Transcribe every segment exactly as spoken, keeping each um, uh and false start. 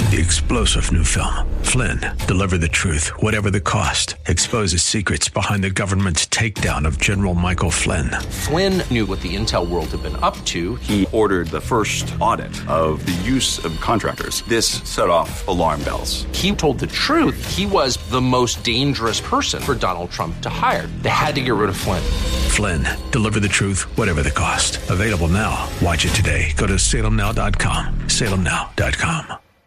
The explosive new film, Flynn, deliver the truth, whatever the cost. Exposes secrets behind the government's takedown of General Michael Flynn. Flynn knew what the intel world had been up to. He ordered the first audit of the use of contractors. This set off alarm bells. He told the truth. He was the most dangerous person for Donald Trump to hire. They had to get rid of Flynn. Flynn, deliver the truth, whatever the cost. Available now. Watch it today. Go to salem now dot com. salem now dot com.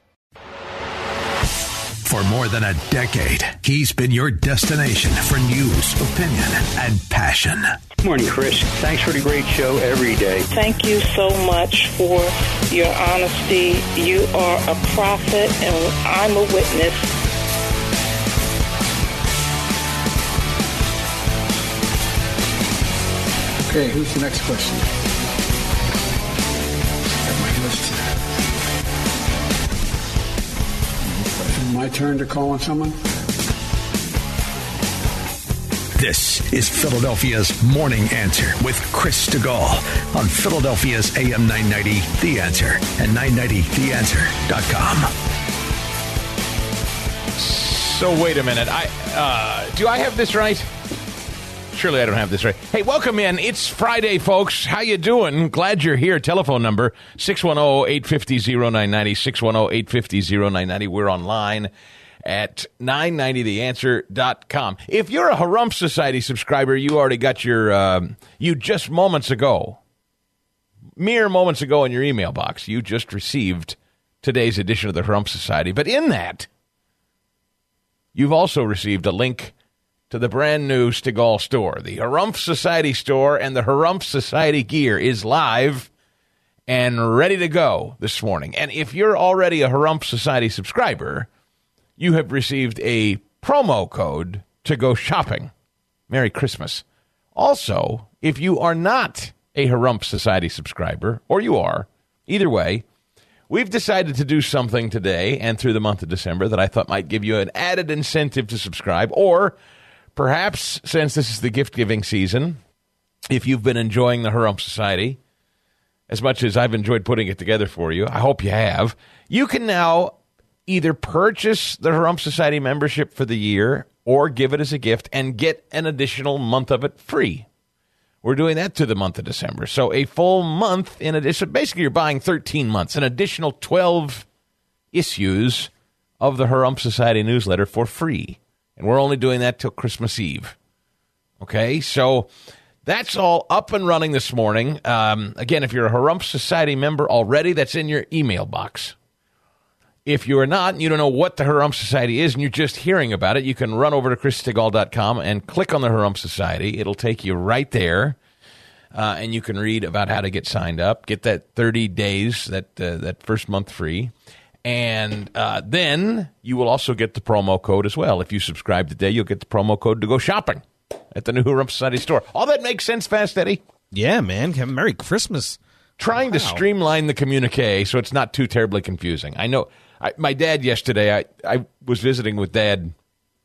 For more than a decade, he's been your destination for news, opinion, and passion. Good morning, Chris. Thanks for the great show every day. Thank you so much for your honesty. You are a prophet, and I'm a witness. Okay, who's the next question? Got my list here. My turn to call on someone? This is Philadelphia's Morning Answer with Chris DeGaulle on Philadelphia's A M nine ninety, The Answer, and nine ninety the answer dot com. So wait a minute. I uh, do I have this right? Surely I don't have this right. Hey, welcome in. It's Friday, folks. How you doing? Glad you're here. Telephone number, six one zero, eight five zero, zero nine nine zero, six one zero, eight five zero, zero nine nine zero. We're online at nine ninety the answer dot com. If you're a Harumph Society subscriber, you already got your, um, you just moments ago, mere moments ago in your email box, you just received today's edition of the Harumph Society. But in that, you've also received a link to the brand new Stigall store. The Harumph Society store and the Harumph Society gear is live and ready to go this morning. And if you're already a Harumph Society subscriber, you have received a promo code to go shopping. Merry Christmas. Also, if you are not a Harumph Society subscriber, or you are, either way, we've decided to do something today and through the month of December that I thought might give you an added incentive to subscribe, or perhaps, since this is the gift-giving season, if you've been enjoying the Harumph Society as much as I've enjoyed putting it together for you, I hope you have, you can now either purchase the Harumph Society membership for the year or give it as a gift and get an additional month of it free. We're doing that to the month of December. So a full month in addition. Basically, you're buying thirteen months, an additional twelve issues of the Harumph Society newsletter for free. And we're only doing that till Christmas Eve. Okay, so that's all up and running this morning. Um, again, if you're a Harumph Society member already, that's in your email box. If you're not, and you don't know what the Harumph Society is, and you're just hearing about it, you can run over to chris stigall dot com and click on the Harumph Society. It'll take you right there, uh, and you can read about how to get signed up, get that thirty days, that uh, that first month free. And uh, then you will also get the promo code as well. If you subscribe today, you'll get the promo code to go shopping at the new Harumph Society store. All that makes sense, Fast Eddie? Yeah, man. Merry Christmas. Trying wow. to streamline the communique so it's not too terribly confusing. I know I, my dad yesterday, I, I was visiting with Dad,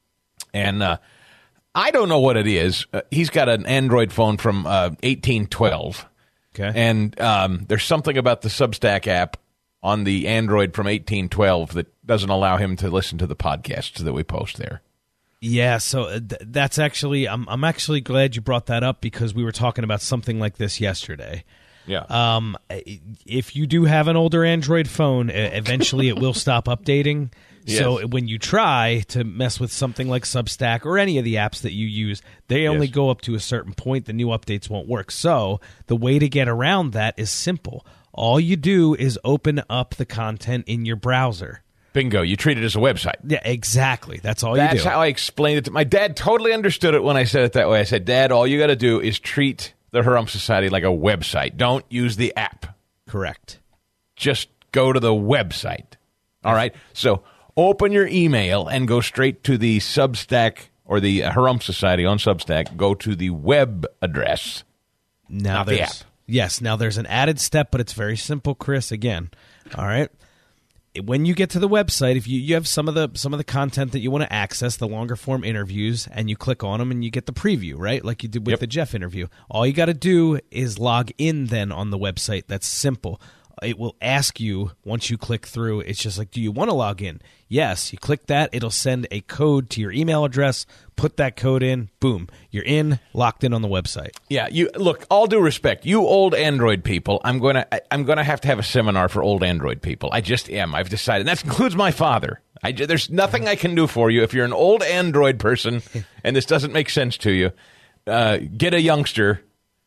and uh, I don't know what it is. Uh, he's got an Android phone from uh, eighteen twelve. Okay. And um, there's something about the Substack app on the Android from eighteen twelve that doesn't allow him to listen to the podcasts that we post there. Yeah, so th- that's actually, I'm I'm actually glad you brought that up because we were talking about something like this yesterday. Yeah. Um, if you do have an older Android phone, eventually it will stop updating. Yes. So when you try to mess with something like Substack or any of the apps that you use, they only yes. go up to a certain point. The new updates won't work. So the way to get around that is simple. All you do is open up the content in your browser. Bingo. You treat it as a website. Yeah, exactly. That's all That's you do. That's how I explained it to my dad. Totally understood it when I said it that way. I said, Dad, all you got to do is treat the Harumph Society like a website. Don't use the app. Correct. Just go to the website. All right? So open your email and go straight to the Substack or the Harumph Society on Substack. Go to the web address, now not the app. Yes. Now there's an added step, but it's very simple, Chris. Again, all right. When you get to the website, if you, you have some of the some of the content that you want to access, the longer form interviews, and you click on them and you get the preview, right? Like you did with yep. the Jeff interview. All you got to do is log in then on the website. That's simple. it will ask you once you click through. It's just like, do you want to log in? Yes. You click that. It'll send a code to your email address. Put that code in. Boom. You're in, locked in on the website. Yeah. You look. All due respect, you old Android people. I'm going to. I'm going to have to have a seminar for old Android people. I just am. I've decided. And that includes my father. I, there's nothing I can do for you if you're an old Android person and this doesn't make sense to you. Uh, get a youngster.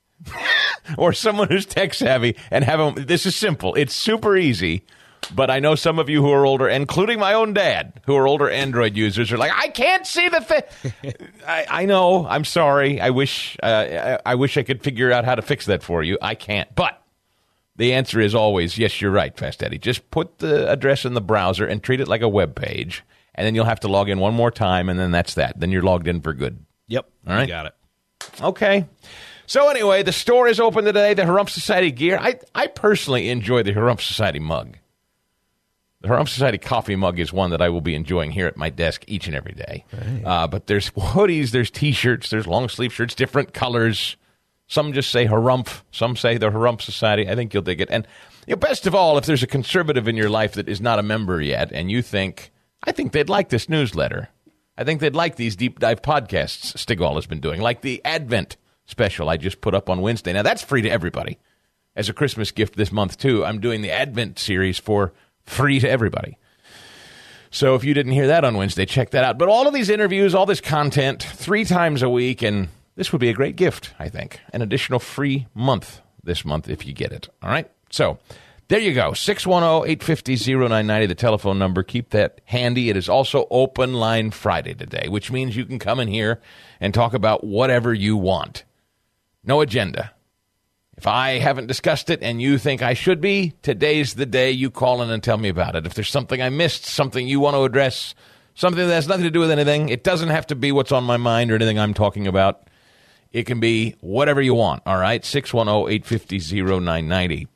Or someone who's tech savvy and have them. This is simple. It's super easy. But I know some of you who are older, including my own dad, who are older Android users, are like, I can't see the thing. I, I know. I'm sorry. I wish. Uh, I, I wish I could figure out how to fix that for you. I can't. But the answer is always yes. You're right, Fast Eddie. Just put the address in the browser and treat it like a web page, and then you'll have to log in one more time, and then that's that. Then you're logged in for good. Yep. All right. You got it. Okay. So anyway, the store is open today, the Harump Society gear. I, I personally enjoy the Harump Society mug. The Harump Society coffee mug is one that I will be enjoying here at my desk each and every day. Right. Uh, but there's hoodies, there's T-shirts, there's long-sleeve shirts, different colors. Some just say Harump. Some say the Harump Society. I think you'll dig it. And you know, best of all, if there's a conservative in your life that is not a member yet and you think, I think they'd like this newsletter. I think they'd like these deep dive podcasts Stigall has been doing, like the Advent special I just put up on Wednesday. Now, that's free to everybody. As a Christmas gift this month, too, I'm doing the Advent series for free to everybody. So if you didn't hear that on Wednesday, check that out. But all of these interviews, all this content, three times a week, and this would be a great gift, I think. An additional free month this month if you get it. All right? So there you go. six one zero, eight five zero, zero nine nine zero, the telephone number. Keep that handy. It is also Open Line Friday today, which means you can come in here and talk about whatever you want. No agenda. If I haven't discussed it and you think I should be, today's the day you call in and tell me about it. If there's something I missed, something you want to address, something that has nothing to do with anything, it doesn't have to be what's on my mind or anything I'm talking about. It can be whatever you want, all right? six one zero, eight five zero, zero nine nine zero.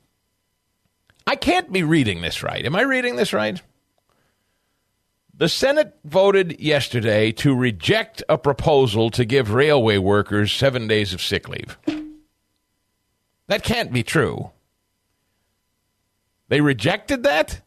I can't be reading this right. Am I reading this right? The Senate voted yesterday to reject a proposal to give railway workers seven days of sick leave. That can't be true. They rejected that?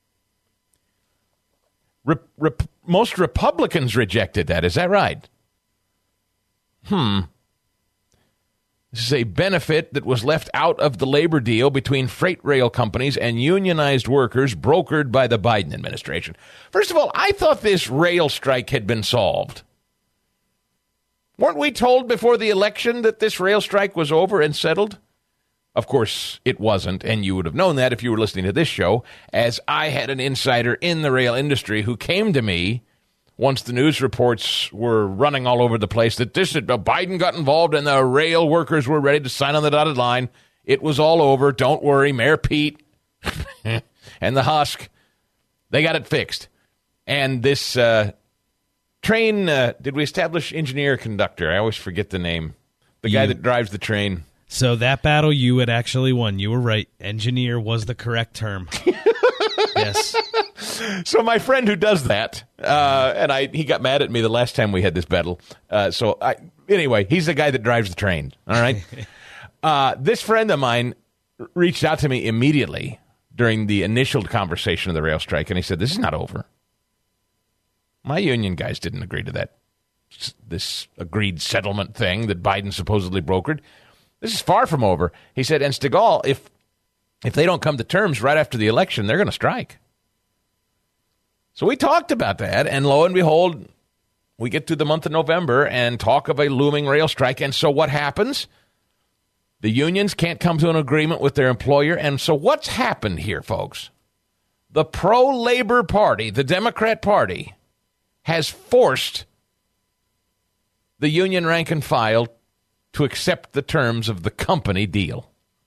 Re- rep- most Republicans rejected that. Is that right? Hmm. This is a benefit that was left out of the labor deal between freight rail companies and unionized workers brokered by the Biden administration. First of all, I thought this rail strike had been solved. Weren't we told before the election that this rail strike was over and settled? Of course, it wasn't, and you would have known that if you were listening to this show, as I had an insider in the rail industry who came to me once the news reports were running all over the place that this Biden got involved and the rail workers were ready to sign on the dotted line. It was all over. Don't worry, Mayor Pete and the Husk, they got it fixed. And this uh, train, uh, did we establish engineer conductor? I always forget the name. The guy You- that drives the train. So that battle, you had actually won. You were right. Engineer was the correct term. Yes. So my friend who does that, uh, and I, he got mad at me the last time we had this battle. Uh, so I, anyway, he's the guy that drives the train. All right. uh, this friend of mine reached out to me immediately during the initial conversation of the rail strike, and he said, "This is not over. My union guys didn't agree to that. This agreed settlement thing that Biden supposedly brokered. This is far from over." He said, and Stigall, if if they don't come to terms right after the election, they're going to strike. So we talked about that, and lo and behold, we get to the month of November and talk of a looming rail strike. And so what happens? The unions can't come to an agreement with their employer. And so what's happened here, folks? The pro-labor party, the Democrat Party, has forced the union rank and file to accept the terms of the company deal.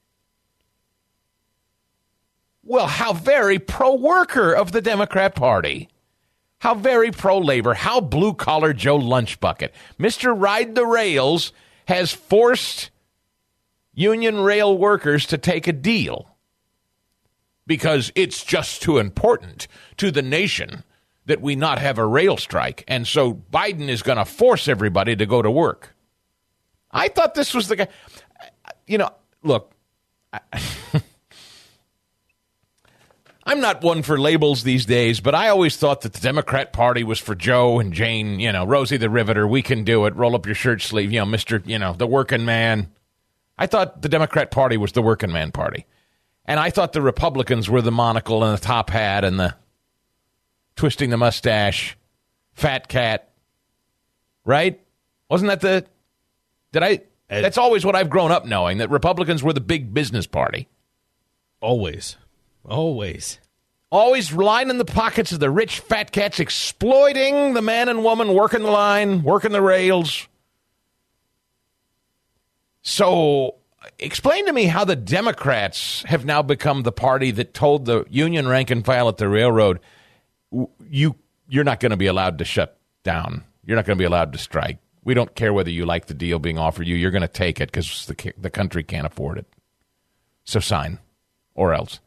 Well, how very pro-worker of the Democrat Party. How very pro-labor. How blue-collar Joe Lunchbucket. Mister Ride the Rails has forced union rail workers to take a deal because it's just too important to the nation that we not have a rail strike. And so Biden is going to force everybody to go to work. I thought this was the guy. You know, look, I, I'm not one for labels these days, but I always thought that the Democrat Party was for Joe and Jane, you know, Rosie the Riveter, we can do it, roll up your shirt sleeve, you know, Mister, you know, the working man. I thought the Democrat Party was the working man party. And I thought the Republicans were the monocle and the top hat and the twisting the mustache, fat cat, right? Wasn't that the, did I, that's always what I've grown up knowing, that Republicans were the big business party. Always. Always. Always lining the pockets of the rich fat cats, exploiting the man and woman, working the line, working the rails. So explain to me how the Democrats have now become the party that told the union rank and file at the railroad, you, you're not going to be allowed to shut down. You're not going to be allowed to strike. We don't care whether you like the deal being offered you. You're going to take it because the, the country can't afford it. So sign, or else.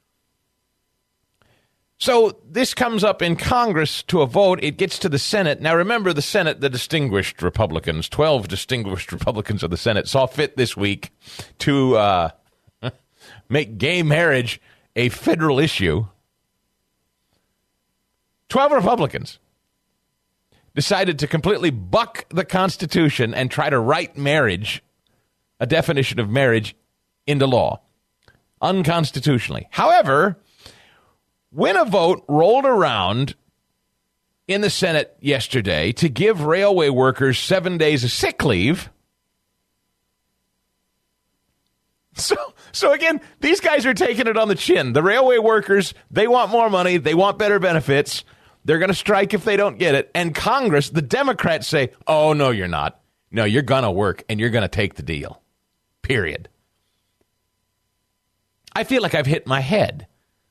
So this comes up in Congress to a vote. It gets to the Senate. Now, remember, the Senate, the distinguished Republicans, twelve distinguished Republicans of the Senate, saw fit this week to uh, make gay marriage a federal issue. twelve Republicans decided to completely buck the Constitution and try to write marriage, a definition of marriage, into law, unconstitutionally. However, when a vote rolled around in the Senate yesterday to give railway workers seven days of sick leave, so so again, these guys are taking it on the chin. The railway workers, they want more money, they want better benefits, they're going to strike if they don't get it. And Congress, the Democrats say, oh, no, you're not. No, you're going to work and you're going to take the deal. Period. I feel like I've hit my head.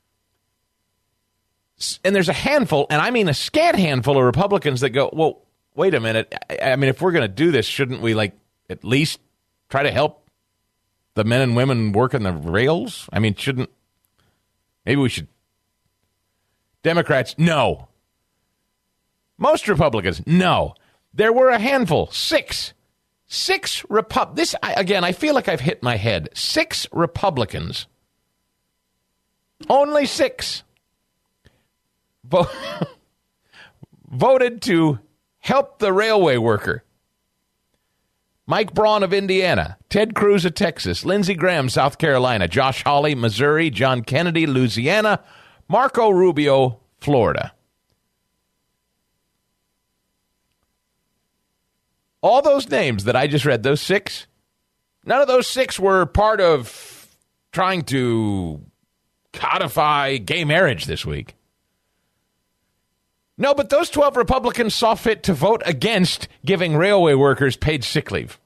And there's a handful, and I mean a scant handful of Republicans that go, well, wait a minute. I, I mean, if we're going to do this, shouldn't we, like, at least try to help the men and women working the rails? I mean, shouldn't, maybe we should. Democrats, no. Most Republicans, no. There were a handful, six. Six Repub. This, I, again, I feel like I've hit my head. Six Republicans. Only six. Vo- voted to help the railway worker. Mike Braun of Indiana, Ted Cruz of Texas, Lindsey Graham, South Carolina, Josh Hawley, Missouri, John Kennedy, Louisiana, Marco Rubio, Florida. All those names that I just read, those six, none of those six were part of trying to codify gay marriage this week. No, but those twelve Republicans saw fit to vote against giving railway workers paid sick leave.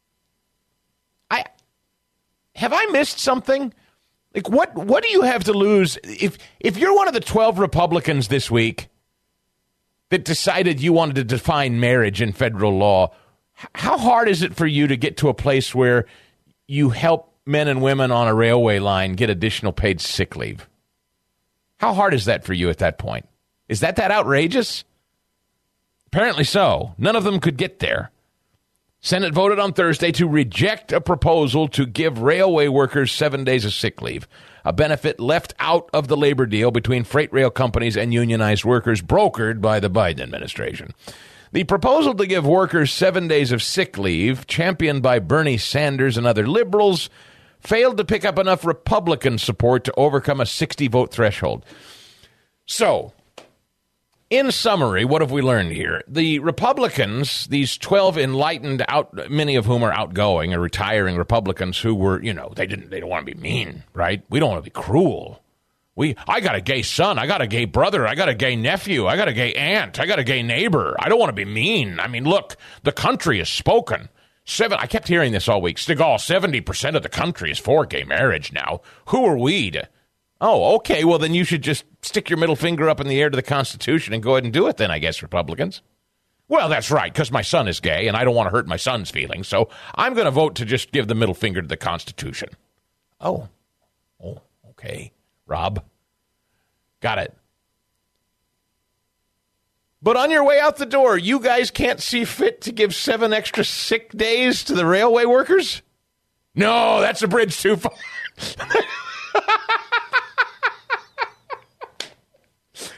I have I missed something? Like, what what do you have to lose if if you're one of the twelve Republicans this week that decided you wanted to define marriage in federal law? How hard is it for you to get to a place where you help men and women on a railway line get additional paid sick leave? How hard is that for you at that point? Is that that outrageous? Apparently so. None of them could get there. Senate voted on Thursday to reject a proposal to give railway workers seven days of sick leave, a benefit left out of the labor deal between freight rail companies and unionized workers brokered by the Biden administration. The proposal to give workers seven days of sick leave, championed by Bernie Sanders and other liberals, failed to pick up enough Republican support to overcome a sixty-vote threshold. So, in summary, what have we learned here? The Republicans, these twelve enlightened, out, many of whom are outgoing or retiring Republicans who were, you know, they didn't, they don't want to be mean, right? We don't want to be cruel. We, I got a gay son, I got a gay brother, I got a gay nephew, I got a gay aunt, I got a gay neighbor. I don't want to be mean. I mean, look, the country has spoken. Seven, I kept hearing this all week. Stigall, seventy percent of the country is for gay marriage now. Who are we to? Oh, okay, well, then you should just stick your middle finger up in the air to the Constitution and go ahead and do it then, I guess, Republicans. Well, that's right, because my son is gay, and I don't want to hurt my son's feelings, so I'm going to vote to just give the middle finger to the Constitution. Oh, oh, okay, Rob. Got it. But on your way out the door, you guys can't see fit to give seven extra sick days to the railway workers? No, that's a bridge too far.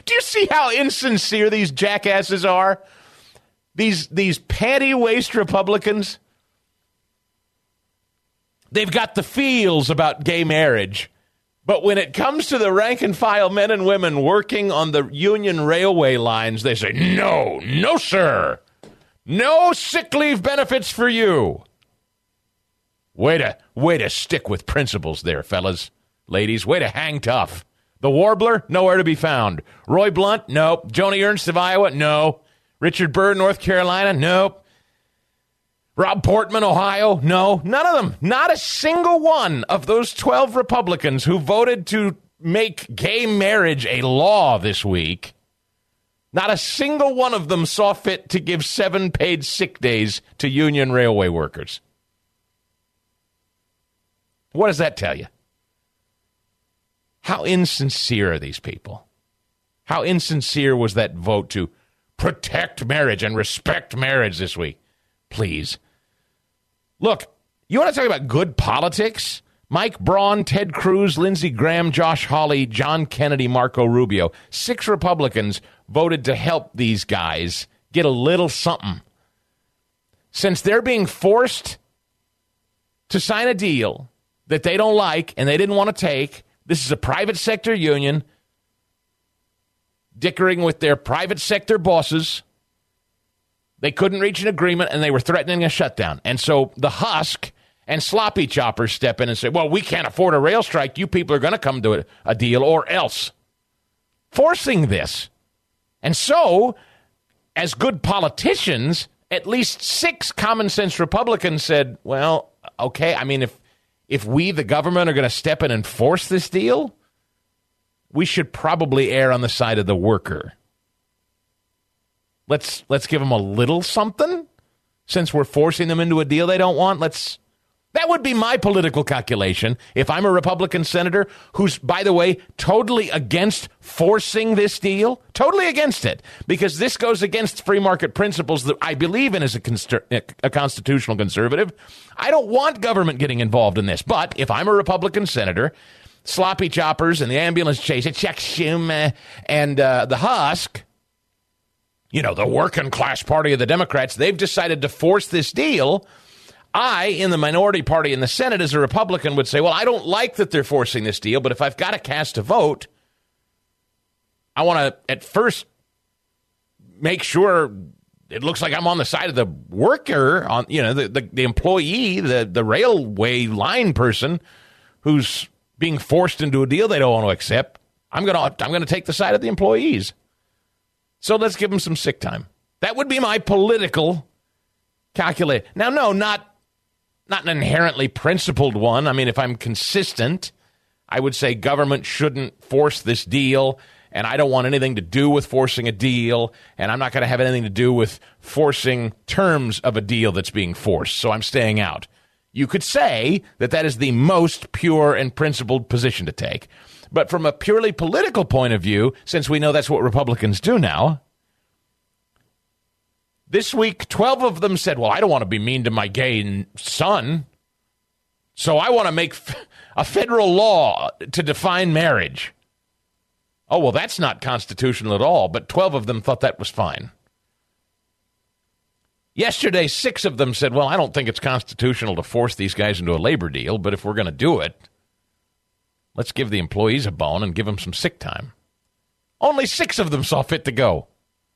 Do you see how insincere these jackasses are? These these panty-waist Republicans. They've got the feels about gay marriage. But when it comes to the rank-and-file men and women working on the Union Railway lines, they say, no, no, sir. No sick leave benefits for you. Way to, way to stick with principles there, fellas. Ladies, way to hang tough. The Warbler, nowhere to be found. Roy Blunt, nope. Joni Ernst of Iowa, no. Richard Burr, North Carolina, nope. Rob Portman, Ohio, no. None of them. Not a single one of those twelve Republicans who voted to make gay marriage a law this week, not a single one of them saw fit to give seven paid sick days to union railway workers. What does that tell you? How insincere are these people? How insincere was that vote to protect marriage and respect marriage this week? Please. Look, you want to talk about good politics? Mike Braun, Ted Cruz, Lindsey Graham, Josh Hawley, John Kennedy, Marco Rubio. Six Republicans voted to help these guys get a little something. Since they're being forced to sign a deal that they don't like and they didn't want to take, this is a private sector union dickering with their private sector bosses. They couldn't reach an agreement, and they were threatening a shutdown. And so the husk and sloppy choppers step in and say, well, we can't afford a rail strike. You people are going to come to a, a deal or else. Forcing this. And so, as good politicians, at least six common-sense Republicans said, well, okay, I mean, if if we, the government, are going to step in and force this deal, we should probably err on the side of the worker. Let's let's give them a little something, since we're forcing them into a deal they don't want. Let's. That would be my political calculation if I'm a Republican senator who's, by the way, totally against forcing this deal, totally against it, because this goes against free market principles that I believe in as a, const- a constitutional conservative. I don't want government getting involved in this, but if I'm a Republican senator, sloppy choppers and the ambulance chase, Chuck Schumer and uh, the husk, you know, the working class party of the Democrats, they've decided to force this deal. I, in the minority party in the Senate as a Republican, would say, well, I don't like that they're forcing this deal, but if I've got to cast a vote, I want to at first make sure it looks like I'm on the side of the worker, on you know, the, the, the employee, the, the railway line person who's being forced into a deal they don't want to accept. I'm gonna I'm gonna take the side of the employees. So let's give them some sick time. That would be my political calculate. Now, no, not not an inherently principled one. I mean, if I'm consistent, I would say government shouldn't force this deal, and I don't want anything to do with forcing a deal, and I'm not going to have anything to do with forcing terms of a deal that's being forced, so I'm staying out. You could say that that is the most pure and principled position to take. But from a purely political point of view, since we know that's what Republicans do now, this week, twelve of them said, well, I don't want to be mean to my gay son, so I want to make f- a federal law to define marriage. Oh, well, that's not constitutional at all, but twelve of them thought that was fine. Yesterday, six of them said, well, I don't think it's constitutional to force these guys into a labor deal, but if we're going to do it, let's give the employees a bone and give them some sick time. Only six of them saw fit to go.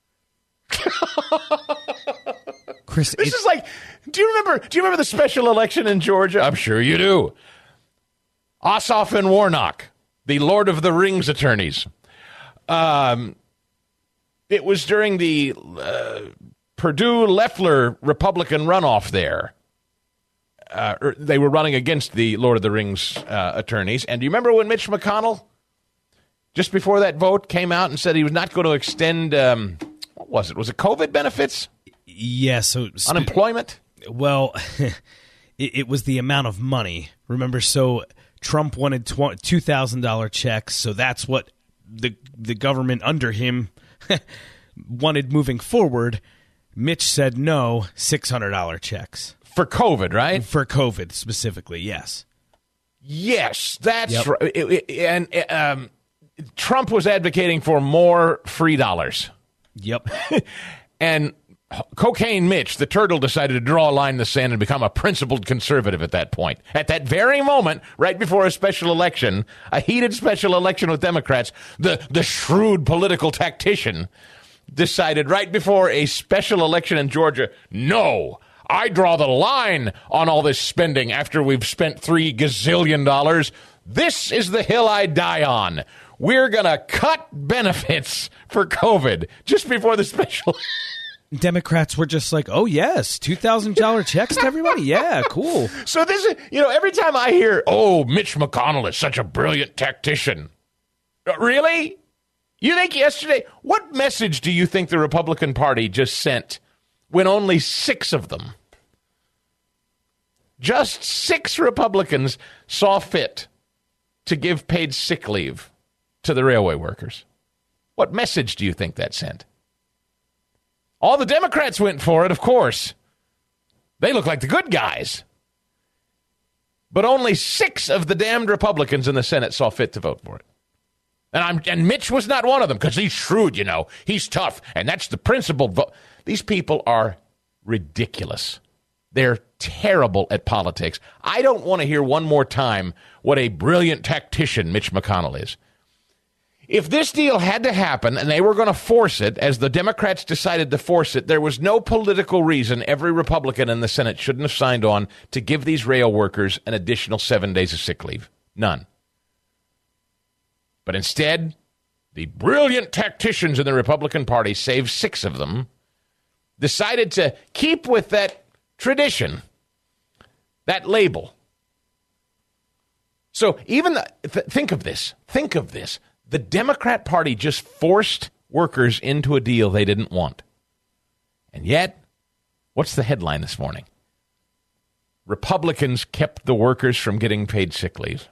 Chris, this is like, do you remember? Do you remember the special election in Georgia? I'm sure you do. Ossoff and Warnock, the Lord of the Rings attorneys. Um, it was during the uh, Perdue-Loeffler Republican runoff there. Uh, er, they were running against the Lord of the Rings uh, attorneys. And do you remember when Mitch McConnell, just before that vote, came out and said he was not going to extend, um, what was it? Was it COVID benefits? Yeah, so... Sp- Unemployment? Well, it, it was the amount of money. Remember, so Trump wanted tw- two thousand dollars checks, so that's what the the government under him wanted moving forward. Mitch said no, six hundred dollars checks. For COVID, right? For COVID specifically, yes. Yes, that's Yep. right. It- it- and um, Trump was advocating for more free dollars. Yep. And Cocaine Mitch, the turtle, decided to draw a line in the sand and become a principled conservative at that point. At that very moment, right before a special election, a heated special election with Democrats, the, the shrewd political tactician decided right before a special election in Georgia, no, I draw the line on all this spending after we've spent three gazillion dollars. This is the hill I die on. We're going to cut benefits for COVID just before the special Democrats were just like, oh, yes, two thousand dollars checks to everybody? Yeah, cool. So this is, you know, every time I hear, oh, Mitch McConnell is such a brilliant tactician. Really? You think yesterday, what message do you think the Republican Party just sent when only six of them, just six Republicans saw fit to give paid sick leave to the railway workers? What message do you think that sent? All the Democrats went for it, of course. They look like the good guys. But only six of the damned Republicans in the Senate saw fit to vote for it. And I'm and Mitch was not one of them because he's shrewd, you know. He's tough, and that's the principled vote. These people are ridiculous. They're terrible at politics. I don't want to hear one more time what a brilliant tactician Mitch McConnell is. If this deal had to happen and they were going to force it, as the Democrats decided to force it, there was no political reason every Republican in the Senate shouldn't have signed on to give these rail workers an additional seven days of sick leave. None. But instead, the brilliant tacticians in the Republican Party, save six of them, decided to keep with that tradition, that label. So even the, th- think of this. Think of this. The Democrat Party just forced workers into a deal they didn't want. And yet, what's the headline this morning? Republicans kept the workers from getting paid sick leave.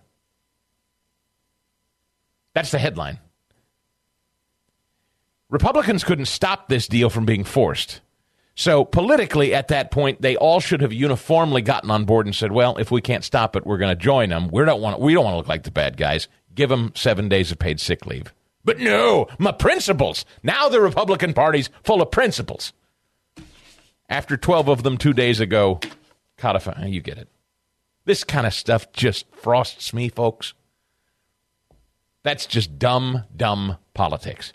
That's the headline. Republicans couldn't stop this deal from being forced. So politically, at that point, they all should have uniformly gotten on board and said, well, if we can't stop it, we're going to join them. We don't want we don't want to look like the bad guys. Give them seven days of paid sick leave. But no, my principles. Now the Republican Party's full of principles. After twelve of them two days ago, codify. You get it. This kind of stuff just frosts me, folks. That's just dumb, dumb politics.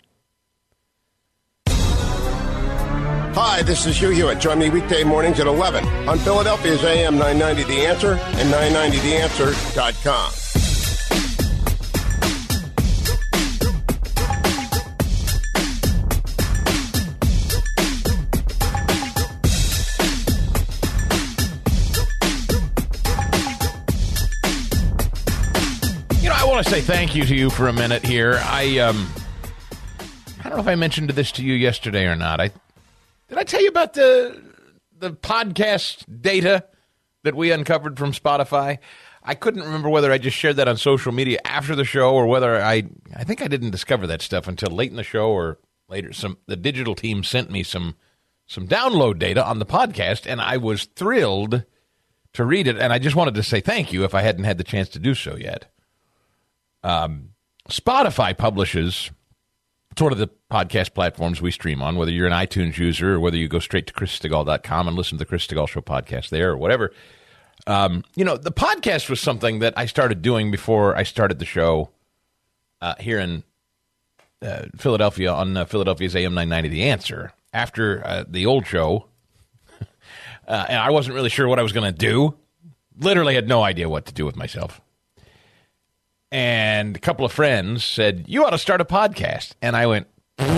Hi, this is Hugh Hewitt. Join me weekday mornings at eleven on Philadelphia's A M nine ninety The Answer and nine ninety the answer dot com. I want to say thank you to you for a minute here. I um, I don't know if I mentioned this to you yesterday or not. I did I tell you about the the podcast data that we uncovered from Spotify? I couldn't remember whether I just shared that on social media after the show or whether I I think I didn't discover that stuff until late in the show or later. Some the digital team sent me some some download data on the podcast, and I was thrilled to read it. And I just wanted to say thank you if I hadn't had the chance to do so yet. Um, Spotify publishes sort of the podcast platforms we stream on, whether you're an iTunes user or whether you go straight to chris stigall dot com and listen to the Chris Stigall Show podcast there or whatever. Um, you know, the podcast was something that I started doing before I started the show uh, here in uh, Philadelphia on uh, Philadelphia's A M nine ninety The Answer. After uh, the old show, uh, and I wasn't really sure what I was going to do. Literally had no idea what to do with myself. And a couple of friends said, you ought to start a podcast. And I went,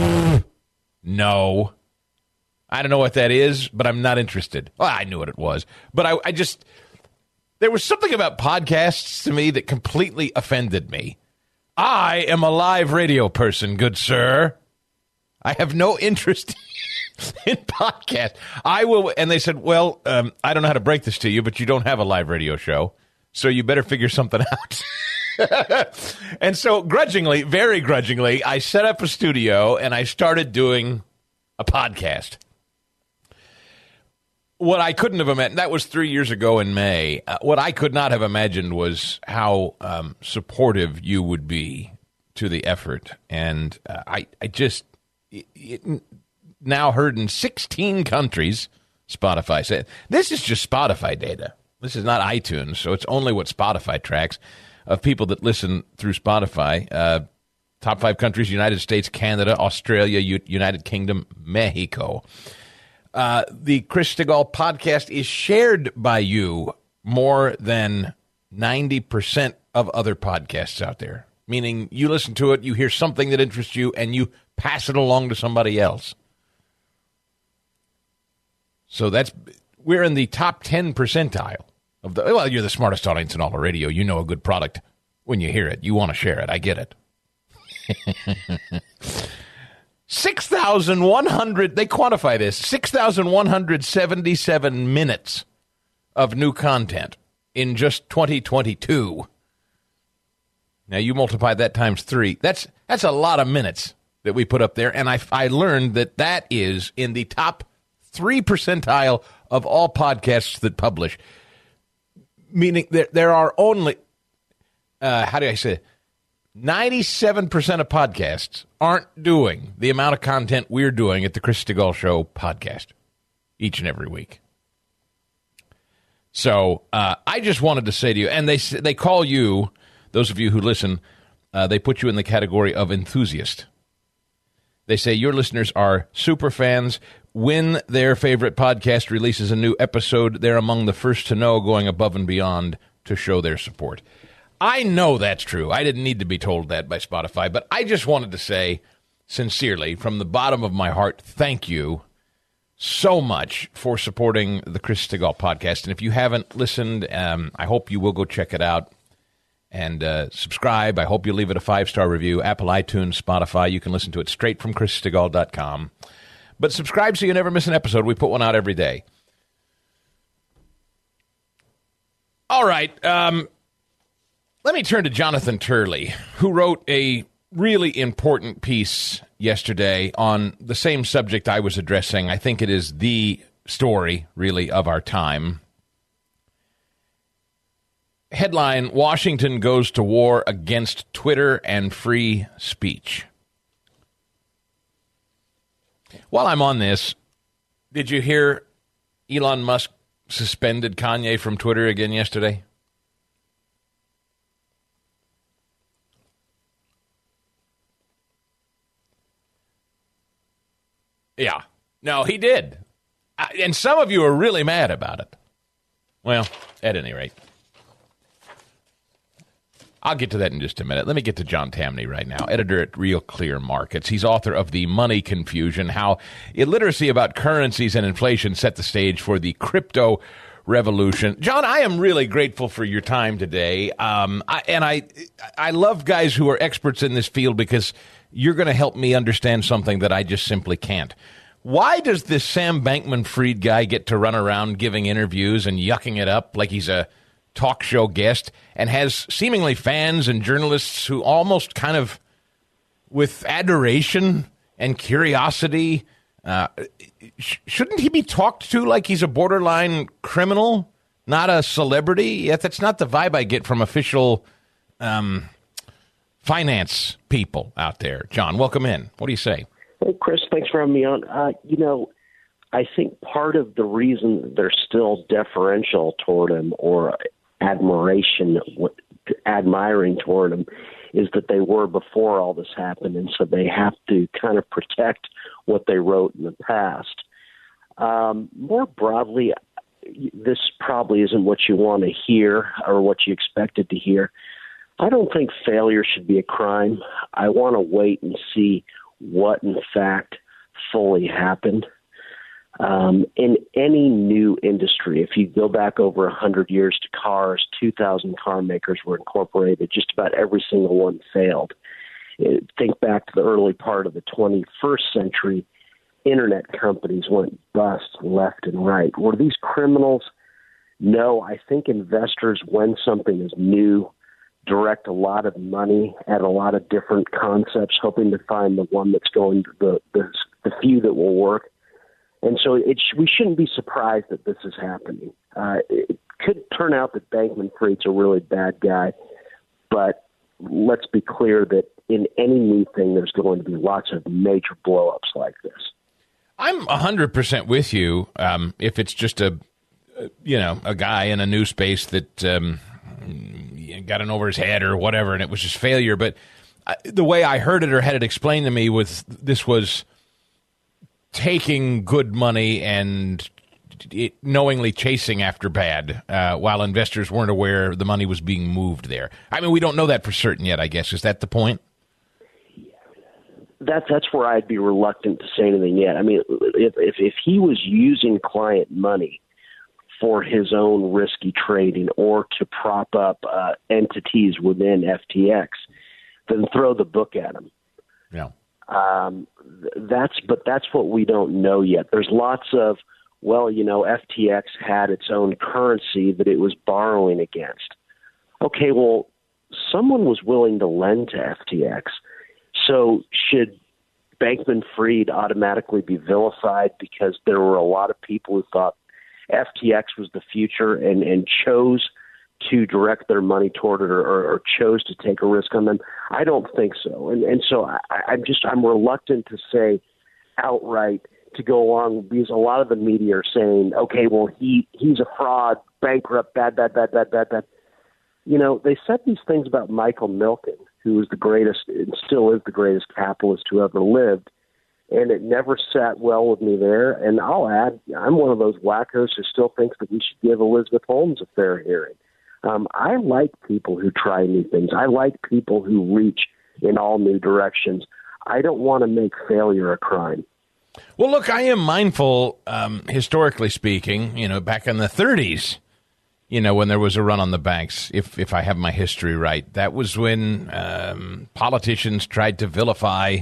no. I don't know what that is, but I'm not interested. Well, I knew what it was. But I, I just, there was something about podcasts to me that completely offended me. I am a live radio person, good sir. I have no interest in podcast. I will, and they said, well, um, I don't know how to break this to you, but you don't have a live radio show, so you better figure something out. And so grudgingly, very grudgingly, I set up a studio and I started doing a podcast. What I couldn't have imagined, that was three years ago in May, uh, what I could not have imagined was how um, supportive you would be to the effort. And uh, I, I just, it, it now heard in sixteen countries, Spotify said. This is just Spotify data. This is not iTunes, so it's only what Spotify tracks of people that listen through Spotify. Uh, top five countries: United States, Canada, Australia, U- United Kingdom, Mexico. Uh, the Chris Stigall podcast is shared by you more than ninety percent of other podcasts out there, meaning you listen to it, you hear something that interests you, and you pass it along to somebody else. So that's we're in the top ten percentile of the. Well, you're the smartest audience in all of radio. You know a good product when you hear it. You want to share it. I get it. six thousand one hundred, they quantify this, six thousand one hundred seventy-seven minutes of new content in just twenty twenty-two. Now, you multiply that times three. That's that's a lot of minutes that we put up there, and I, I learned that that is in the top three percentile of all podcasts that publish, meaning there, there are only, uh, how do I say it? ninety-seven percent of podcasts aren't doing the amount of content we're doing at the Chris Stigall Show podcast each and every week. So uh, I just wanted to say to you, and they they call you, those of you who listen, uh, they put you in the category of enthusiast. They say your listeners are super fans. When their favorite podcast releases a new episode, they're among the first to know, going above and beyond to show their support. I know that's true. I didn't need to be told that by Spotify, but I just wanted to say sincerely, from the bottom of my heart, thank you so much for supporting the Chris Stigall podcast. And if you haven't listened, um, I hope you will go check it out and uh, subscribe. I hope you leave it a five-star review. Apple, iTunes, Spotify. You can listen to it straight from chris stigall dot com. But subscribe so you never miss an episode. We put one out every day. All right. Um, let me turn to Jonathan Turley, who wrote a really important piece yesterday on the same subject I was addressing. I think it is the story, really, of our time. Headline, Washington goes to war against Twitter and free speech. While I'm on this, did you hear Elon Musk suspended Kanye from Twitter again yesterday? Yeah. No, he did. And some of you are really mad about it. Well, at any rate. I'll get to that in just a minute. Let me get to John Tamny right now, editor at Real Clear Markets. He's author of The Money Confusion, How Illiteracy About Currencies and Inflation Set the Stage for the Crypto Revolution. John, I am really grateful for your time today. Um, I, and I, I love guys who are experts in this field because you're going to help me understand something that I just simply can't. Why does this Sam Bankman-Fried guy get to run around giving interviews and yucking it up like he's a talk show guest and has seemingly fans and journalists who almost kind of, with adoration and curiosity, uh, sh- shouldn't he be talked to like he's a borderline criminal, not a celebrity? Yet that's not the vibe I get from official um, finance people out there. John, welcome in. What do you say? Hey, Chris, thanks for having me on. Uh, you know, I think part of the reason they're still deferential toward him or admiration, admiring toward him, is that they were before all this happened, and so they have to kind of protect what they wrote in the past. Um, more broadly, this probably isn't what you want to hear or what you expected to hear. I don't think failure should be a crime. I want to wait and see what, in fact, fully happened. Um, in any new industry, if you go back over one hundred years to cars, two thousand car makers were incorporated. Just about every single one failed. It, think back to the early part of the twenty-first century, internet companies went bust left and right. Were these criminals? No, I think investors, when something is new, direct a lot of money at a lot of different concepts, hoping to find the one that's going to the, the, the few that will work. And so it sh- we shouldn't be surprised that this is happening. Uh, it could turn out that Bankman-Fried's a really bad guy, but let's be clear that in any new thing, there's going to be lots of major blow-ups like this. I'm one hundred percent with you. Um, if it's just a, you know, a guy in a new space that um, got in over his head or whatever, and it was just failure. But I, the way I heard it or had it explained to me was this was taking good money and it knowingly chasing after bad, uh, while investors weren't aware the money was being moved there. I mean, we don't know that for certain yet, I guess. Is that the point? That's that's where I'd be reluctant to say anything yet. I mean, if if, if he was using client money for his own risky trading or to prop up uh, entities within F T X, then throw the book at him. Yeah. Um, that's but that's what we don't know yet. There's lots of, well, you know, F T X had its own currency that it was borrowing against. Okay, well, someone was willing to lend to F T X. So should Bankman-Fried automatically be vilified because there were a lot of people who thought F T X was the future and, and chose to direct their money toward it or, or, or chose to take a risk on them? I don't think so. And, and so I, I'm just I'm reluctant to say outright to go along because a lot of the media are saying, okay, well, he he's a fraud, bankrupt, bad, bad, bad, bad, bad, bad. You know, they said these things about Michael Milken, who was the greatest and still is the greatest capitalist who ever lived, and it never sat well with me there. And I'll add, I'm one of those wackos who still thinks that we should give Elizabeth Holmes a fair hearing. Um, I like people who try new things. I like people who reach in all new directions. I don't want to make failure a crime. Well, look, I am mindful, um, historically speaking, you know, back in the thirties, you know, when there was a run on the banks, if if I have my history right, that was when um, politicians tried to vilify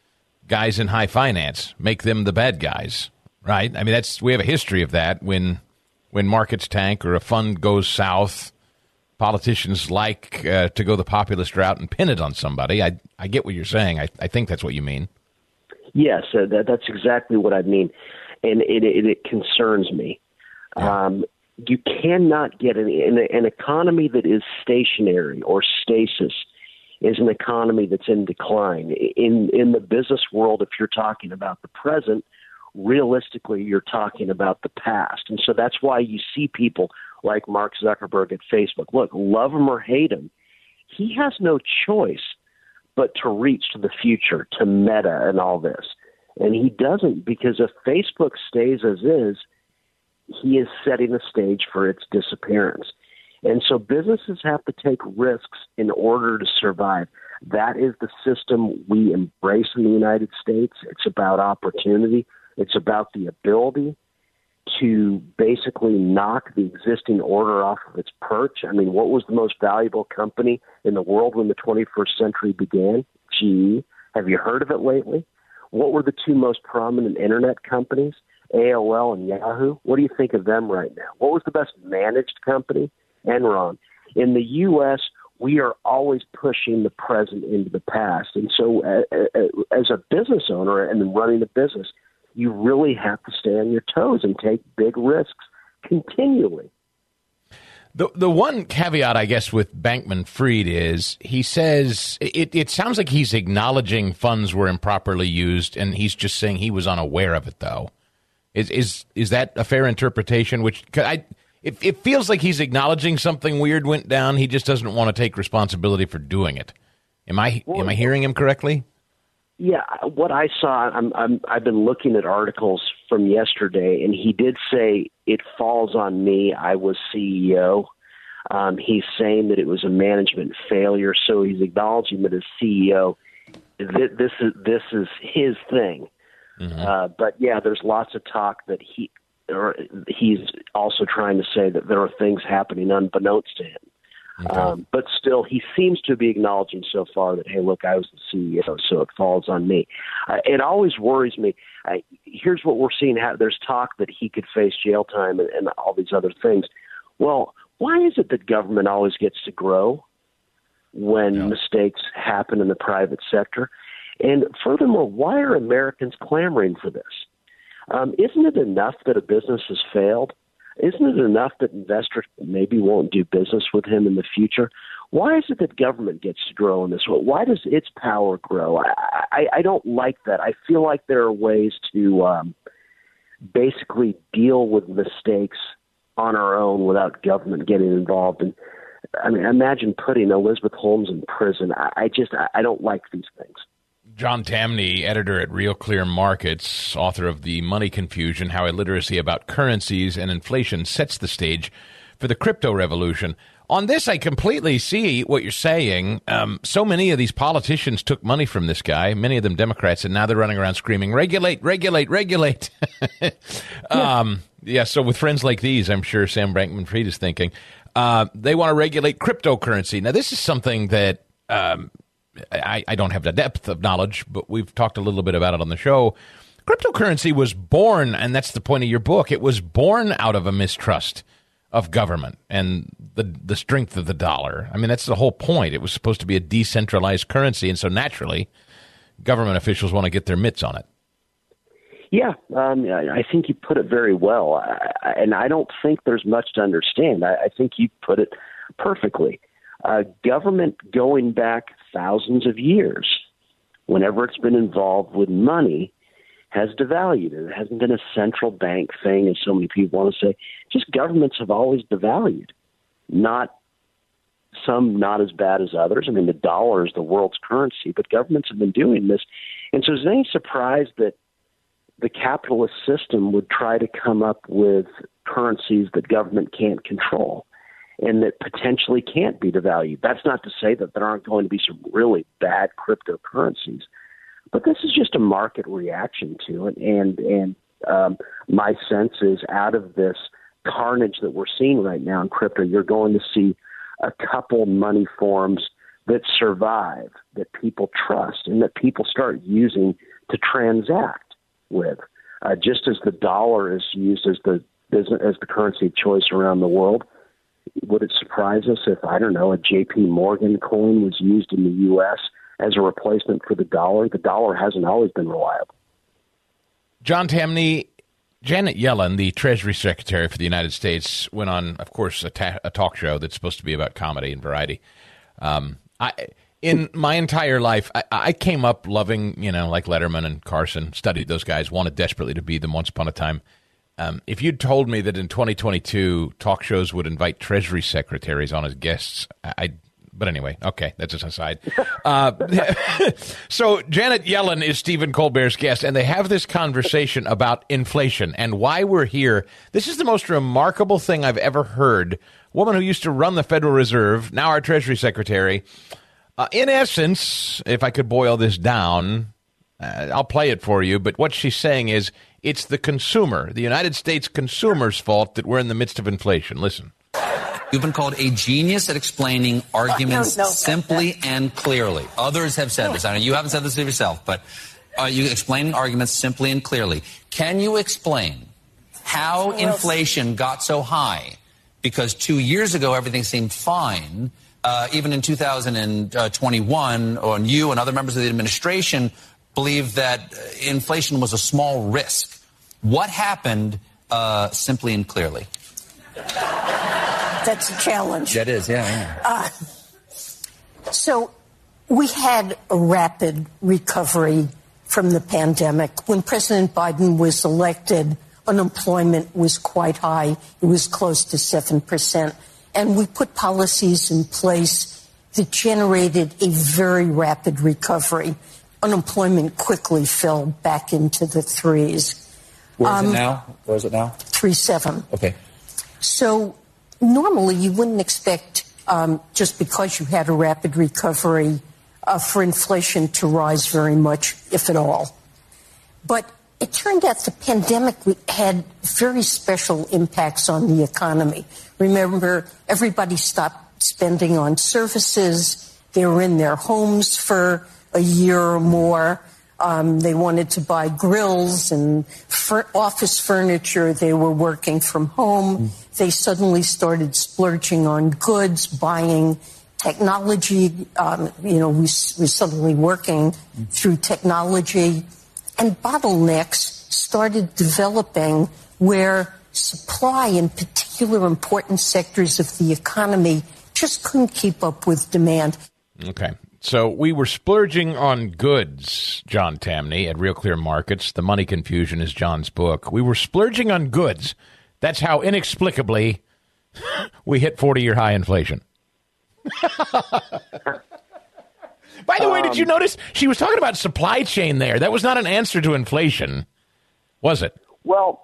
guys in high finance, make them the bad guys, right? I mean, that's we have a history of that. When when markets tank or a fund goes south, politicians like uh, to go the populist route and pin it on somebody. I I get what you're saying. I, I think that's what you mean. Yes, uh, that, that's exactly what I mean, and it, it, it concerns me. Um, you cannot get an, an, an economy that is stationary or stasis is an economy that's in decline. In in the business world, if you're talking about the present, realistically, you're talking about the past. And so that's why you see people like Mark Zuckerberg at Facebook. Look, love him or hate him, he has no choice but to reach to the future, to Meta and all this. And he doesn't, because if Facebook stays as is, he is setting the stage for its disappearance. And so businesses have to take risks in order to survive. That is the system we embrace in the United States. It's about opportunity. It's about the ability to basically knock the existing order off of its perch. I mean, what was the most valuable company in the world when the twenty-first century began? G E. Have you heard of it lately? What were the two most prominent internet companies? A O L and Yahoo. What do you think of them right now? What was the best managed company? Enron. In the U S, we are always pushing the present into the past. And so uh, uh, as a business owner and running a business, you really have to stay on your toes and take big risks continually. The the one caveat, I guess, with Bankman-Fried is he says it, it sounds like he's acknowledging funds were improperly used, and he's just saying he was unaware of it, though. Is is is that a fair interpretation? Which I it, it feels like he's acknowledging something weird went down. He just doesn't want to take responsibility for doing it. Am I well, am I hearing him correctly? Yeah, what I saw, I'm, I'm, I've been looking at articles from yesterday, and he did say it falls on me. I was C E O. Um, he's saying that it was a management failure, so he's acknowledging that as C E O, th- this is this is his thing. Mm-hmm. Uh, but yeah, there's lots of talk that he, or he's also trying to say that there are things happening unbeknownst to him. Okay. Um, but still, he seems to be acknowledging so far that, hey, look, I was the C E O, so it falls on me. Uh, it always worries me. Uh, here's what we're seeing. There's talk that he could face jail time and, and all these other things. Well, why is it that government always gets to grow when yeah. mistakes happen in the private sector? And furthermore, why are Americans clamoring for this? Um, isn't it enough that a business has failed? Isn't it enough that investors maybe won't do business with him in the future? why is it that government gets to grow in this way? Why does its power grow? I, I, I don't like that. I feel like there are ways to um, basically deal with mistakes on our own without government getting involved. And I mean, imagine putting Elizabeth Holmes in prison. I, I just, I, I don't like these things. John Tamny, editor at Real Clear Markets, author of The Money Confusion, How Illiteracy About Currencies and Inflation Sets the Stage for the Crypto Revolution. On this, I completely see what you're saying. Um, so many of these politicians took money from this guy, many of them Democrats, and now they're running around screaming, regulate, regulate, regulate. yeah. Um, yeah, so with friends like these, I'm sure Sam Bankman-Fried is thinking, uh, they want to regulate cryptocurrency. Now, this is something that um, I, I don't have the depth of knowledge, but we've talked a little bit about it on the show. Cryptocurrency was born, and that's the point of your book, it was born out of a mistrust of government and the the strength of the dollar. I mean, that's the whole point. It was supposed to be a decentralized currency, and so naturally, government officials want to get their mitts on it. Yeah, um, I think you put it very well, I, and I don't think there's much to understand. I, I think you put it perfectly. Uh, government going back thousands of years, whenever it's been involved with money, has devalued it. It hasn't been a central bank thing, as so many people want to say. Just governments have always devalued, not some not as bad as others. I mean, the dollar is the world's currency, but governments have been doing this. And so is it any surprise that the capitalist system would try to come up with currencies that government can't control and that potentially can't be devalued? That's not to say that there aren't going to be some really bad cryptocurrencies, but this is just a market reaction to it. And, and um, my sense is out of this carnage that we're seeing right now in crypto, you're going to see a couple money forms that survive, that people trust, and that people start using to transact with. Uh, just as the dollar is used as the as the currency of choice around the world, would it surprise us if, I don't know, a J P Morgan coin was used in the U S as a replacement for the dollar? The dollar hasn't always been reliable. John Tamny, Janet Yellen, the Treasury Secretary for the United States, went on, of course, a, ta- a talk show that's supposed to be about comedy and variety. Um, I, in my entire life, I, I came up loving, you know, like Letterman and Carson, studied those guys, wanted desperately to be them once upon a time. Um, if you'd told me that in twenty twenty-two talk shows would invite Treasury secretaries on as guests, I. But anyway, okay, that's just an aside. Uh, so Janet Yellen is Stephen Colbert's guest, and they have this conversation about inflation and why we're here. This is the most remarkable thing I've ever heard. A woman who used to run the Federal Reserve, now our Treasury Secretary. Uh, in essence, if I could boil this down, uh, I'll play it for you, but what she's saying is it's the consumer, the United States consumer's fault that we're in the midst of inflation. Listen. You've been called a genius at explaining arguments no, no, simply no, no. and clearly. Others have said this. I know you haven't said this to yourself, but uh, you explain arguments simply and clearly. Can you explain how inflation got so high? Because two years ago, everything seemed fine. Uh, even in two thousand twenty-one, or you and other members of the administration believed that inflation was a small risk. What happened uh, simply and clearly? That's a challenge. That is, yeah. yeah. Uh, so we had a rapid recovery from the pandemic. When President Biden was elected, unemployment was quite high. It was close to seven percent. And we put policies in place that generated a very rapid recovery. Unemployment quickly fell back into the threes. Where is um, it now? Where is it now? three seven. Okay. So normally you wouldn't expect, um, just because you had a rapid recovery, uh, for inflation to rise very much, if at all. But it turned out the pandemic had very special impacts on the economy. Remember, everybody stopped spending on services. They were in their homes for a year or more. Um, they wanted to buy grills and fur- office furniture. They were working from home. Mm. They suddenly started splurging on goods, buying technology. Um, you know, we, we're suddenly working mm. through technology. And bottlenecks started developing where supply in particular important sectors of the economy just couldn't keep up with demand. Okay. So we were splurging on goods, John Tamny, at Real Clear Markets. The Money Confusion is John's book. We were splurging on goods. That's how inexplicably we hit forty-year high inflation. By the way, did you Um, notice she was talking about supply chain there? That was not an answer to inflation, was it? Well,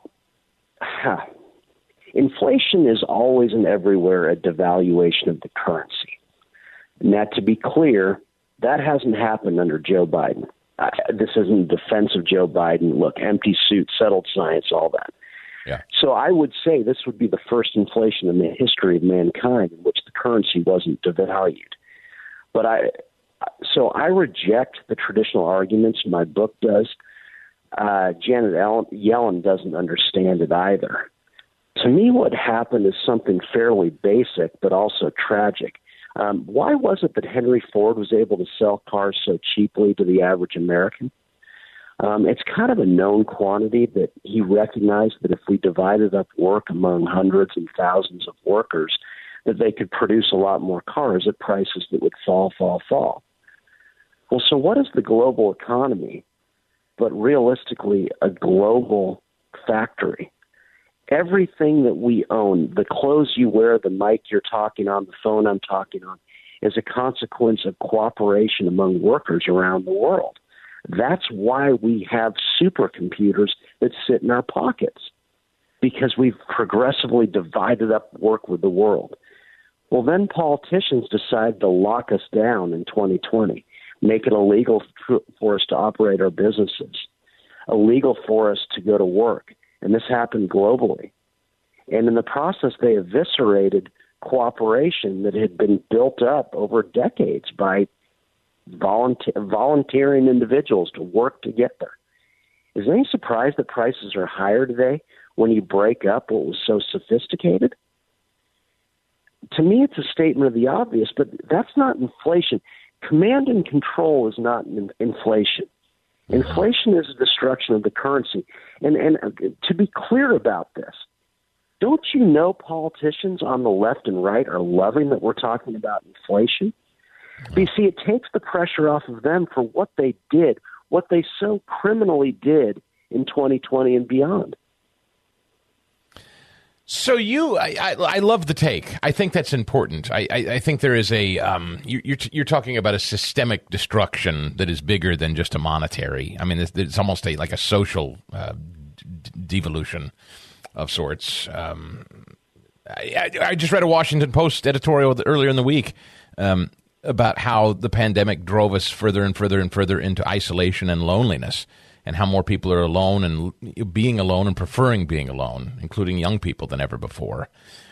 inflation is always and everywhere a devaluation of the currency. Now, to be clear, that hasn't happened under Joe Biden. Uh, this isn't defense of Joe Biden. Look, empty suit, settled science, all that. Yeah. So I would say this would be the first inflation in the history of mankind in which the currency wasn't devalued. But I, so I reject the traditional arguments. My book does. Uh, Janet Yellen doesn't understand it either. To me, what happened is something fairly basic, but also tragic. Um, why was it that Henry Ford was able to sell cars so cheaply to the average American? Um, it's kind of a known quantity that he recognized that if we divided up work among hundreds and thousands of workers, that they could produce a lot more cars at prices that would fall, fall, fall. Well, so what is the global economy but realistically a global factory? Everything that we own, the clothes you wear, the mic you're talking on, the phone I'm talking on, is a consequence of cooperation among workers around the world. That's why we have supercomputers that sit in our pockets, because we've progressively divided up work with the world. Well, then politicians decide to lock us down in twenty twenty, make it illegal for us to operate our businesses, illegal for us to go to work. And this happened globally. And in the process, they eviscerated cooperation that had been built up over decades by volunteer, volunteering individuals to work together. Is there any surprise that prices are higher today when you break up what was so sophisticated? To me, it's a statement of the obvious, but that's not inflation. Command and control is not inflation. Inflation is a destruction of the currency. And, and to be clear about this, don't you know politicians on the left and right are loving that we're talking about inflation? But you see, it takes the pressure off of them for what they did, what they so criminally did in twenty twenty and beyond. So you, I, I, I love the take. I think that's important. I, I, I think there is a, um, you, you're, you're talking about a systemic destruction that is bigger than just a monetary. I mean, it's, it's almost a, like a social uh, d- devolution of sorts. Um, I, I, I just read a Washington Post editorial earlier in the week um, about how the pandemic drove us further and further and further into isolation and loneliness, and how more people are alone and being alone and preferring being alone, including young people, than ever before.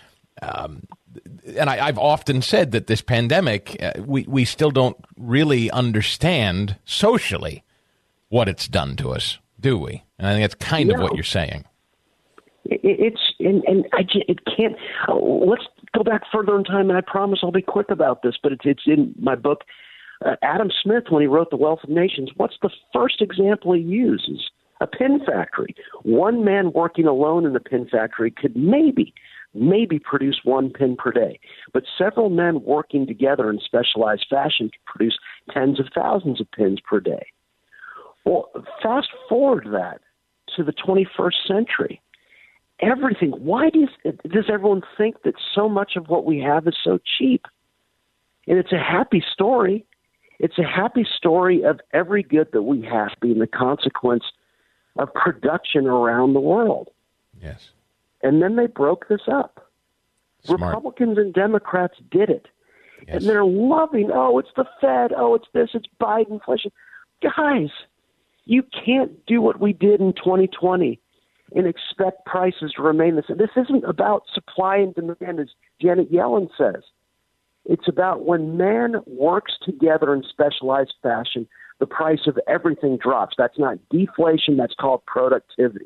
Um, and I, I've often said that this pandemic, uh, we, we still don't really understand socially what it's done to us, do we? And I think that's kind no. of what you're saying. It, it's, and, and I, it can't, uh, let's go back further in time, and I promise I'll be quick about this, but it's, it's in my book. Uh, Adam Smith, when he wrote The Wealth of Nations, what's the first example he uses? A pin factory. One man working alone in the pin factory could maybe, maybe produce one pin per day. But several men working together in specialized fashion could produce tens of thousands of pins per day. Well, fast forward that to the twenty-first century. Everything. Why does, does everyone think that so much of what we have is so cheap? And it's a happy story. It's a happy story of every good that we have being the consequence of production around the world. Yes. And then they broke this up. Smart. Republicans and Democrats did it. Yes. And they're loving, oh, it's the Fed, oh, it's this, it's Biden inflation. Guys, you can't do what we did in twenty twenty and expect prices to remain the same. This isn't about supply and demand, as Janet Yellen says. It's about when man works together in specialized fashion, the price of everything drops. That's not deflation. That's called productivity.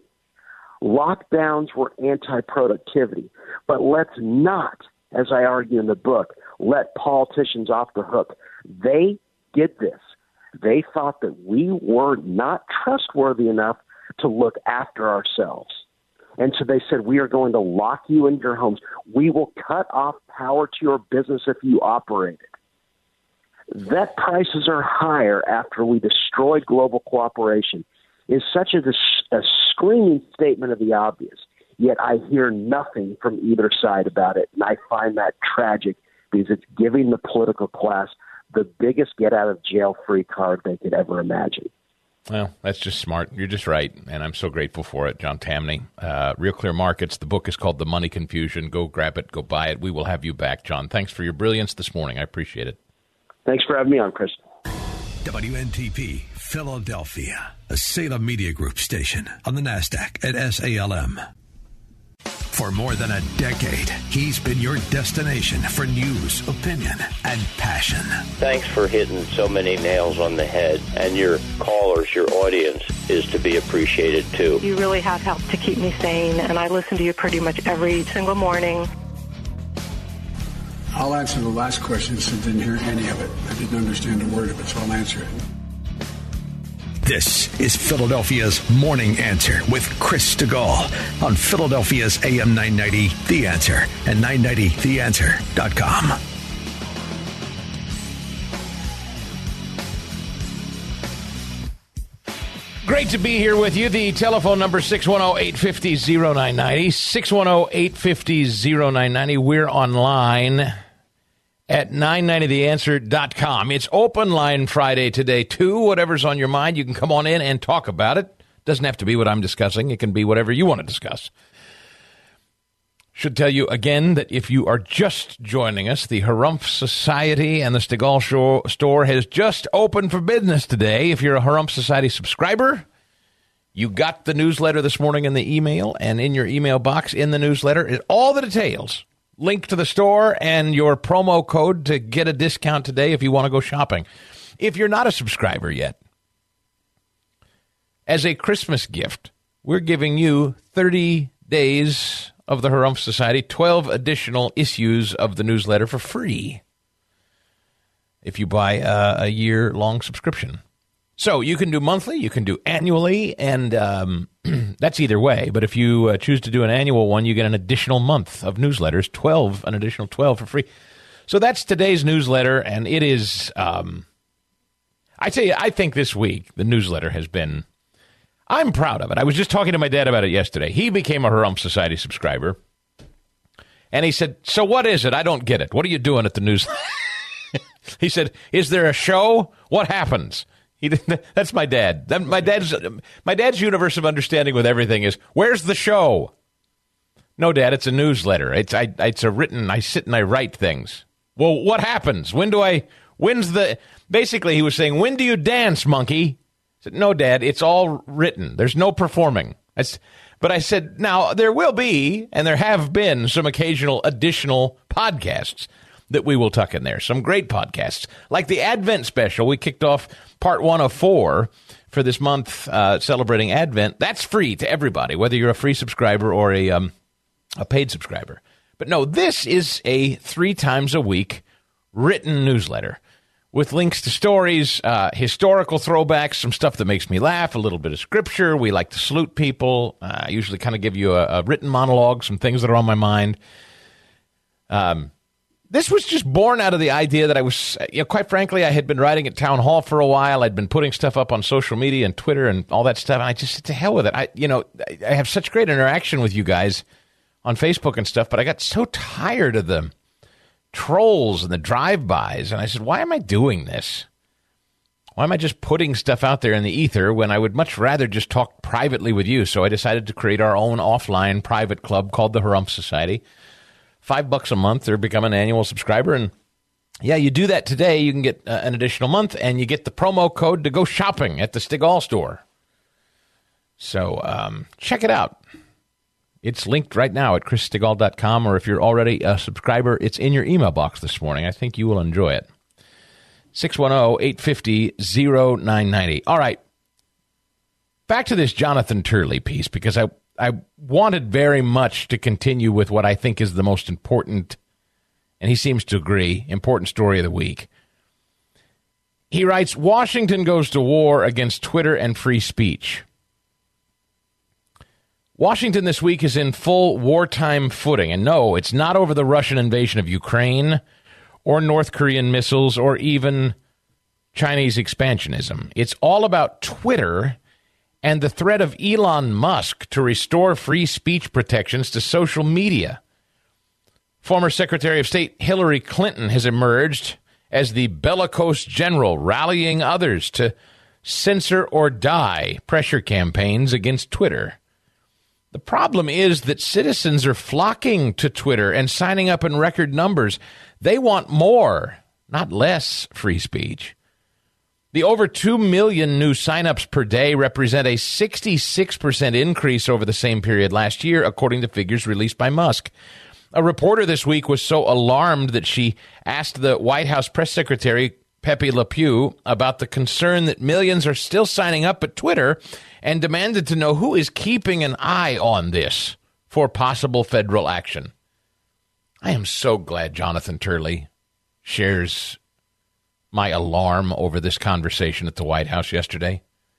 Lockdowns were anti-productivity. But let's not, as I argue in the book, let politicians off the hook. They did this. They thought that we were not trustworthy enough to look after ourselves. And so they said, we are going to lock you in your homes. We will cut off power to your business if you operate it. That prices are higher after we destroyed global cooperation is such a, a screaming statement of the obvious. Yet I hear nothing from either side about it. And I find that tragic because it's giving the political class the biggest get-out-of-jail-free card they could ever imagine. Well, that's just smart. You're just right, and I'm so grateful for it, John Tamny. Uh, Real Clear Markets, the book is called The Money Confusion. Go grab it. Go buy it. We will have you back, John. Thanks for your brilliance this morning. I appreciate it. Thanks for having me on, Chris. W N T P, Philadelphia, a Salem Media Group station on the NASDAQ at S A L M. For more than a decade, he's been your destination for news, opinion, and passion. Thanks for hitting so many nails on the head, and your callers, your audience, is to be appreciated, too. You really have helped to keep me sane, and I listen to you pretty much every single morning. I'll answer the last question since I didn't hear any of it. I didn't understand a word of it, so I'll answer it. This is Philadelphia's Morning Answer with Chris DeGaulle on Philadelphia's A M nine ninety, The Answer, and nine ninety the answer dot com. Great to be here with you. The telephone number six one zero, eight five zero, zero nine nine zero, six one zero, eight five zero, zero nine nine zero. We're online at nine ninety the answer dot com. It's Open Line Friday today, too. Whatever's on your mind, you can come on in and talk about it. Doesn't have to be what I'm discussing. It can be whatever you want to discuss. Should tell you again that if you are just joining us, the Harumph Society and the Stegall Show store has just opened for business today. If you're a Harumph Society subscriber, you got the newsletter this morning in the email, and in your email box in the newsletter is all the details. Link to the store and your promo code to get a discount today if you want to go shopping. If you're not a subscriber yet, as a Christmas gift, we're giving you thirty days of the Harumph Society, twelve additional issues of the newsletter for free if you buy a, a year-long subscription. So you can do monthly, you can do annually, and um, that's either way. But if you uh, choose to do an annual one, you get an additional month of newsletters, twelve, an additional twelve for free. So that's today's newsletter, and it is, um, I tell you, I think this week the newsletter has been, I'm proud of it. I was just talking to my dad about it yesterday. He became a Harumph Society subscriber, and he said, so what is it? I don't get it. What are you doing at the newsletter? He said, is there a show? What happens? He didn't, that's my dad. That, my dad's my dad's universe of understanding with everything is, where's the show? No, Dad, it's a newsletter. It's I it's a written. I sit and I write things. Well, what happens? When do I? When's the? Basically, he was saying, when do you dance, monkey? I said, no, Dad, it's all written. There's no performing. That's, but I said, now there will be, and there have been some occasional additional podcasts that we will tuck in there. Some great podcasts, like the Advent special. We kicked off part one of four for this month uh, celebrating Advent. That's free to everybody, whether you're a free subscriber or a um, a paid subscriber. But no, this is a three times a week written newsletter with links to stories, uh, historical throwbacks, some stuff that makes me laugh, a little bit of scripture. We like to salute people. Uh, I usually kind of give you a, a written monologue, some things that are on my mind. Um. This was just born out of the idea that I was, you know, quite frankly, I had been writing at Town Hall for a while. I'd been putting stuff up on social media and Twitter and all that stuff. And I just said, to hell with it. I, you know, I have such great interaction with you guys on Facebook and stuff, but I got so tired of the trolls and the drive-bys. And I said, why am I doing this? Why am I just putting stuff out there in the ether when I would much rather just talk privately with you? So I decided to create our own offline private club called the Harumph Society. Five bucks a month or become an annual subscriber. And yeah, you do that today, you can get uh, an additional month, and you get the promo code to go shopping at the Stegall store. So um, check it out. It's linked right now at chris stegall dot com, or if you're already a subscriber, it's in your email box this morning. I think you will enjoy it. six one zero, eight five zero, zero nine nine zero. All right. Back to this Jonathan Turley piece, because I I wanted very much to continue with what I think is the most important, and he seems to agree, important story of the week. He writes, Washington goes to war against Twitter and free speech. Washington this week is in full wartime footing. And no, it's not over the Russian invasion of Ukraine or North Korean missiles or even Chinese expansionism. It's all about Twitter and the threat of Elon Musk to restore free speech protections to social media. Former Secretary of State Hillary Clinton has emerged as the bellicose general rallying others to censor or die pressure campaigns against Twitter. The problem is that citizens are flocking to Twitter and signing up in record numbers. They want more, not less, free speech. The over two million new signups per day represent a sixty-six percent increase over the same period last year, according to figures released by Musk. A reporter this week was so alarmed that she asked the White House press secretary, Pepe Le Pew, about the concern that millions are still signing up at Twitter and demanded to know who is keeping an eye on this for possible federal action. I am so glad Jonathan Turley shares my alarm over this conversation at the White House yesterday.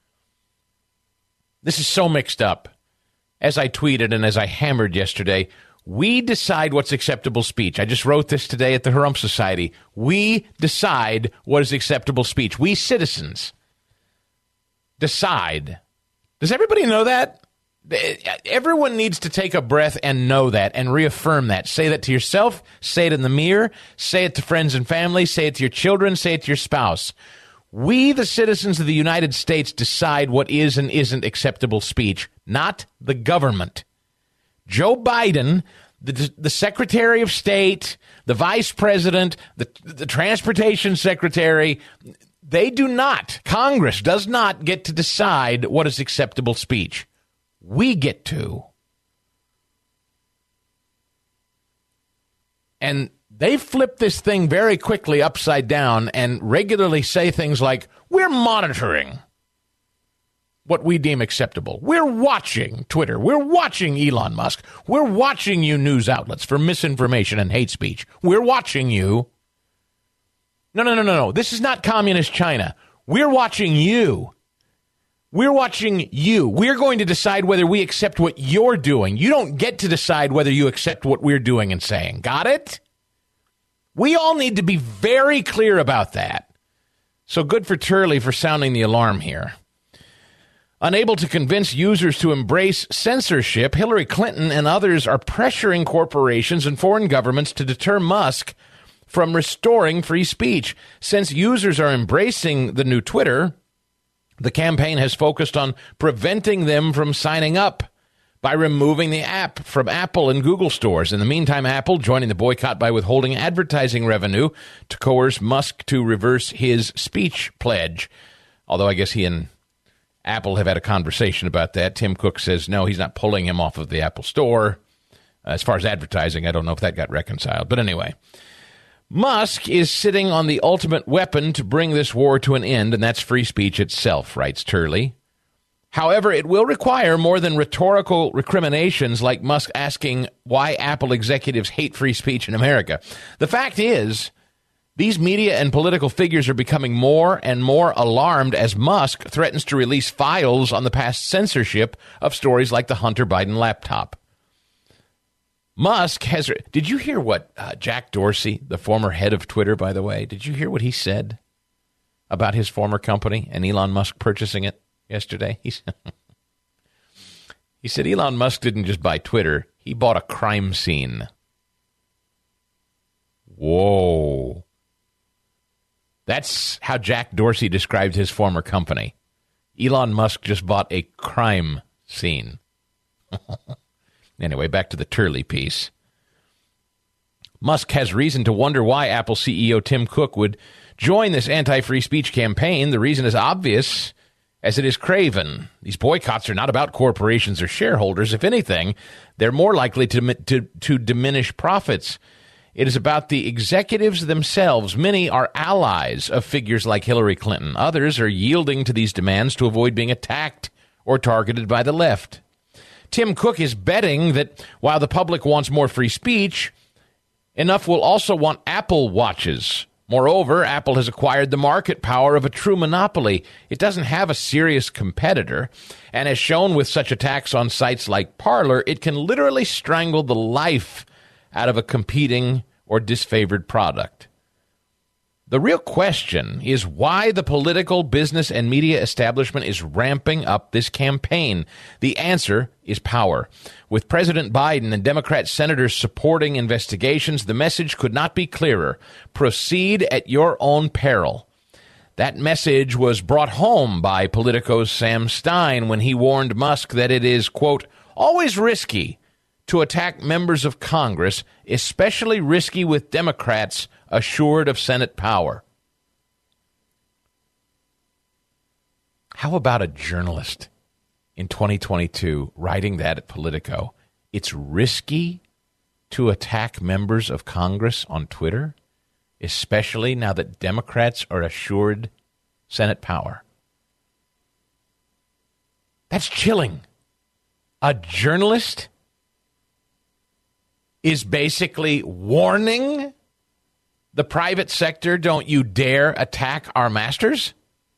This is so mixed up. As I tweeted and as I hammered yesterday, we decide what's acceptable speech. I just wrote this today at the Harump Society. We decide what is acceptable speech. We citizens decide. Does everybody know that? Everyone needs to take a breath and know that and reaffirm that. Say that to yourself. Say it in the mirror. Say it to friends and family. Say it to your children. Say it to your spouse. We, the citizens of the United States, decide what is and isn't acceptable speech, not the government. Joe Biden, the, the Secretary of State, the Vice President, the, the Transportation Secretary, they do not, Congress does not get to decide what is acceptable speech. We get to. And they flip this thing very quickly upside down and regularly say things like, we're monitoring what we deem acceptable. We're watching Twitter. We're watching Elon Musk. We're watching you news outlets for misinformation and hate speech. We're watching you. No, no, no, no, no. This is not communist China. We're watching you. We're watching you. We're going to decide whether we accept what you're doing. You don't get to decide whether you accept what we're doing and saying. Got it? We all need to be very clear about that. So good for Turley for sounding the alarm here. Unable to convince users to embrace censorship, Hillary Clinton and others are pressuring corporations and foreign governments to deter Musk from restoring free speech. Since users are embracing the new Twitter, the campaign has focused on preventing them from signing up by removing the app from Apple and Google stores. In the meantime, Apple joining the boycott by withholding advertising revenue to coerce Musk to reverse his speech pledge. Although I guess he and Apple have had a conversation about that. Tim Cook says, no, he's not pulling him off of the Apple store. As far as advertising, I don't know if that got reconciled. But anyway, Musk is sitting on the ultimate weapon to bring this war to an end, and that's free speech itself, writes Turley. However, it will require more than rhetorical recriminations like Musk asking why Apple executives hate free speech in America. The fact is, these media and political figures are becoming more and more alarmed as Musk threatens to release files on the past censorship of stories like the Hunter Biden laptop. Musk has... Did you hear what uh, Jack Dorsey, the former head of Twitter, by the way, did you hear what he said about his former company and Elon Musk purchasing it yesterday? He said, he said Elon Musk didn't just buy Twitter, he bought a crime scene. Whoa. That's how Jack Dorsey described his former company. Elon Musk just bought a crime scene. Anyway, back to the Turley piece. Musk has reason to wonder why Apple C E O Tim Cook would join this anti-free speech campaign. The reason is obvious, as it is craven. These boycotts are not about corporations or shareholders. If anything, they're more likely to, to, to diminish profits. It is about the executives themselves. Many are allies of figures like Hillary Clinton. Others are yielding to these demands to avoid being attacked or targeted by the left. Tim Cook is betting that while the public wants more free speech, enough will also want Apple Watches Moreover, Apple has acquired the market power of a true monopoly. It doesn't have a serious competitor, and as shown with such attacks on sites like Parler, it can literally strangle the life out of a competing or disfavored product. The real question is why the political, business, and media establishment is ramping up this campaign. The answer is power. With President Biden and Democrat senators supporting investigations, the message could not be clearer. Proceed at your own peril. That message was brought home by Politico's Sam Stein when he warned Musk that it is, quote, always risky to attack members of Congress, especially risky with Democrats assured of Senate power. How about a journalist in twenty twenty-two writing that at Politico? It's risky to attack members of Congress on Twitter, especially now that Democrats are assured Senate power. That's chilling. A journalist is basically warning the private sector, don't you dare attack our masters?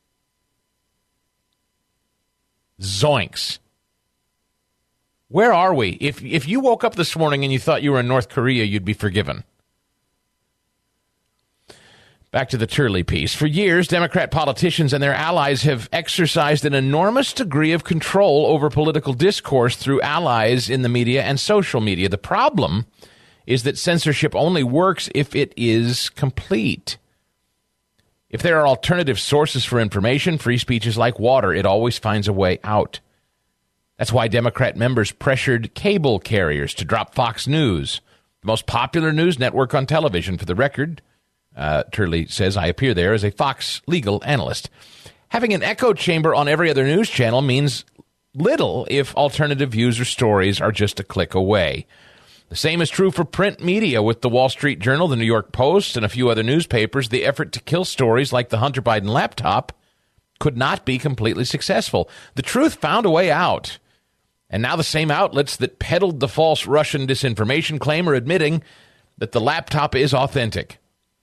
Zoinks. Where are we? If if you woke up this morning and you thought you were in North Korea, you'd be forgiven. Back to the Turley piece. For years, Democrat politicians and their allies have exercised an enormous degree of control over political discourse through allies in the media and social media. The problem is that censorship only works if it is complete. If there are alternative sources for information, free speech is like water. It always finds a way out. That's why Democrat members pressured cable carriers to drop Fox News, the most popular news network on television. For the record, uh, Turley says, I appear there as a Fox legal analyst. Having an echo chamber on every other news channel means little if alternative views or stories are just a click away. The same is true for print media with the Wall Street Journal, the New York Post, and a few other newspapers. The effort to kill stories like the Hunter Biden laptop could not be completely successful. The truth found a way out. And now the same outlets that peddled the false Russian disinformation claim are admitting that the laptop is authentic.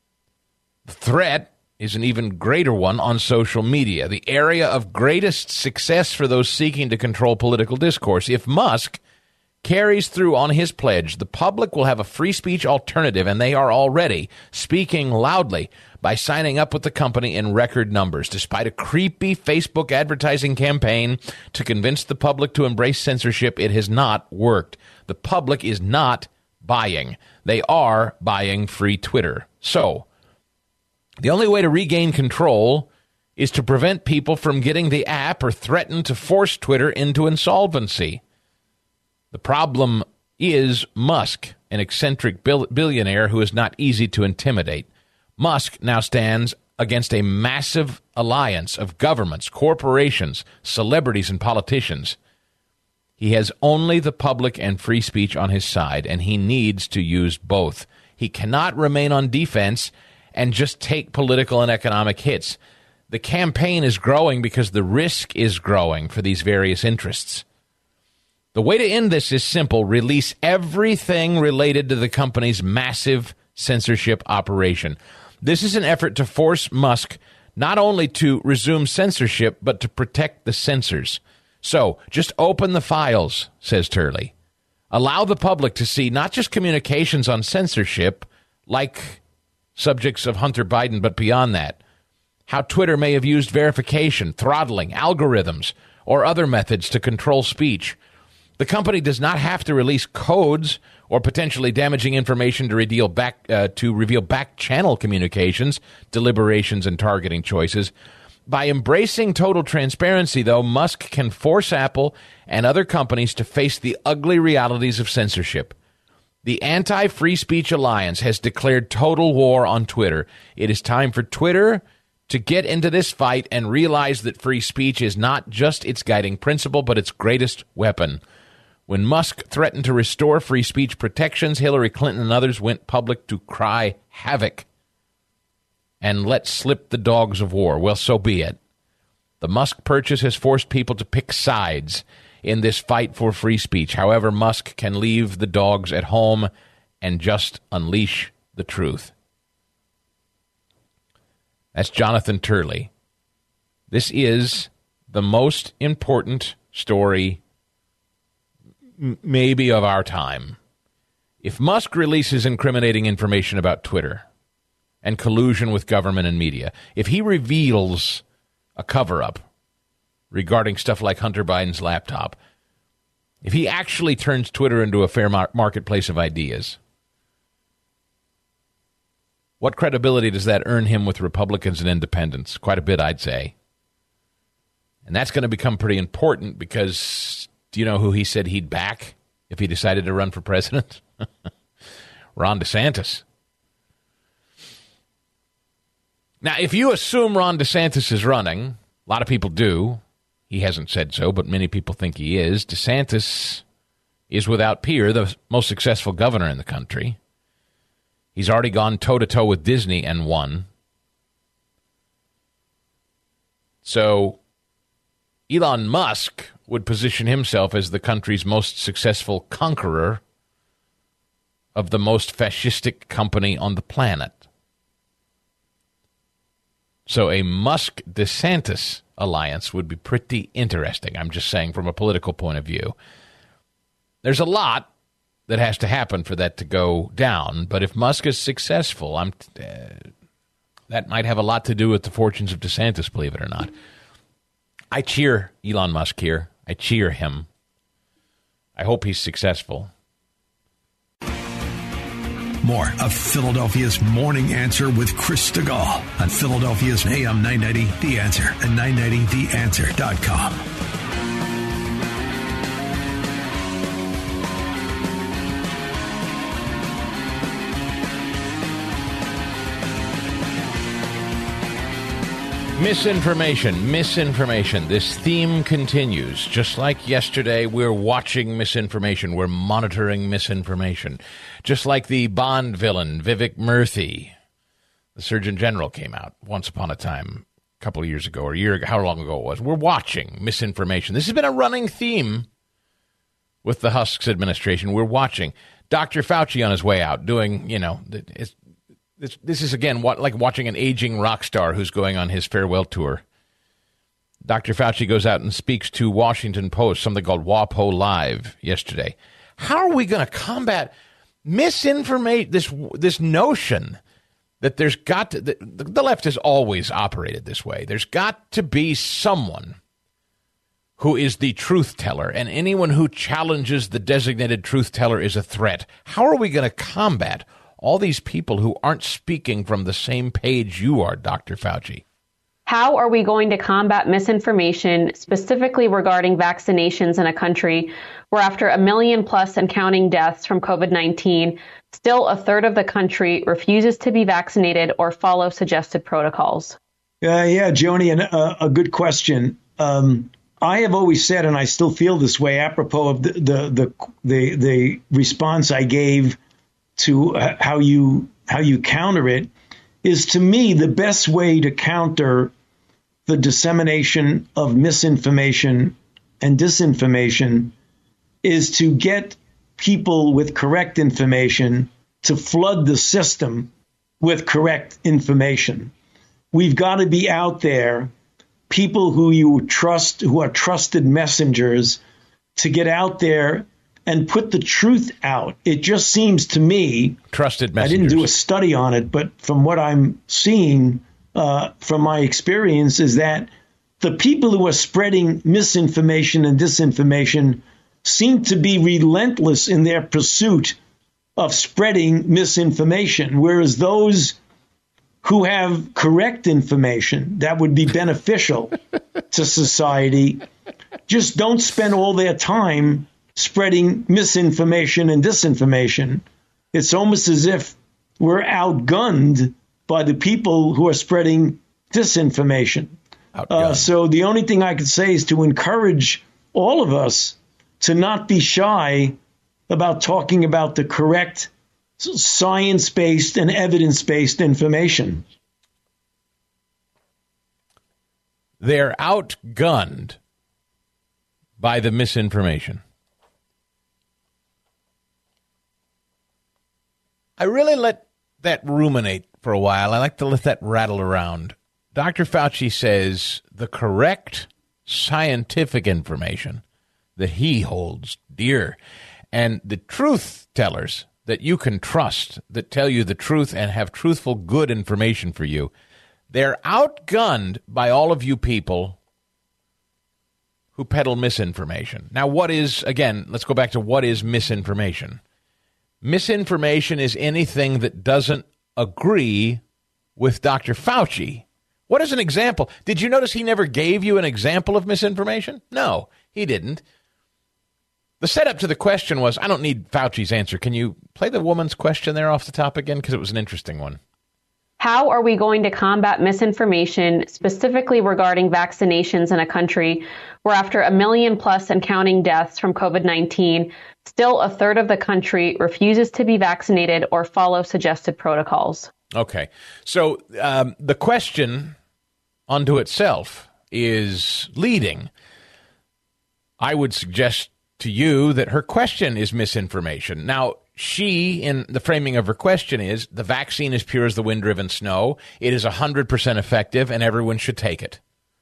The threat is an even greater one on social media, the area of greatest success for those seeking to control political discourse. If Musk carries through on his pledge, the public will have a free speech alternative, and they are already speaking loudly by signing up with the company in record numbers. Despite a creepy Facebook advertising campaign to convince the public to embrace censorship, it has not worked. The public is not buying. They are buying free Twitter. So, the only way to regain control is to prevent people from getting the app or threaten to force Twitter into insolvency. The problem is Musk, an eccentric bil- billionaire who is not easy to intimidate. Musk now stands against a massive alliance of governments, corporations, celebrities, and politicians. He has only the public and free speech on his side, and he needs to use both. He cannot remain on defense and just take political and economic hits. The campaign is growing because the risk is growing for these various interests. The way to end this is simple. Release everything related to the company's massive censorship operation. This is an effort to force Musk not only to resume censorship, but to protect the censors. So just open the files, says Turley. Allow the public to see not just communications on censorship, like subjects of Hunter Biden, but beyond that. How Twitter may have used verification, throttling, algorithms, or other methods to control speech. The company does not have to release codes or potentially damaging information to reveal back uh, to reveal back channel communications, deliberations, and targeting choices. By embracing total transparency, though, Musk can force Apple and other companies to face the ugly realities of censorship. The Anti-Free Speech Alliance has declared total war on Twitter. It is time for Twitter to get into this fight and realize that free speech is not just its guiding principle, but its greatest weapon. When Musk threatened to restore free speech protections, Hillary Clinton and others went public to cry havoc and let slip the dogs of war. Well, so be it. The Musk purchase has forced people to pick sides in this fight for free speech. However, Musk can leave the dogs at home and just unleash the truth. That's Jonathan Turley. This is the most important story m- maybe of our time. If Musk releases incriminating information about Twitter and collusion with government and media, if he reveals a cover-up regarding stuff like Hunter Biden's laptop, if he actually turns Twitter into a fair mar- marketplace of ideas, what credibility does that earn him with Republicans and independents? Quite a bit, I'd say. And that's going to become pretty important because do you know who he said he'd back if he decided to run for president? Ron DeSantis. Now, if you assume Ron DeSantis is running, a lot of people do. He hasn't said so, but many people think he is. DeSantis is without peer the most successful governor in the country. He's already gone toe-to-toe with Disney and won. So Elon Musk would position himself as the country's most successful conqueror of the most fascistic company on the planet. So a Musk-DeSantis alliance would be pretty interesting. I'm just saying from a political point of view. There's a lot that has to happen for that to go down, but if Musk is successful, I'm uh, that might have a lot to do with the fortunes of DeSantis, believe it or not. I cheer Elon Musk here. I cheer him. I hope he's successful. More of Philadelphia's Morning Answer with Chris Stegall on Philadelphia's A M nine ninety The Answer and nine ninety the answer dot com. Misinformation, misinformation. This theme continues. Just like yesterday, we're watching misinformation. We're monitoring misinformation. Just like the Bond villain, Vivek Murthy, the Surgeon General, came out once upon a time, a couple of years ago, or a year ago, how long ago it was. We're watching misinformation. This has been a running theme with the Husks administration. We're watching. Doctor Fauci on his way out doing, you know, it's, This, this is, again, what, like watching an aging rock star who's going on his farewell tour. Doctor Fauci goes out and speaks to Washington Post, something called WAPO Live, yesterday. How are we going to combat misinformation, this this notion that there's got to, the, the left has always operated this way. There's got to be someone who is the truth teller, and anyone who challenges the designated truth teller is a threat. How are we going to combat all these people who aren't speaking from the same page you are, Doctor Fauci? How are we going to combat misinformation, specifically regarding vaccinations in a country where after a million plus and counting deaths from COVID nineteen, still a third of the country refuses to be vaccinated or follow suggested protocols? Uh, yeah, Joni, and uh, a good question. Um, I have always said, and I still feel this way, apropos of the the the, the, the response I gave to uh, how you how you counter it, is to me the best way to counter the dissemination of misinformation and disinformation is to get people with correct information to flood the system with correct information. We've got to be out there, people who you trust, who are trusted messengers, to get out there and put the truth out. It just seems to me, trusted messengers. I didn't do a study on it, but from what I'm seeing uh, from my experience is that the people who are spreading misinformation and disinformation seem to be relentless in their pursuit of spreading misinformation, whereas those who have correct information that would be beneficial to society just don't spend all their time spreading misinformation and disinformation. It's almost as if we're outgunned by the people who are spreading disinformation. Uh, so the only thing I could say is to encourage all of us to not be shy about talking about the correct science-based and evidence-based information. They're outgunned by the misinformation. I really let that ruminate for a while. I like to let that rattle around. Doctor Fauci says the correct scientific information that he holds dear and the truth tellers that you can trust, that tell you the truth and have truthful, good information for you, they're outgunned by all of you people who peddle misinformation. Now, what is, again, let's go back to what is misinformation. Misinformation is anything that doesn't agree with Doctor Fauci. What is an example? Did you notice he never gave you an example of misinformation? No, he didn't. The setup to the question was, I don't need Fauci's answer. Can you play the woman's question there off the top again? Because it was an interesting one. How are we going to combat misinformation, specifically regarding vaccinations in a country where after a million plus and counting deaths from COVID nineteen, still a third of the country refuses to be vaccinated or follow suggested protocols? Okay. So um, the question unto itself is leading. I would suggest to you that her question is misinformation. Now, she, in the framing of her question, is the vaccine is pure as the wind-driven snow. It is one hundred percent effective, and everyone should take it.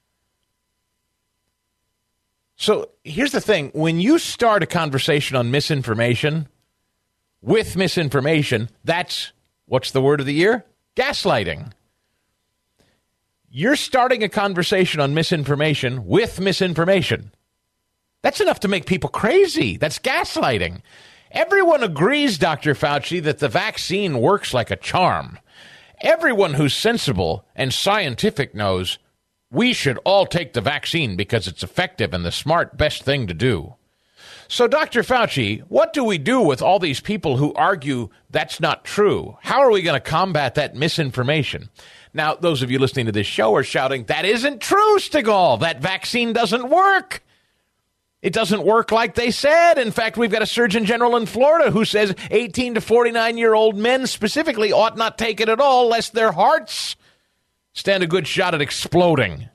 So here's the thing. When you start a conversation on misinformation with misinformation, that's, what's the word of the year? Gaslighting. You're starting a conversation on misinformation with misinformation. That's enough to make people crazy. That's gaslighting. Everyone agrees, Doctor Fauci, that the vaccine works like a charm. Everyone who's sensible and scientific knows we should all take the vaccine because it's effective and the smart, best thing to do. So, Doctor Fauci, what do we do with all these people who argue that's not true? How are we going to combat that misinformation? Now, those of you listening to this show are shouting, that isn't true, Stigall. That vaccine doesn't work. It doesn't work like they said. In fact, we've got a Surgeon General in Florida who says eighteen to forty-nine-year-old men specifically ought not take it at all, lest their hearts stand a good shot at exploding.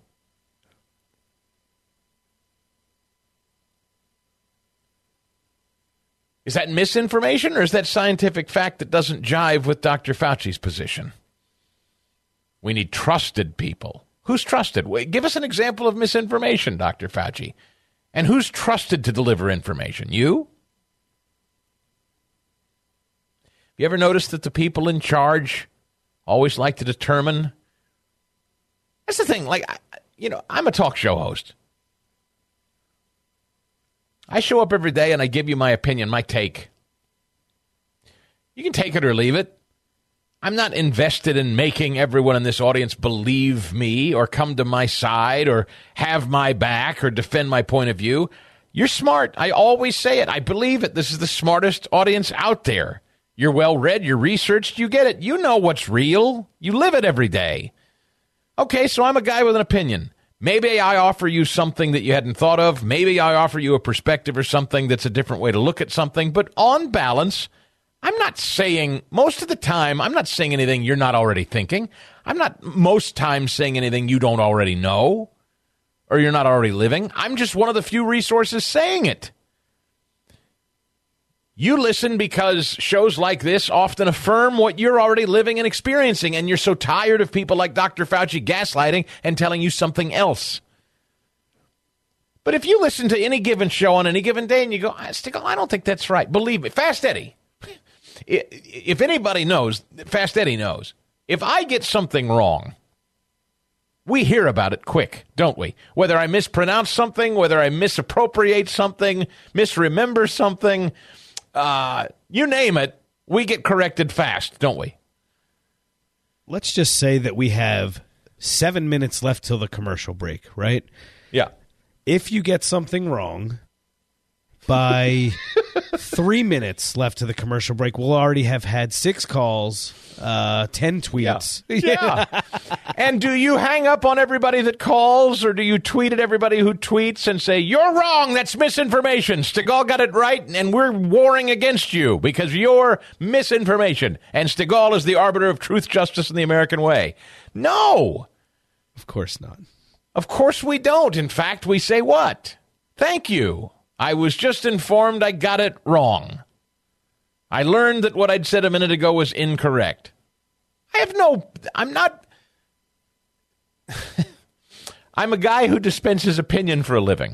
Is that misinformation, or is that scientific fact that doesn't jive with Doctor Fauci's position? We need trusted people. Who's trusted? Wait, give us an example of misinformation, Doctor Fauci. And who's trusted to deliver information? You? You ever noticed that the people in charge always like to determine? That's the thing. Like, you know, I'm a talk show host. I show up every day and I give you my opinion, my take. You can take it or leave it. I'm not invested in making everyone in this audience believe me or come to my side or have my back or defend my point of view. You're smart. I always say it. I believe it. This is the smartest audience out there. You're well-read. You're researched. You get it. You know what's real. You live it every day. Okay, so I'm a guy with an opinion. Maybe I offer you something that you hadn't thought of. Maybe I offer you a perspective or something that's a different way to look at something. But on balance, I'm not saying, most of the time, I'm not saying anything you're not already thinking. I'm not most times saying anything you don't already know or you're not already living. I'm just one of the few resources saying it. You listen because shows like this often affirm what you're already living and experiencing, and you're so tired of people like Doctor Fauci gaslighting and telling you something else. But if you listen to any given show on any given day and you go, Stigall, I don't think that's right. Believe me, Fast Eddie. If anybody knows, Fast Eddie knows. If I get something wrong, we hear about it quick, don't we? Whether I mispronounce something, whether I misappropriate something, misremember something, uh, you name it, we get corrected fast, don't we? Let's just say that we have seven minutes left till the commercial break, right? Yeah. If you get something wrong, by three minutes left to the commercial break, we'll already have had six calls, uh, ten tweets. Yeah. yeah. And do you hang up on everybody that calls, or do you tweet at everybody who tweets and say, you're wrong, that's misinformation. Stigall got it right, and we're warring against you because you're misinformation. And Stigall is the arbiter of truth, justice, and the American way. No. Of course not. Of course we don't. In fact, we say what? Thank you. I was just informed I got it wrong. I learned that what I'd said a minute ago was incorrect. I have no, I'm not, I'm a guy who dispenses opinion for a living.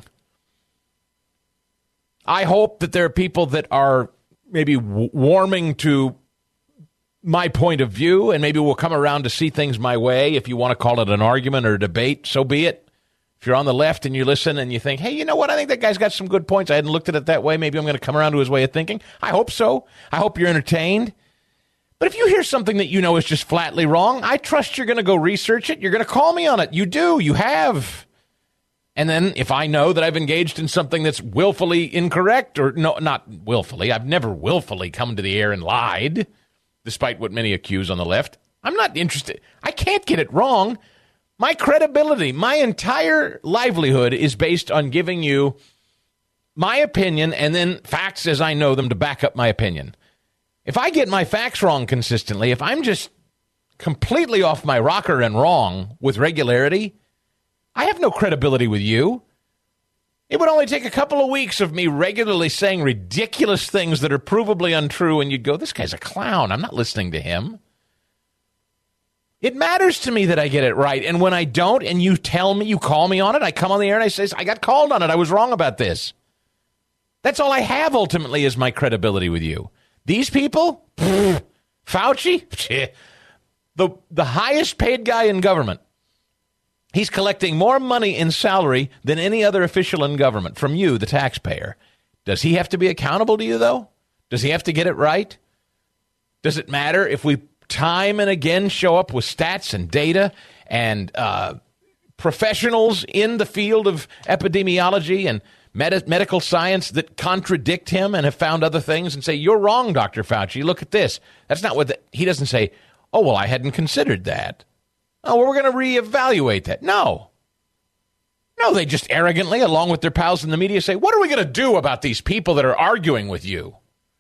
I hope that there are people that are maybe w- warming to my point of view and maybe will come around to see things my way. If you want to call it an argument or a debate, so be it. If you're on the left and you listen and you think, hey, you know what? I think that guy's got some good points. I hadn't looked at it that way. Maybe I'm going to come around to his way of thinking. I hope so. I hope you're entertained. But if you hear something that you know is just flatly wrong, I trust you're going to go research it. You're going to call me on it. You do. You have. And then if I know that I've engaged in something that's willfully incorrect, or no, not willfully, I've never willfully come to the air and lied, despite what many accuse on the left, I'm not interested. I can't get it wrong. My credibility, my entire livelihood is based on giving you my opinion and then facts as I know them to back up my opinion. If I get my facts wrong consistently, if I'm just completely off my rocker and wrong with regularity, I have no credibility with you. It would only take a couple of weeks of me regularly saying ridiculous things that are provably untrue, and you'd go, this guy's a clown. I'm not listening to him. It matters to me that I get it right. And when I don't, and you tell me, you call me on it, I come on the air and I say, I got called on it. I was wrong about this. That's all I have ultimately is my credibility with you. These people, pfft, Fauci, the, the highest paid guy in government. He's collecting more money in salary than any other official in government from you, the taxpayer. Does he have to be accountable to you, though? Does he have to get it right? Does it matter if we time and again show up with stats and data and uh, professionals in the field of epidemiology and med- medical science that contradict him and have found other things and say, you're wrong, Doctor Fauci, look at this. That's not what the, he doesn't say, oh, well, I hadn't considered that. Oh, well, we're going to reevaluate that. No. No, they just arrogantly, along with their pals in the media, say, what are we going to do about these people that are arguing with you?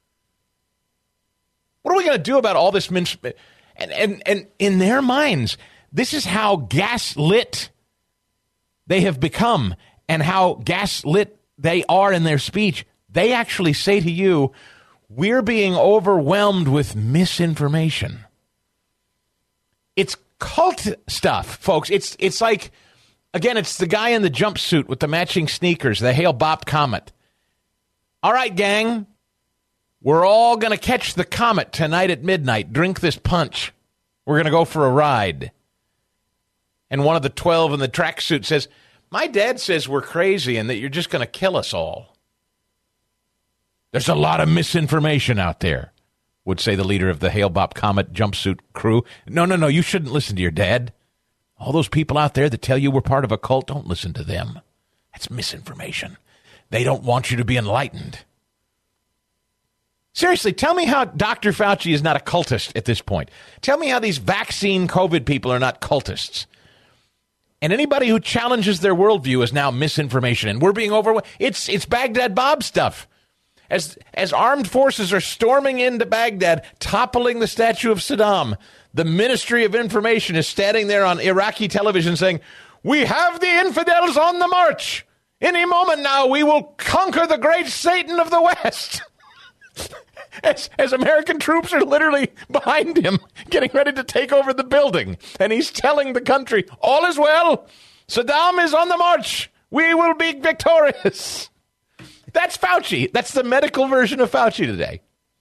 What are we going to do about all this? Min- and, and, and in their minds, this is how gaslit they have become and how gaslit they are in their speech. They actually say to you, we're being overwhelmed with misinformation. It's cult stuff, folks. It's it's like, again, it's the guy in the jumpsuit with the matching sneakers, the Hale-Bopp comet. All right, gang, we're all going to catch the comet tonight at midnight. Drink this punch. We're going to go for a ride. And one of the twelve in the tracksuit says, my dad says we're crazy and that you're just going to kill us all. There's a lot of misinformation out there, would say the leader of the Hale-Bopp Comet jumpsuit crew. No, no, no, you shouldn't listen to your dad. All those people out there that tell you we're part of a cult, don't listen to them. That's misinformation. They don't want you to be enlightened. Seriously, tell me how Doctor Fauci is not a cultist at this point. Tell me how these vaccine COVID people are not cultists. And anybody who challenges their worldview is now misinformation. And we're being overwhelmed. It's, it's Baghdad Bob stuff. As as armed forces are storming into Baghdad, toppling the statue of Saddam, the Ministry of Information is standing there on Iraqi television saying, we have the infidels on the march. Any moment now, we will conquer the great Satan of the West. as, as American troops are literally behind him, getting ready to take over the building. And he's telling the country, all is well. Saddam is on the march. We will be victorious. That's Fauci. That's the medical version of Fauci today.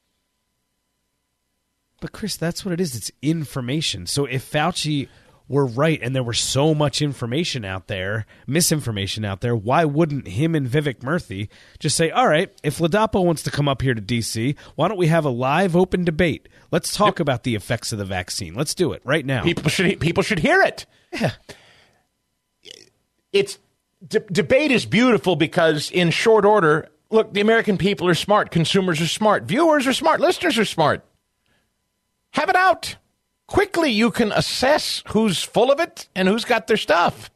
But, Chris, that's what it is. It's information. So if Fauci were right and there were so much information out there, misinformation out there, why wouldn't him and Vivek Murthy just say, all right, if Ladapo wants to come up here to D C, why don't we have a live open debate? Let's talk yep. about the effects of the vaccine. Let's do it right now. People should, people should hear it. Yeah. It's... De- debate is beautiful because in short order, look, the American people are smart. Consumers are smart. Viewers are smart. Listeners are smart. Have it out. Quickly, you can assess who's full of it and who's got their stuff.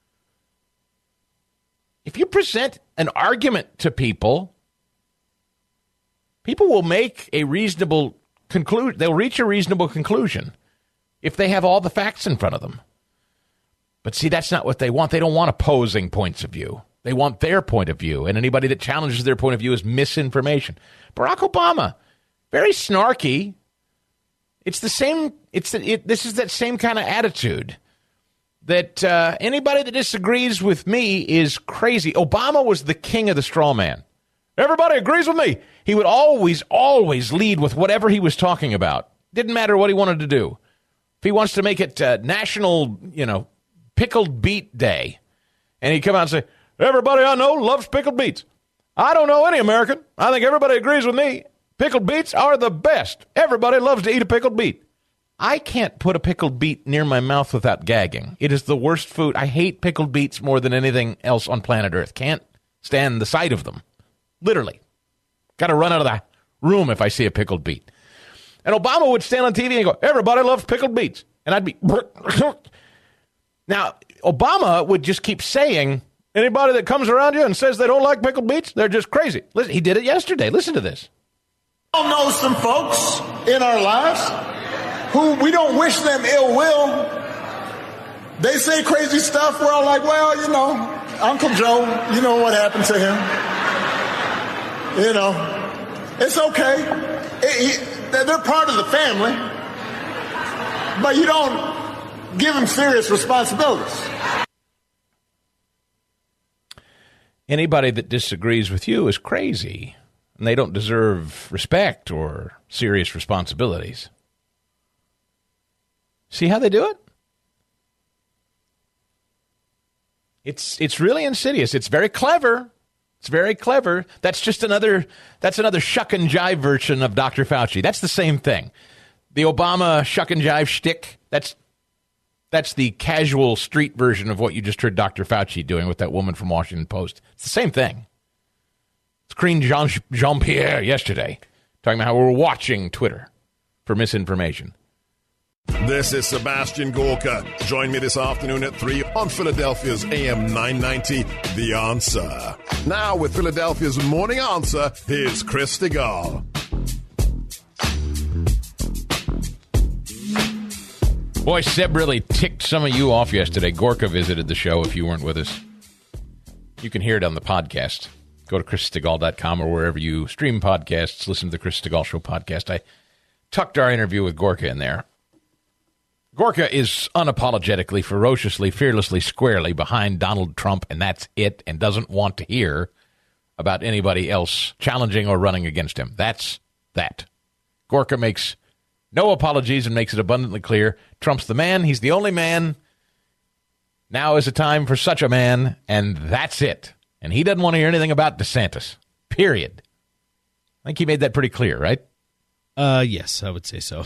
If you present an argument to people, people will make a reasonable conclusion. They'll reach a reasonable conclusion if they have all the facts in front of them. But see, that's not what they want. They don't want opposing points of view. They want their point of view, and anybody that challenges their point of view is misinformation. Barack Obama, very snarky. It's the same. It's the, it, this is that same kind of attitude. that uh, anybody that disagrees with me is crazy. Obama was the king of the straw man. Everybody agrees with me. He would always, always lead with whatever he was talking about. Didn't matter what he wanted to do. If he wants to make it uh, National, you know, Pickled Beet Day, and he'd come out and say, everybody I know loves pickled beets. I don't know any American. I think everybody agrees with me. Pickled beets are the best. Everybody loves to eat a pickled beet. I can't put a pickled beet near my mouth without gagging. It is the worst food. I hate pickled beets more than anything else on planet Earth. Can't stand the sight of them. Literally. Got to run out of the room if I see a pickled beet. And Obama would stand on T V and go, everybody loves pickled beets. And I'd be... Now, Obama would just keep saying, anybody that comes around you and says they don't like pickled beets, they're just crazy. Listen, he did it yesterday. Listen to this. We all know some folks in our lives who we don't wish them ill will. They say crazy stuff. We're all like, well, you know, Uncle Joe, you know what happened to him. You know, it's okay. It, it, they're part of the family. But you don't give them serious responsibilities. Anybody that disagrees with you is crazy, and they don't deserve respect or serious responsibilities. See how they do it? It's it's really insidious. It's very clever. It's very clever. That's just another that's another shuck and jive version of Doctor Fauci. That's the same thing. The Obama shuck and jive shtick, that's that's the casual street version of what you just heard Doctor Fauci doing with that woman from Washington Post. It's the same thing. Screened Jean, Jean-Pierre yesterday, talking about how we're watching Twitter for misinformation. This is Sebastian Gorka. Join me this afternoon at three on Philadelphia's A M nine ninety, The Answer. Now with Philadelphia's Morning Answer, here's Chris Stigall. Boy, Seb really ticked some of you off yesterday. Gorka visited the show if you weren't with us. You can hear it on the podcast. Go to chris stigall dot com or wherever you stream podcasts. Listen to the Chris Stigall Show podcast. I tucked our interview with Gorka in there. Gorka is unapologetically, ferociously, fearlessly, squarely behind Donald Trump, and that's it, and doesn't want to hear about anybody else challenging or running against him. That's that. Gorka makes no apologies and makes it abundantly clear Trump's the man. He's the only man. Now is a time for such a man, and that's it. And he doesn't want to hear anything about DeSantis, period. I think he made that pretty clear, right? Uh, yes, I would say so.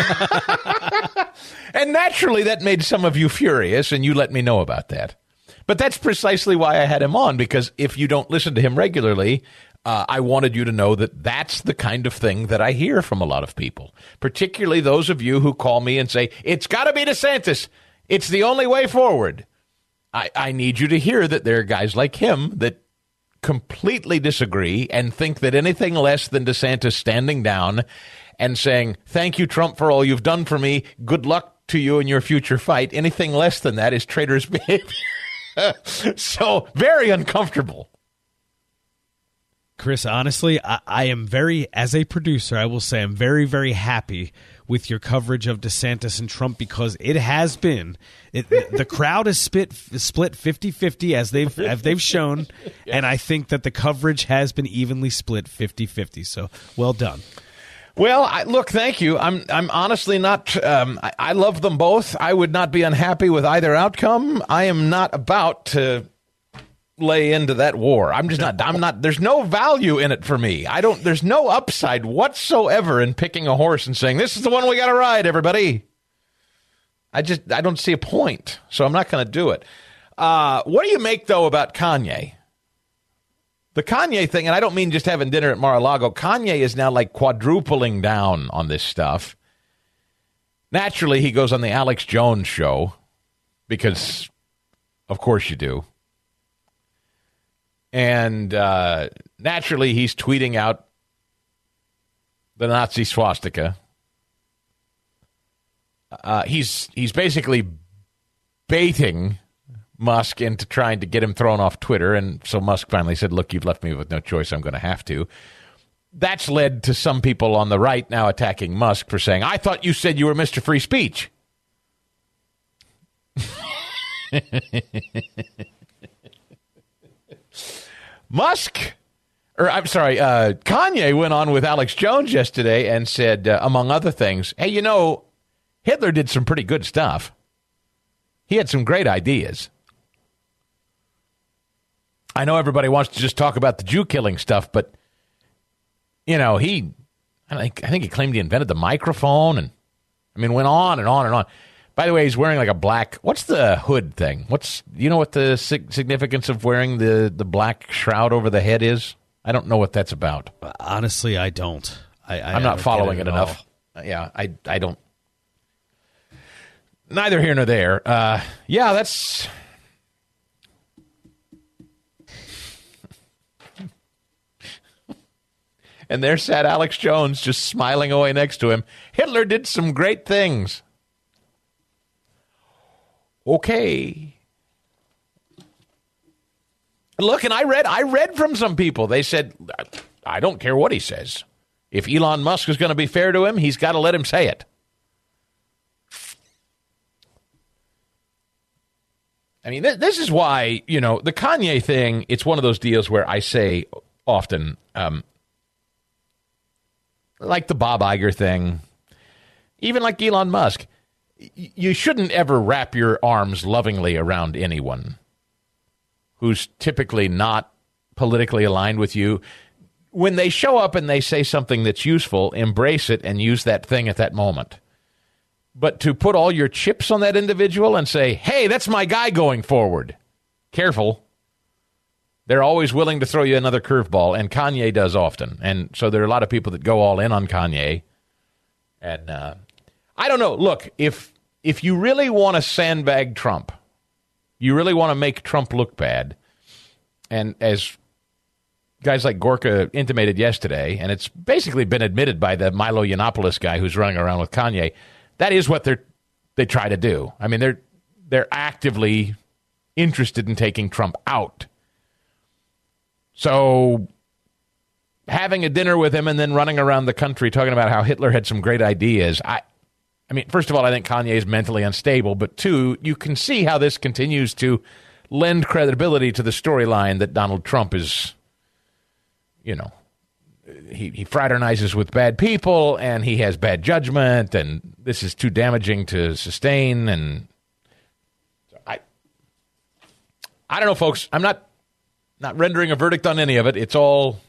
And naturally, that made some of you furious, and you let me know about that. But that's precisely why I had him on, because if you don't listen to him regularly, uh, I wanted you to know that that's the kind of thing that I hear from a lot of people, particularly those of you who call me and say, it's got to be DeSantis. It's the only way forward. I, I need you to hear that there are guys like him that completely disagree and think that anything less than DeSantis standing down and saying, thank you, Trump, for all you've done for me. Good luck to you in your future fight. Anything less than that is traitor's behavior. So very uncomfortable. Chris, honestly, I, I am very, as a producer, I will say I'm very, very happy with your coverage of DeSantis and Trump because it has been. It, the crowd is split split fifty-fifty as they've as they've shown, yes. And I think that the coverage has been evenly split fifty-fifty. So well done. Well, I, look, thank you. I'm I'm honestly not. Um, I, I love them both. I would not be unhappy with either outcome. I am not about to lay into that war. I'm just not. I'm not. There's no value in it for me. I don't. There's no upside whatsoever in picking a horse and saying this is the one we got to ride, everybody. I just. I don't see a point, so I'm not going to do it. Uh, what do you make though about Kanye? The Kanye thing, and I don't mean just having dinner at Mar-a-Lago. Kanye is now like quadrupling down on this stuff. Naturally, he goes on the Alex Jones show because, of course, you do. And uh, naturally, he's tweeting out the Nazi swastika. Uh, he's he's basically baiting Musk into trying to get him thrown off Twitter. And so Musk finally said, look, you've left me with no choice. I'm going to have to. That's led to some people on the right now attacking Musk for saying, I thought you said you were Mister Free Speech. Musk, or I'm sorry, uh, Kanye went on with Alex Jones yesterday and said, uh, among other things, hey, you know, Hitler did some pretty good stuff. He had some great ideas. I know everybody wants to just talk about the Jew killing stuff, but, you know, he, I think, I think he claimed he invented the microphone and, I mean, went on and on and on. By the way, he's wearing like a black, what's the hood thing? What's, you know what the sig- significance of wearing the, the black shroud over the head is? I don't know what that's about. Honestly, I don't. I, I I'm not following it, it enough. All. Yeah, I, I don't. Neither here nor there. Uh, yeah, that's... And there sat Alex Jones just smiling away next to him. Hitler did some great things. Okay. Look, and I read I read from some people. They said, I don't care what he says. If Elon Musk is going to be fair to him, he's got to let him say it. I mean, th- this is why, you know, the Kanye thing, it's one of those deals where I say often, um, like the Bob Iger thing, even like Elon Musk, y- you shouldn't ever wrap your arms lovingly around anyone who's typically not politically aligned with you. When they show up and they say something that's useful, embrace it and use that thing at that moment. But to put all your chips on that individual and say, hey, that's my guy going forward, careful. They're always willing to throw you another curveball, and Kanye does often. And so there are a lot of people that go all in on Kanye. And uh, I don't know. Look, if if you really want to sandbag Trump, you really want to make Trump look bad, and as guys like Gorka intimated yesterday, and it's basically been admitted by the Milo Yiannopoulos guy who's running around with Kanye, that is what they're they try to do. I mean, they're they're actively interested in taking Trump out. So having a dinner with him and then running around the country talking about how Hitler had some great ideas, I I mean, first of all, I think Kanye is mentally unstable, but two, you can see how this continues to lend credibility to the storyline that Donald Trump is, you know, he, he fraternizes with bad people and he has bad judgment and this is too damaging to sustain. And I, I don't know, folks. I'm not not rendering a verdict on any of it. It's all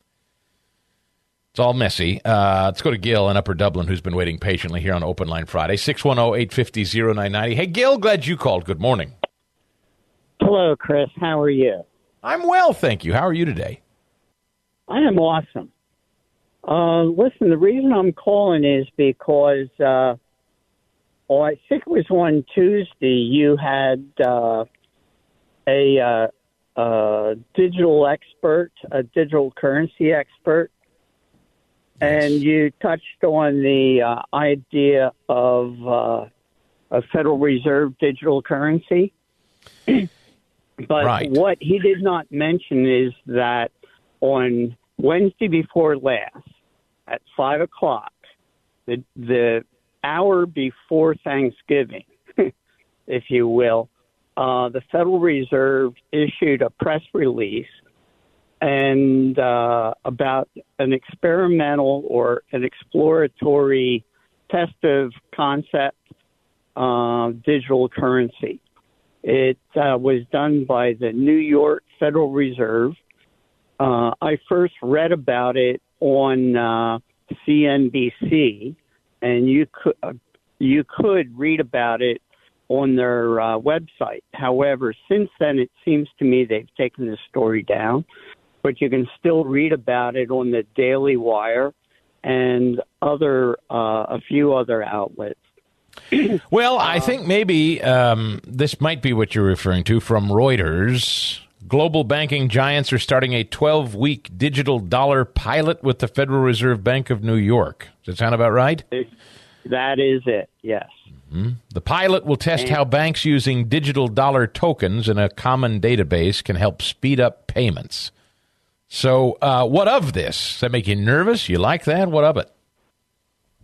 it's all messy. Uh, let's go to Gil in Upper Dublin, who's been waiting patiently here on Open Line Friday. six one zero, eight five zero, zero nine nine zero. Hey, Gil, glad you called. Good morning. Hello, Chris. How are you? I'm well, thank you. How are you today? I am awesome. Uh, listen, the reason I'm calling is because uh, oh, I think it was on Tuesday you had uh, a uh, uh, digital expert, a digital currency expert, and you touched on the uh, idea of uh, a Federal Reserve digital currency. But right. What he did not mention is that on Wednesday before last, at five o'clock, the the hour before Thanksgiving, if you will, uh, the Federal Reserve issued a press release and uh, about an experimental or an exploratory test of concept uh, digital currency. It uh, was done by the New York Federal Reserve. Uh, I first read about it on uh, C N B C, and you could uh, you could read about it on their uh, website. However, since then, it seems to me they've taken the story down, but you can still read about it on the Daily Wire and other uh, a few other outlets. Well, I think maybe um, this might be what you're referring to from Reuters. Global banking giants are starting a twelve-week digital dollar pilot with the Federal Reserve Bank of New York. Does that sound about right? That is it, yes. Mm-hmm. The pilot will test how banks using digital dollar tokens in a common database can help speed up payments. So uh, what of this? Does that make you nervous? You like that? What of it?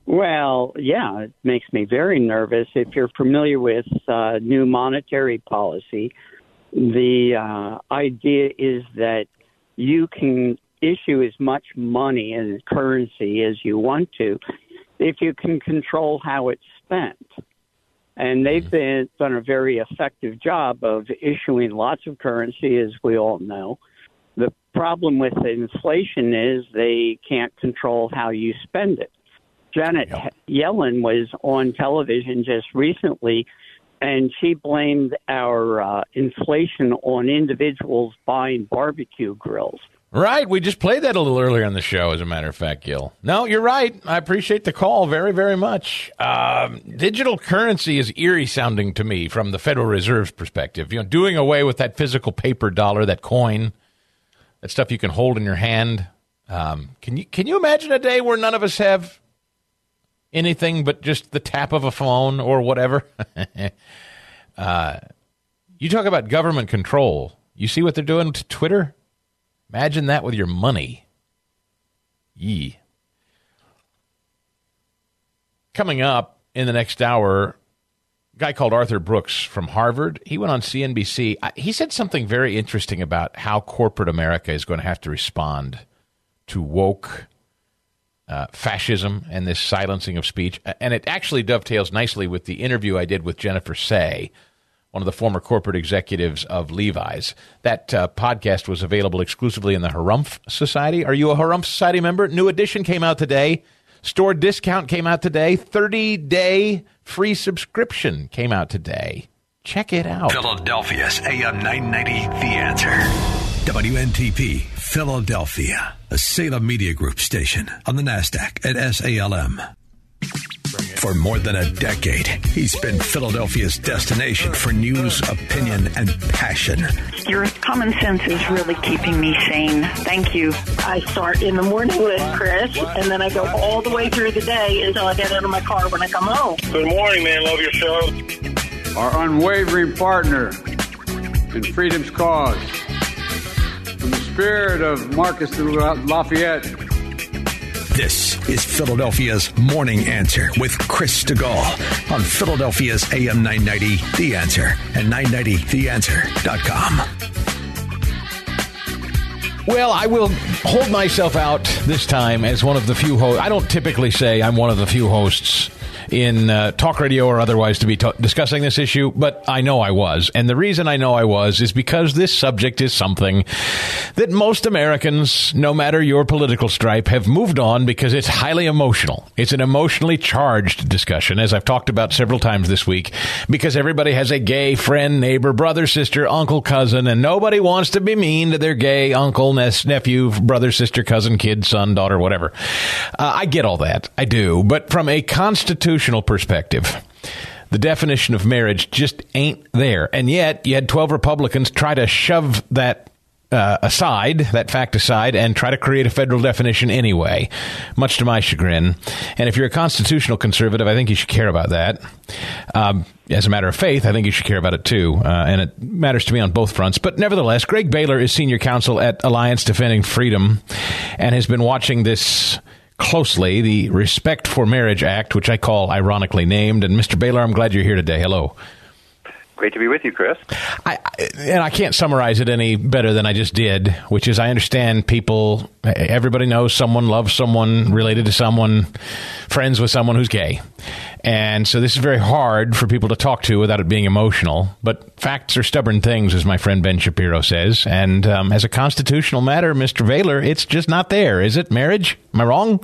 Well, yeah, it makes me very nervous. If you're familiar with uh, new monetary policy, the uh, idea is that you can issue as much money and currency as you want to if you can control how it's spent. And they've been, done a very effective job of issuing lots of currency, as we all know. The problem with inflation is they can't control how you spend it. Janet Yellen was on television just recently, and she blamed our uh, inflation on individuals buying barbecue grills. Right. We just played that a little earlier on the show, as a matter of fact, Gil. No, you're right. I appreciate the call very, very much. Um, digital currency is eerie sounding to me from the Federal Reserve's perspective. You know, doing away with that physical paper dollar, that coin, that stuff you can hold in your hand. Um, can you can you imagine a day where none of us have anything but just the tap of a phone or whatever? uh, you talk about government control. You see what they're doing to Twitter? Imagine that with your money. Yee. Coming up in the next hour, a guy called Arthur Brooks from Harvard. He went on C N B C. He said something very interesting about how corporate America is going to have to respond to woke uh, fascism and this silencing of speech. And it actually dovetails nicely with the interview I did with Jennifer Say, one of the former corporate executives of Levi's. That uh, podcast was available exclusively in the Harumph Society. Are you a Harumph Society member? New edition came out today. Store discount came out today. thirty-day free subscription came out today. Check it out. Philadelphia's A M nine ninety, The Answer. W N T P, Philadelphia, a Salem Media Group station on the NASDAQ at S A L M. For more than a decade, he's been Philadelphia's destination for news, opinion, and passion. Your common sense is really keeping me sane. Thank you. I start in the morning with Chris, and then I go all the way through the day until I get out of my car when I come home. Good morning, man. Love your show. Our unwavering partner in freedom's cause. From the spirit of Marcus de Lafayette. This is Philadelphia's Morning Answer with Chris DeGaulle on Philadelphia's A M nine ninety, The Answer, and nine ninety the answer dot com. Well, I will hold myself out this time as one of the few hosts. I don't typically say I'm one of the few hosts in uh, talk radio or otherwise to be t- discussing this issue, but I know I was. And the reason I know I was is because this subject is something that most Americans, no matter your political stripe, have moved on because it's highly emotional. It's an emotionally charged discussion, as I've talked about several times this week, because everybody has a gay friend, neighbor, brother, sister, uncle, cousin, and nobody wants to be mean to their gay uncle, nephew, brother, sister, cousin, kid, son, daughter, whatever. Uh, I get all that. I do. But from a constitutional perspective, the definition of marriage just ain't there. And yet you had twelve Republicans try to shove that uh, aside, that fact aside, and try to create a federal definition anyway, much to my chagrin. And if you're a constitutional conservative, I think you should care about that. Um, as a matter of faith, I think you should care about it too. Uh, and it matters to me on both fronts. But nevertheless, Greg Baylor is senior counsel at Alliance Defending Freedom and has been watching this closely, the Respect for Marriage Act, which I call ironically named. And Mister Baylor, I'm glad you're here today. Hello. Great to be with you, Chris. I, I, and I can't summarize it any better than I just did, which is I understand people, everybody knows someone, loves someone, related to someone, friends with someone who's gay. And so this is very hard for people to talk to without it being emotional. But facts are stubborn things, as my friend Ben Shapiro says. And um, as a constitutional matter, Mister Baylor, it's just not there, is it? Marriage? Am I wrong?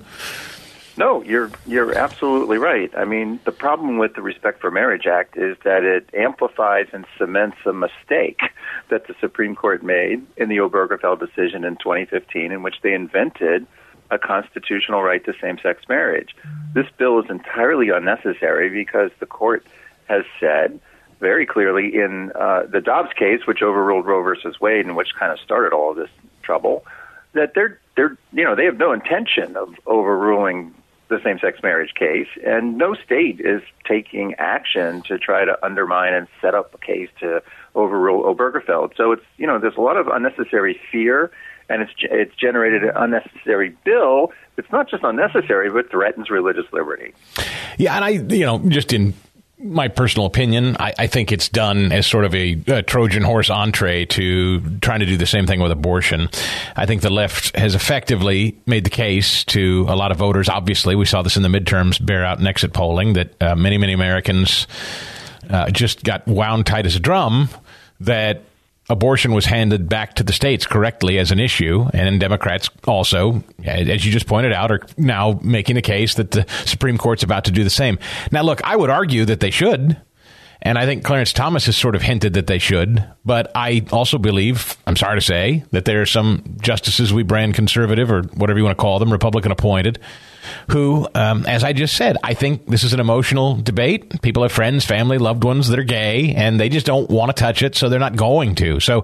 No, you're you're absolutely right. I mean, the problem with the Respect for Marriage Act is that it amplifies and cements a mistake that the Supreme Court made in the Obergefell decision in twenty fifteen, in which they invented a constitutional right to same-sex marriage. This bill is entirely unnecessary because the court has said very clearly in uh, the Dobbs case, which overruled Roe versus Wade and which kind of started all of this trouble, that they're they're you know they have no intention of overruling the same-sex marriage case, and no state is taking action to try to undermine and set up a case to overrule Obergefell. So it's, you know, there's a lot of unnecessary fear and it's it's generated an unnecessary bill. It's not just unnecessary, but threatens religious liberty. Yeah, and I, you know, just in my personal opinion, I, I think it's done as sort of a, a Trojan horse entree to trying to do the same thing with abortion. I think the left has effectively made the case to a lot of voters. Obviously, we saw this in the midterms bear out in exit polling, that uh, many, many Americans uh, just got wound tight as a drum, that abortion was handed back to the states correctly as an issue, and Democrats also, as you just pointed out, are now making the case that the Supreme Court's about to do the same. Now, look, I would argue that they should, and I think Clarence Thomas has sort of hinted that they should, but I also believe, I'm sorry to say, that there are some justices we brand conservative, or whatever you want to call them, Republican appointed, who, um, as I just said, I think this is an emotional debate. People have friends, family, loved ones that are gay, and they just don't want to touch it, so they're not going to. So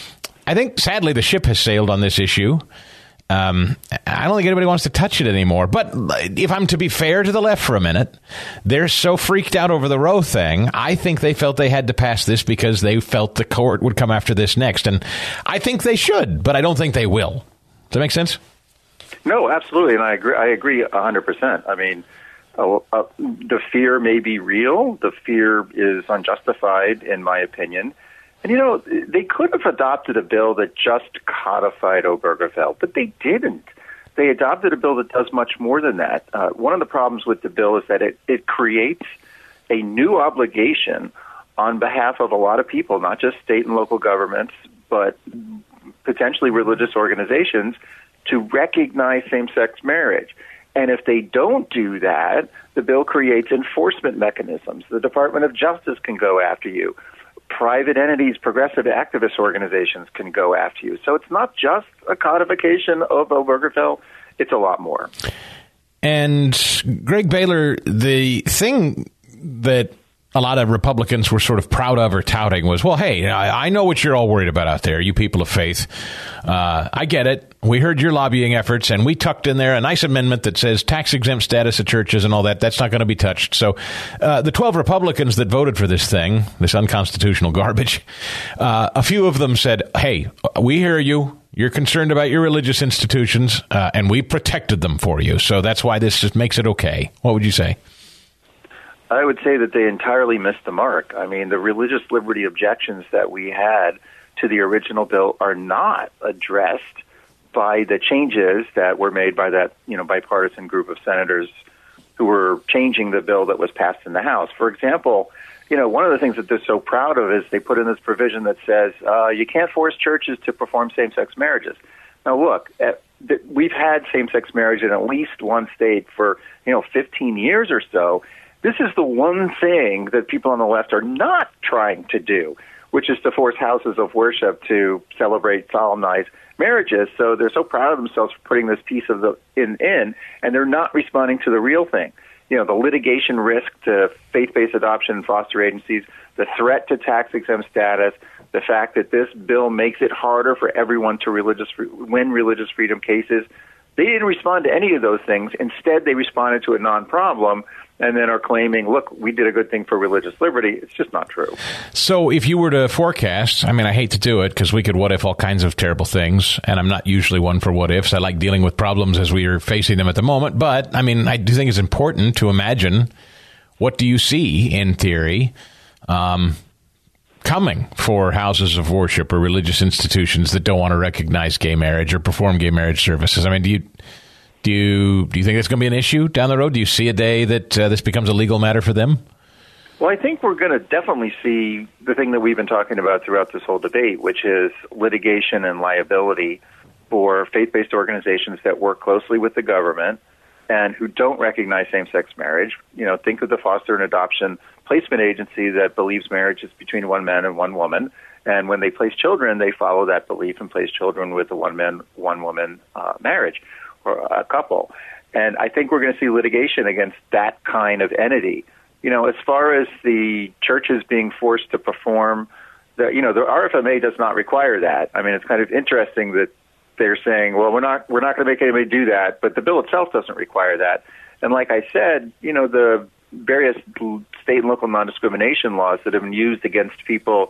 I think, sadly, the ship has sailed on this issue. Um, I don't think anybody wants to touch it anymore. But if I'm to be fair to the left for a minute, they're so freaked out over the Roe thing. I think they felt they had to pass this because they felt the court would come after this next. And I think they should, but I don't think they will. Does that make sense? No, absolutely, and I agree. I agree a hundred percent. I mean, uh, uh, the fear may be real. The fear is unjustified, in my opinion. And you know, they could have adopted a bill that just codified Obergefell, but they didn't. They adopted a bill that does much more than that. Uh, one of the problems with the bill is that it, it creates a new obligation on behalf of a lot of people, not just state and local governments, but potentially religious organizations, to recognize same-sex marriage. And if they don't do that, the bill creates enforcement mechanisms. The Department of Justice can go after you. Private entities, progressive activist organizations can go after you. So it's not just a codification of Obergefell, it's a lot more. And Greg Baylor, the thing that a lot of Republicans were sort of proud of or touting was, well, hey, I, I know what you're all worried about out there, you people of faith. Uh, I get it. We heard your lobbying efforts, and we tucked in there a nice amendment that says tax-exempt status of churches and all that. That's not going to be touched. So uh, the twelve Republicans that voted for this thing, this unconstitutional garbage, uh, a few of them said, hey, we hear you. You're concerned about your religious institutions, uh, and we protected them for you. So that's why this just makes it okay. What would you say? I would say that they entirely missed the mark. I mean, the religious liberty objections that we had to the original bill are not addressed by the changes that were made by that, you know, bipartisan group of senators who were changing the bill that was passed in the House. For example, you know, one of the things that they're so proud of is they put in this provision that says uh, you can't force churches to perform same-sex marriages. Now, look, at, th- we've had same-sex marriage in at least one state for, you know, fifteen years or so. This is the one thing that people on the left are not trying to do, which is to force houses of worship to celebrate, solemnize marriages. So they're so proud of themselves for putting this piece of the in, in, and they're not responding to the real thing. You know, the litigation risk to faith-based adoption and foster agencies, the threat to tax-exempt status, the fact that this bill makes it harder for everyone to religious win religious freedom cases. They didn't respond to any of those things. Instead, they responded to a non-problem and then are claiming, look, we did a good thing for religious liberty. It's just not true. So if you were to forecast, I mean, I hate to do it because we could what if all kinds of terrible things, and I'm not usually one for what ifs. I like dealing with problems as we are facing them at the moment. But, I mean, I do think it's important to imagine what do you see, in theory, um, coming for houses of worship or religious institutions that don't want to recognize gay marriage or perform gay marriage services. I mean, do you... Do you do you think that's going to be an issue down the road? Do you see a day that uh, this becomes a legal matter for them? Well, I think we're going to definitely see the thing that we've been talking about throughout this whole debate, which is litigation and liability for faith-based organizations that work closely with the government and who don't recognize same-sex marriage. You know, think of the foster and adoption placement agency that believes marriage is between one man and one woman. And when they place children, they follow that belief and place children with a one-man, one-woman uh, marriage. Or a couple. And I think we're going to see litigation against that kind of entity. You know, as far as the churches being forced to perform, the, you know, the R F M A does not require that. I mean, it's kind of interesting that they're saying, well, we're not we're not going to make anybody do that, but the bill itself doesn't require that. And like I said, you know, the various state and local non-discrimination laws that have been used against people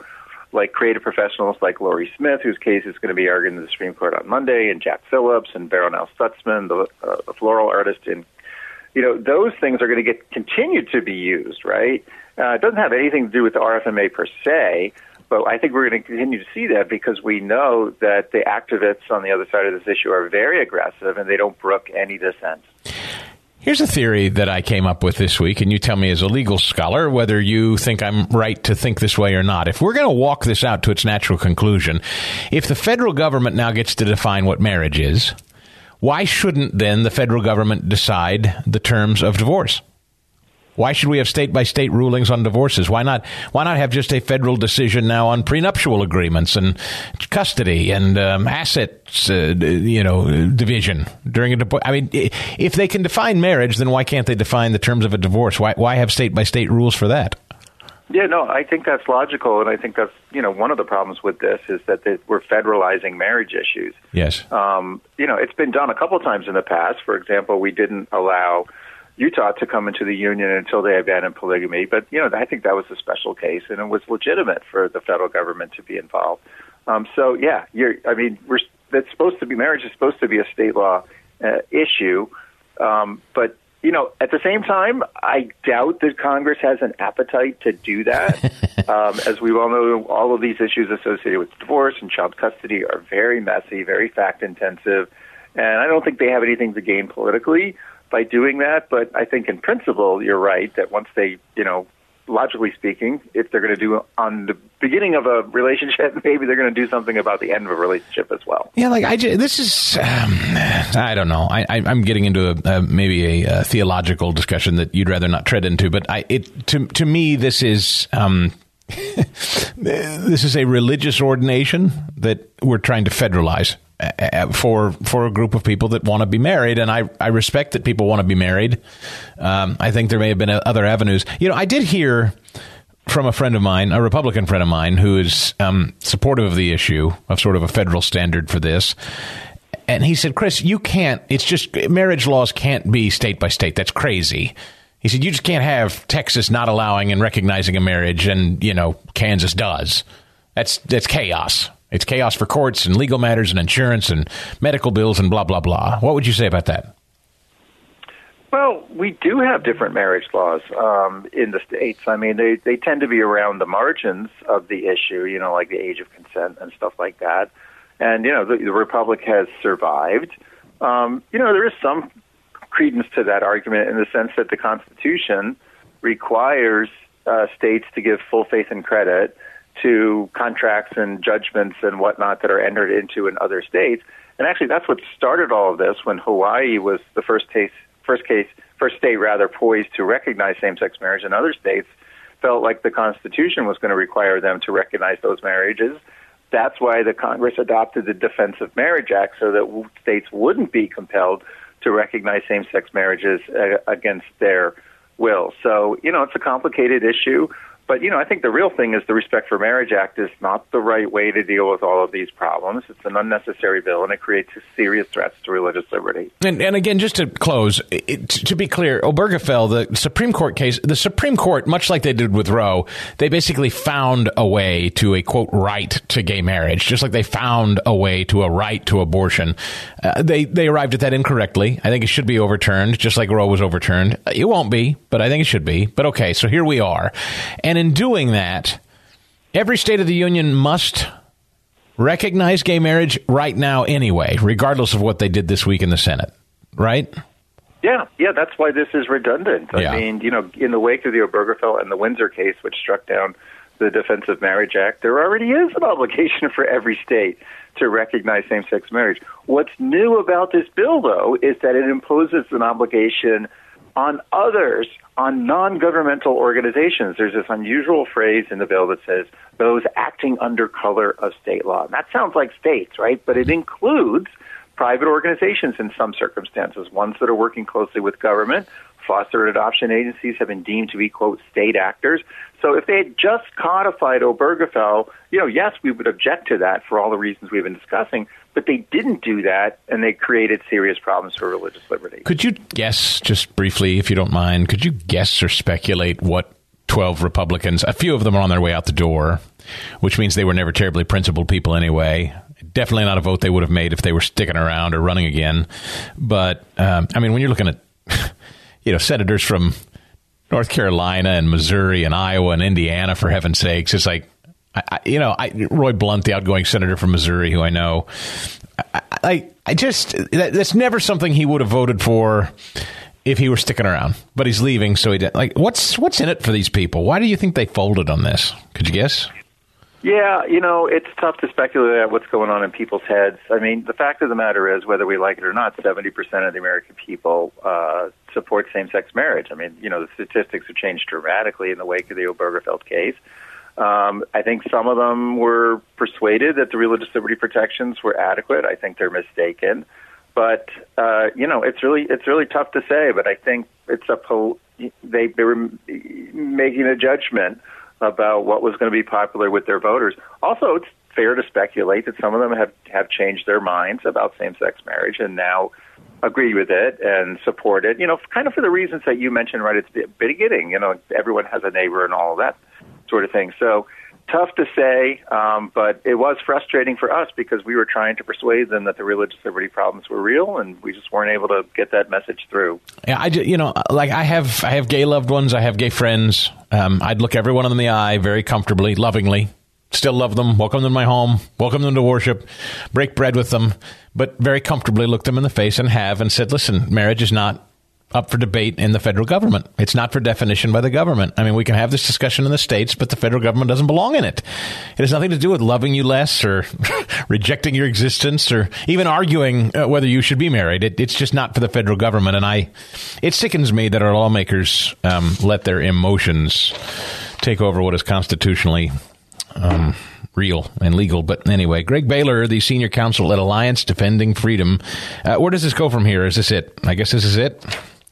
like creative professionals like Laurie Smith, whose case is going to be argued in the Supreme Court on Monday, and Jack Phillips and Baronel Stutzman, the, uh, the floral artist. And, you know, those things are going to get continue to be used, right? Uh, it doesn't have anything to do with the R F M A per se, but I think we're going to continue to see that because we know that the activists on the other side of this issue are very aggressive and they don't brook any dissent. Here's a theory that I came up with this week, and you tell me as a legal scholar whether you think I'm right to think this way or not. If we're going to walk this out to its natural conclusion, if the federal government now gets to define what marriage is, why shouldn't then the federal government decide the terms of divorce? Why should we have state-by-state rulings on divorces? Why not Why not have just a federal decision now on prenuptial agreements and custody and um, assets, uh, you know, division during a divorce? I mean, if they can define marriage, then why can't they define the terms of a divorce? Why Why have state-by-state rules for that? Yeah, no, I think that's logical, and I think that's, you know, one of the problems with this is that they, we're federalizing marriage issues. Yes. Um, you know, it's been done a couple times in the past. For example, we didn't allow Utah to come into the union until they abandoned polygamy. But, you know, I think that was a special case, and it was legitimate for the federal government to be involved. Um, so, yeah, you're, I mean, we're, that's supposed to be, marriage is supposed to be a state law uh, issue. Um, but, you know, at the same time, I doubt that Congress has an appetite to do that. um, as we well know, all of these issues associated with divorce and child custody are very messy, very fact-intensive, and I don't think they have anything to gain politically by doing that. But I think in principle, you're right that once they, you know, logically speaking, if they're going to do on the beginning of a relationship, maybe they're going to do something about the end of a relationship as well. Yeah, like I just, this is, um, I don't know. I, I, I'm getting into a, a maybe a, a theological discussion that you'd rather not tread into, but I, it to to me this is um, this is a religious ordination that we're trying to federalize for for a group of people that want to be married, and I, I respect that people want to be married. Um, I think there may have been other avenues. You know, I did hear from a friend of mine, a Republican friend of mine, who is um, supportive of the issue of sort of a federal standard for this. And he said, Chris, you can't, it's just, marriage laws can't be state by state. That's crazy. He said, you just can't have Texas not allowing and recognizing a marriage and, you know, Kansas does. That's that's chaos. It's chaos for courts and legal matters and insurance and medical bills and blah, blah, blah. What would you say about that? Well, we do have different marriage laws um, in the states. I mean, they, they tend to be around the margins of the issue, you know, like the age of consent and stuff like that. And, you know, the, the Republic has survived. Um, you know, there is some credence to that argument in the sense that the Constitution requires uh, states to give full faith and credit to contracts and judgments and whatnot that are entered into in other states. And actually, that's what started all of this when Hawaii was the first case, first case, first state rather poised to recognize same-sex marriage, and other states felt like the Constitution was going to require them to recognize those marriages. That's why the Congress adopted the Defense of Marriage Act, so that states wouldn't be compelled to recognize same-sex marriages uh, against their will. So, you know, it's a complicated issue. But, you know, I think the real thing is the Respect for Marriage Act is not the right way to deal with all of these problems. It's an unnecessary bill, and it creates serious threats to religious liberty. And, and again, just to close, it, to be clear, Obergefell, the Supreme Court case, the Supreme Court, much like they did with Roe, they basically found a way to a, quote, right to gay marriage, just like they found a way to a right to abortion. Uh, they, they arrived at that incorrectly. I think it should be overturned, just like Roe was overturned. It won't be, but I think it should be. But okay, so here we are. And in doing that, every state of the union must recognize gay marriage right now anyway, regardless of what they did this week in the Senate, right? Yeah, yeah, that's why this is redundant. I yeah. mean, you know, in the wake of the Obergefell and the Windsor case, which struck down the Defense of Marriage Act, there already is an obligation for every state to recognize same-sex marriage. What's new about this bill, though, is that it imposes an obligation on others, on non-governmental organizations. There's this unusual phrase in the bill that says, those acting under color of state law. And that sounds like states, right? But it includes private organizations in some circumstances, ones that are working closely with government. Foster and adoption agencies have been deemed to be, quote, state actors. So if they had just codified Obergefell, you know, yes, we would object to that for all the reasons we've been discussing, but they didn't do that, and they created serious problems for religious liberty. Could you guess, just briefly, if you don't mind, could you guess or speculate what twelve Republicans. A few of them are on their way out the door, which means they were never terribly principled people anyway. Definitely not a vote they would have made if they were sticking around or running again. But, um, I mean, when you're looking at, you know, senators from North Carolina and Missouri and Iowa and Indiana, for heaven's sakes, it's like, I, I, you know, I, Roy Blunt, the outgoing senator from Missouri, who I know, I, I, I just, that, that's never something he would have voted for if he were sticking around, but he's leaving, so he did. Like, what's what's in it for these people? Why do you think they folded on this? Could you guess? Yeah, you know, it's tough to speculate at what's going on in people's heads. I mean, the fact of the matter is, whether we like it or not, seventy percent of the American people uh, support same-sex marriage. I mean, you know, the statistics have changed dramatically in the wake of the Obergefell case. Um, I think some of them were persuaded that the religious liberty protections were adequate. I think they're mistaken. But, uh, you know, it's really it's really tough to say. But I think it's a po- they, they were making a judgment about what was going to be popular with their voters. Also, it's fair to speculate that some of them have, have changed their minds about same-sex marriage and now agree with it and support it, you know, kind of for the reasons that you mentioned right at the beginning. You know, everyone has a neighbor and all of that sort of thing. So tough to say, um, but it was frustrating for us because we were trying to persuade them that the religious liberty problems were real, and we just weren't able to get that message through. Yeah, I, you know, like I have, I have gay loved ones, I have gay friends. Um, I'd look every one of them in the eye very comfortably, lovingly. Still love them, welcome them to my home, welcome them to worship, break bread with them, but very comfortably look them in the face and have and said, listen, marriage is not up for debate in the federal government. It's not for definition by the government. I mean, we can have this discussion in the states, but the federal government doesn't belong in it. It has nothing to do with loving you less or rejecting your existence or even arguing uh, whether you should be married. It, it's just not for the federal government. And I, it sickens me that our lawmakers um, let their emotions take over what is constitutionally um, real and legal. But anyway, Greg Baylor, the senior counsel at Alliance Defending Freedom. Uh, where does this go from here? Is this it? I guess this is it.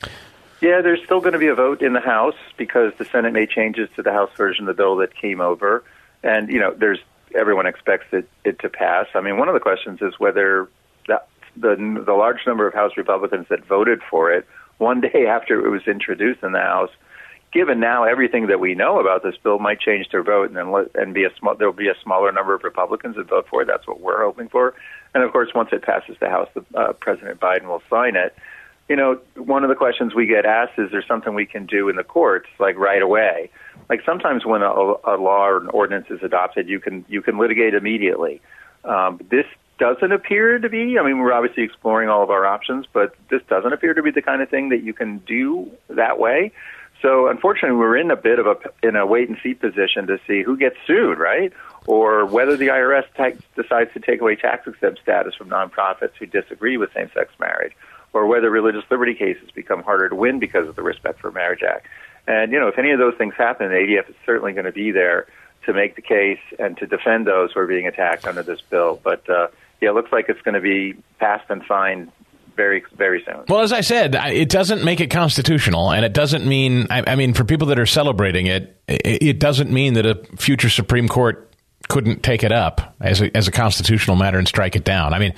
Yeah, there's still going to be a vote in the House because the Senate made changes to the House version of the bill that came over. And, you know, there's everyone expects it, it to pass. I mean, one of the questions is whether the, the, the large number of House Republicans that voted for it one day after it was introduced in the House, given now everything that we know about this bill, might change their vote, and then let, and be a small, there'll be a smaller number of Republicans that vote for it. That's what we're hoping for. And, of course, once it passes the House, the, uh, President Biden will sign it. You know, one of the questions we get asked is there something we can do in the courts, like right away? Like sometimes when a, a law or an ordinance is adopted, you can you can litigate immediately. Um, this doesn't appear to be. I mean, we're obviously exploring all of our options, but this doesn't appear to be the kind of thing that you can do that way. So, unfortunately, we're in a bit of a in a wait-and-see position to see who gets sued, right? Or whether the I R S ta- decides to take away tax-exempt status from nonprofits who disagree with same-sex marriage, or whether religious liberty cases become harder to win because of the Respect for Marriage Act. And, you know, if any of those things happen, the A D F is certainly going to be there to make the case and to defend those who are being attacked under this bill. But, uh, yeah, it looks like it's going to be passed and signed very, very soon. Well, as I said, it doesn't make it constitutional, and it doesn't mean, I, I mean, for people that are celebrating it, it doesn't mean that a future Supreme Court couldn't take it up as a, as a constitutional matter and strike it down. I mean,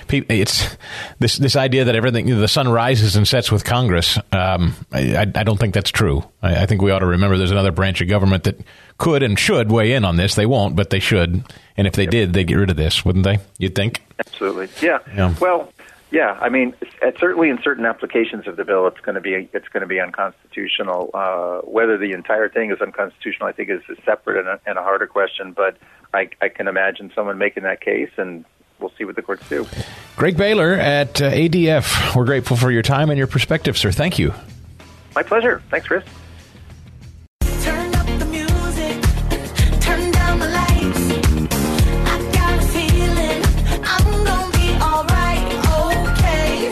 it's this this idea that everything, you know, the sun rises and sets with Congress. Um, I, I don't think that's true. I, I think we ought to remember there's another branch of government that could and should weigh in on this. They won't, but they should. And if they yep. did, they'd get rid of this, wouldn't they? You'd think? Absolutely. Yeah. yeah. Well, yeah. I mean, certainly in certain applications of the bill, it's going to be it's going to be unconstitutional. Uh, whether the entire thing is unconstitutional, I think, is a separate and a, and a harder question. But I, I can imagine someone making that case, and we'll see what the courts do. Greg Baylor at uh, A D F. We're grateful for your time and your perspective, sir. Thank you. My pleasure. Thanks, Chris. Turn up the music, turn down the lights. I got a feeling I'm gonna be all right, okay,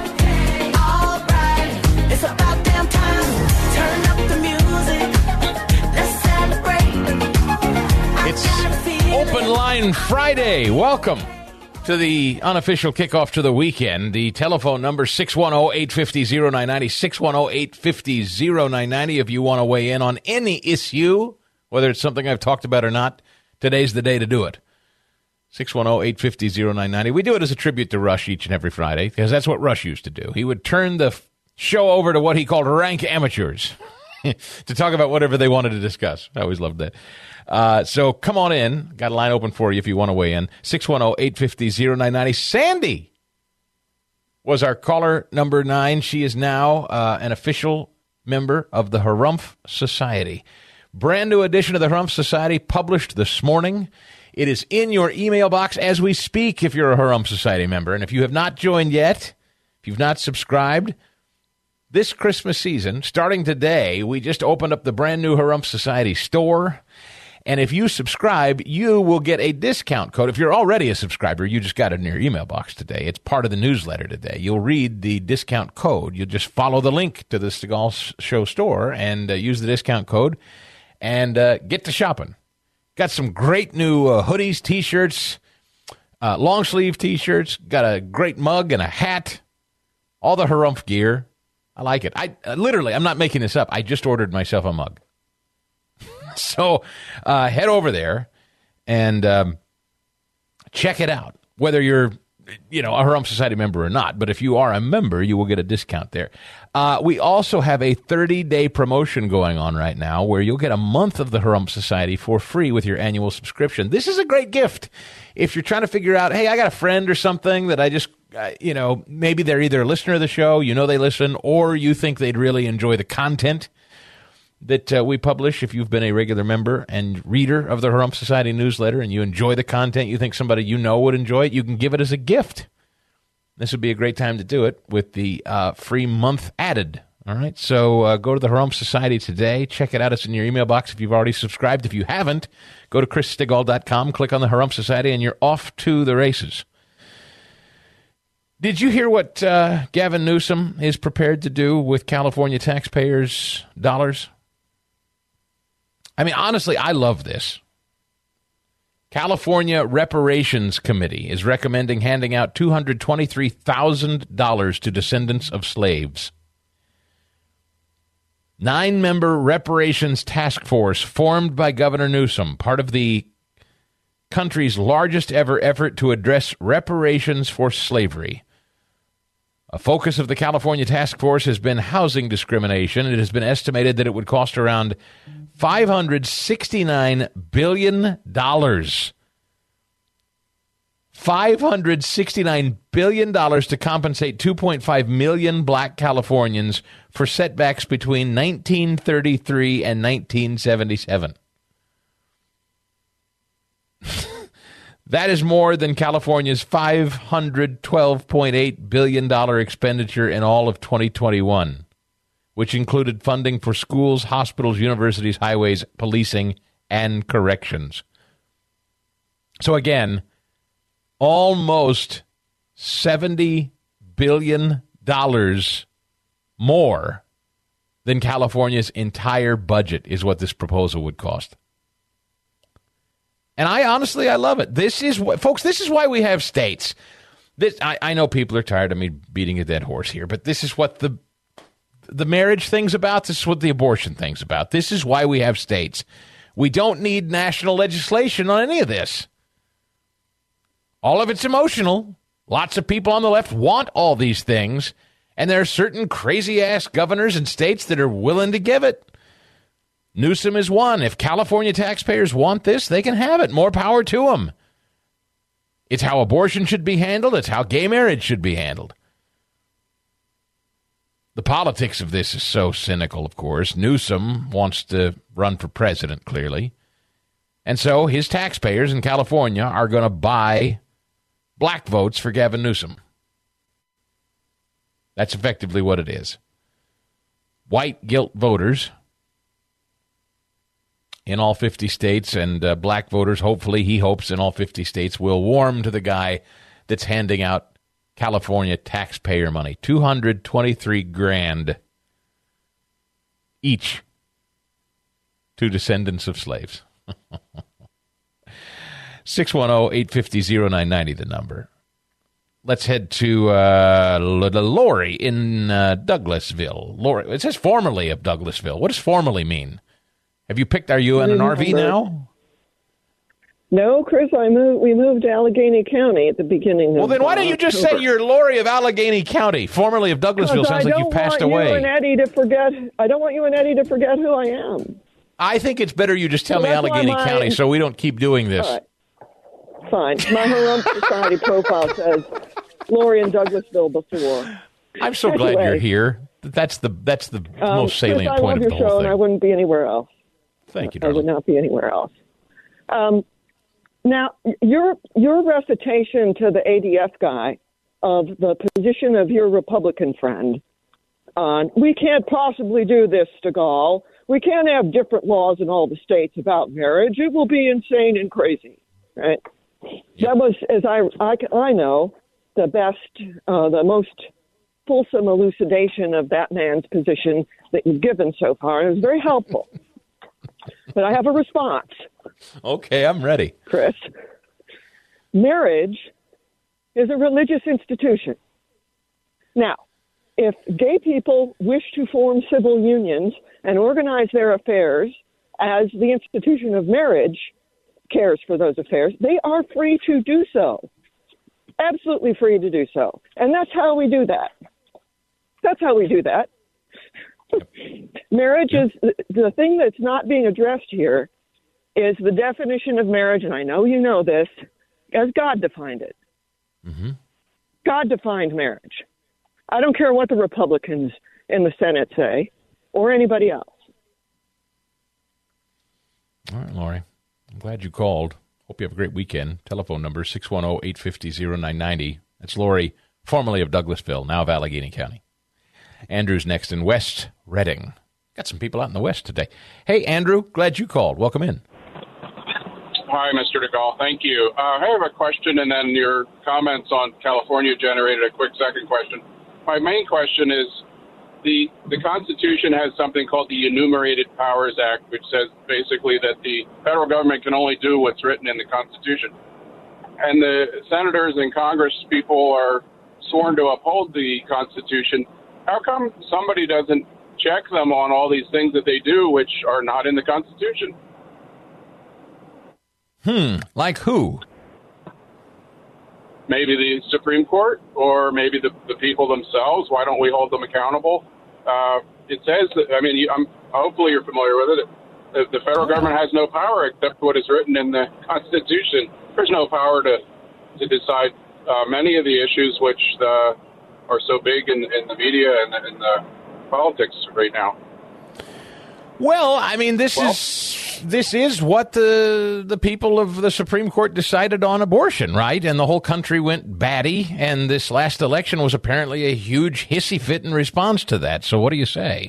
all right. It's about damn time. Turn up the music, let's celebrate. It's Open Line Friday. Welcome to the unofficial kickoff to the weekend. The telephone number six one zero, eight five zero, zero nine nine zero, six one zero, eight five zero, zero nine nine zero if you want to weigh in on any issue, whether it's something I've talked about or not. Today's the day to do it. six one zero, eight five zero, zero nine nine zero. We do it as a tribute to Rush each and every Friday because that's what Rush used to do. He would turn the show over to what he called rank amateurs. to talk about whatever they wanted to discuss. I always loved that. Uh, so come on in. Got a line open for you if you want to weigh in. six one zero, eight five zero, zero nine nine zero. Sandy was our caller number nine. She is now uh, an official member of the Harumph Society. Brand new edition of the Harumph Society published this morning. It is in your email box as we speak if you're a Harumph Society member. And if you have not joined yet, if you've not subscribed, this Christmas season, starting today, we just opened up the brand new Harumph Society store. And if you subscribe, you will get a discount code. If you're already a subscriber, you just got it in your email box today. It's part of the newsletter today. You'll read the discount code. You'll just follow the link to the Stegall Show store and uh, use the discount code and uh, get to shopping. Got some great new uh, hoodies, T-shirts, uh, long-sleeve T-shirts. Got a great mug and a hat. All the Harumph gear. I like it. I uh, literally, I'm not making this up. I just ordered myself a mug. So uh, head over there and um, check it out, whether you're, you know, a Harumph Society member or not. But if you are a member, you will get a discount there. Uh, we also have a thirty-day promotion going on right now where you'll get a month of the Harumph Society for free with your annual subscription. This is a great gift. If you're trying to figure out, hey, I got a friend or something that I just, uh, you know, maybe they're either a listener of the show, you know they listen, or you think they'd really enjoy the content that uh, we publish. If you've been a regular member and reader of the Harumph Society newsletter and you enjoy the content, you think somebody you know would enjoy it, you can give it as a gift. This would be a great time to do it with the uh, free month added. All right, so uh, go to the Harumph Society today. Check it out. It's in your email box if you've already subscribed. If you haven't, go to chris stigall dot com, click on the Harumph Society, and you're off to the races. Did you hear what uh, Gavin Newsom is prepared to do with California taxpayers' dollars? I mean, honestly, I love this. California Reparations Committee is recommending handing out two hundred twenty-three thousand dollars to descendants of slaves. Nine-member reparations task force formed by Governor Newsom, part of the country's largest ever effort to address reparations for slavery. A focus of the California task force has been housing discrimination. It has been estimated that it would cost around five hundred sixty-nine billion dollars. five hundred sixty-nine billion dollars to compensate two point five million black Californians for setbacks between nineteen thirty-three and nineteen seventy-seven. That is more than California's five hundred twelve point eight billion dollars expenditure in all of twenty twenty-one, which included funding for schools, hospitals, universities, highways, policing, and corrections. So again, almost seventy billion dollars more than California's entire budget is what this proposal would cost. And I honestly, I love it. This is what, folks, this is why we have states. This, I, I know people are tired of me beating a dead horse here, but this is what the the marriage thing's about. This is what the abortion thing's about. This is why we have states. We don't need national legislation on any of this. All of it's emotional. Lots of people on the left want all these things, and there are certain crazy-ass governors and states that are willing to give it. Newsom is one. If California taxpayers want this, they can have it. More power to them. It's how abortion should be handled. It's how gay marriage should be handled. The politics of this is so cynical, of course. Newsom wants to run for president, clearly. And so his taxpayers in California are going to buy black votes for Gavin Newsom. That's effectively what it is. White guilt voters in all fifty states, and uh, black voters, hopefully, he hopes, in all fifty states, will warm to the guy that's handing out California taxpayer money. two hundred twenty-three grand each to descendants of slaves. six one zero, eight five zero, zero nine nine zero, the number. Let's head to uh, Lori in uh, Douglasville. Lori, it says formerly of Douglasville. What does formerly mean? Have you picked, are you in an R V now? No, Chris, I moved. We moved to Allegheny County at the beginning. Well, of then why don't you just say you're Lori of Allegheny County, formerly of Douglasville? Sounds like you passed away. I don't want you and Eddie to forget. I don't want you and Eddie to forget who I am. I think it's better you just tell Well, me that's why Allegheny my- County so we don't keep doing this. All right. Fine. My Harumph Society profile says Lori in Douglasville before. I'm so Anyway. glad you're here. That's the that's the Um, most salient Chris, I point love of the your show, whole and I thing. wouldn't be anywhere else. Thank you, I would darling. not be anywhere else. Um, now, your your recitation to the A D F guy of the position of your Republican friend on we can't possibly do this, Stegall. We can't have different laws in all the states about marriage. It will be insane and crazy, right? That was, as I, I, I know, the best, uh, the most fulsome elucidation of that man's position that you've given so far. And it was very helpful. But I have a response, Okay, I'm ready. Chris. Marriage is a religious institution. Now, if gay people wish to form civil unions and organize their affairs as the institution of marriage cares for those affairs, they are free to do so. Absolutely free to do so. And that's how we do that. That's how we do that. Marriage is the thing that's not being addressed here is the definition of marriage, and I know you know this, as God defined it. Mm-hmm. God defined marriage. I don't care what the Republicans in the Senate say or anybody else. All right, Lori. I'm glad you called. Hope you have a great weekend. Telephone number six one zero, eight five zero, zero nine nine zero. That's Lori, formerly of Douglasville, now of Allegheny County. Andrew's next in West Reading. Got some people out in the West today. Hey, Andrew, glad you called. Welcome in. Hi, Mister DeGaulle. Thank you. Uh, I have a question, and then your comments on California generated a quick second question. My main question is, the the Constitution has something called the Enumerated Powers Act, which says basically that the federal government can only do what's written in the Constitution. And the senators and Congress people are sworn to uphold the Constitution. How come somebody doesn't check them on all these things that they do, which are not in the Constitution? Hmm, like who? Maybe the Supreme Court, or maybe the, the people themselves. Why don't we hold them accountable? Uh, it says that, I mean, you, I'm, hopefully you're familiar with it. The, the federal government has no power except what is written in the Constitution. There's no power to, to decide uh, many of the issues which uh, are so big in, in the media and in the politics right now. Well, I mean, this well, is this is what the the people of the Supreme Court decided on abortion, right? And the whole country went batty, and this last election was apparently a huge hissy fit in response to that. So what do you say?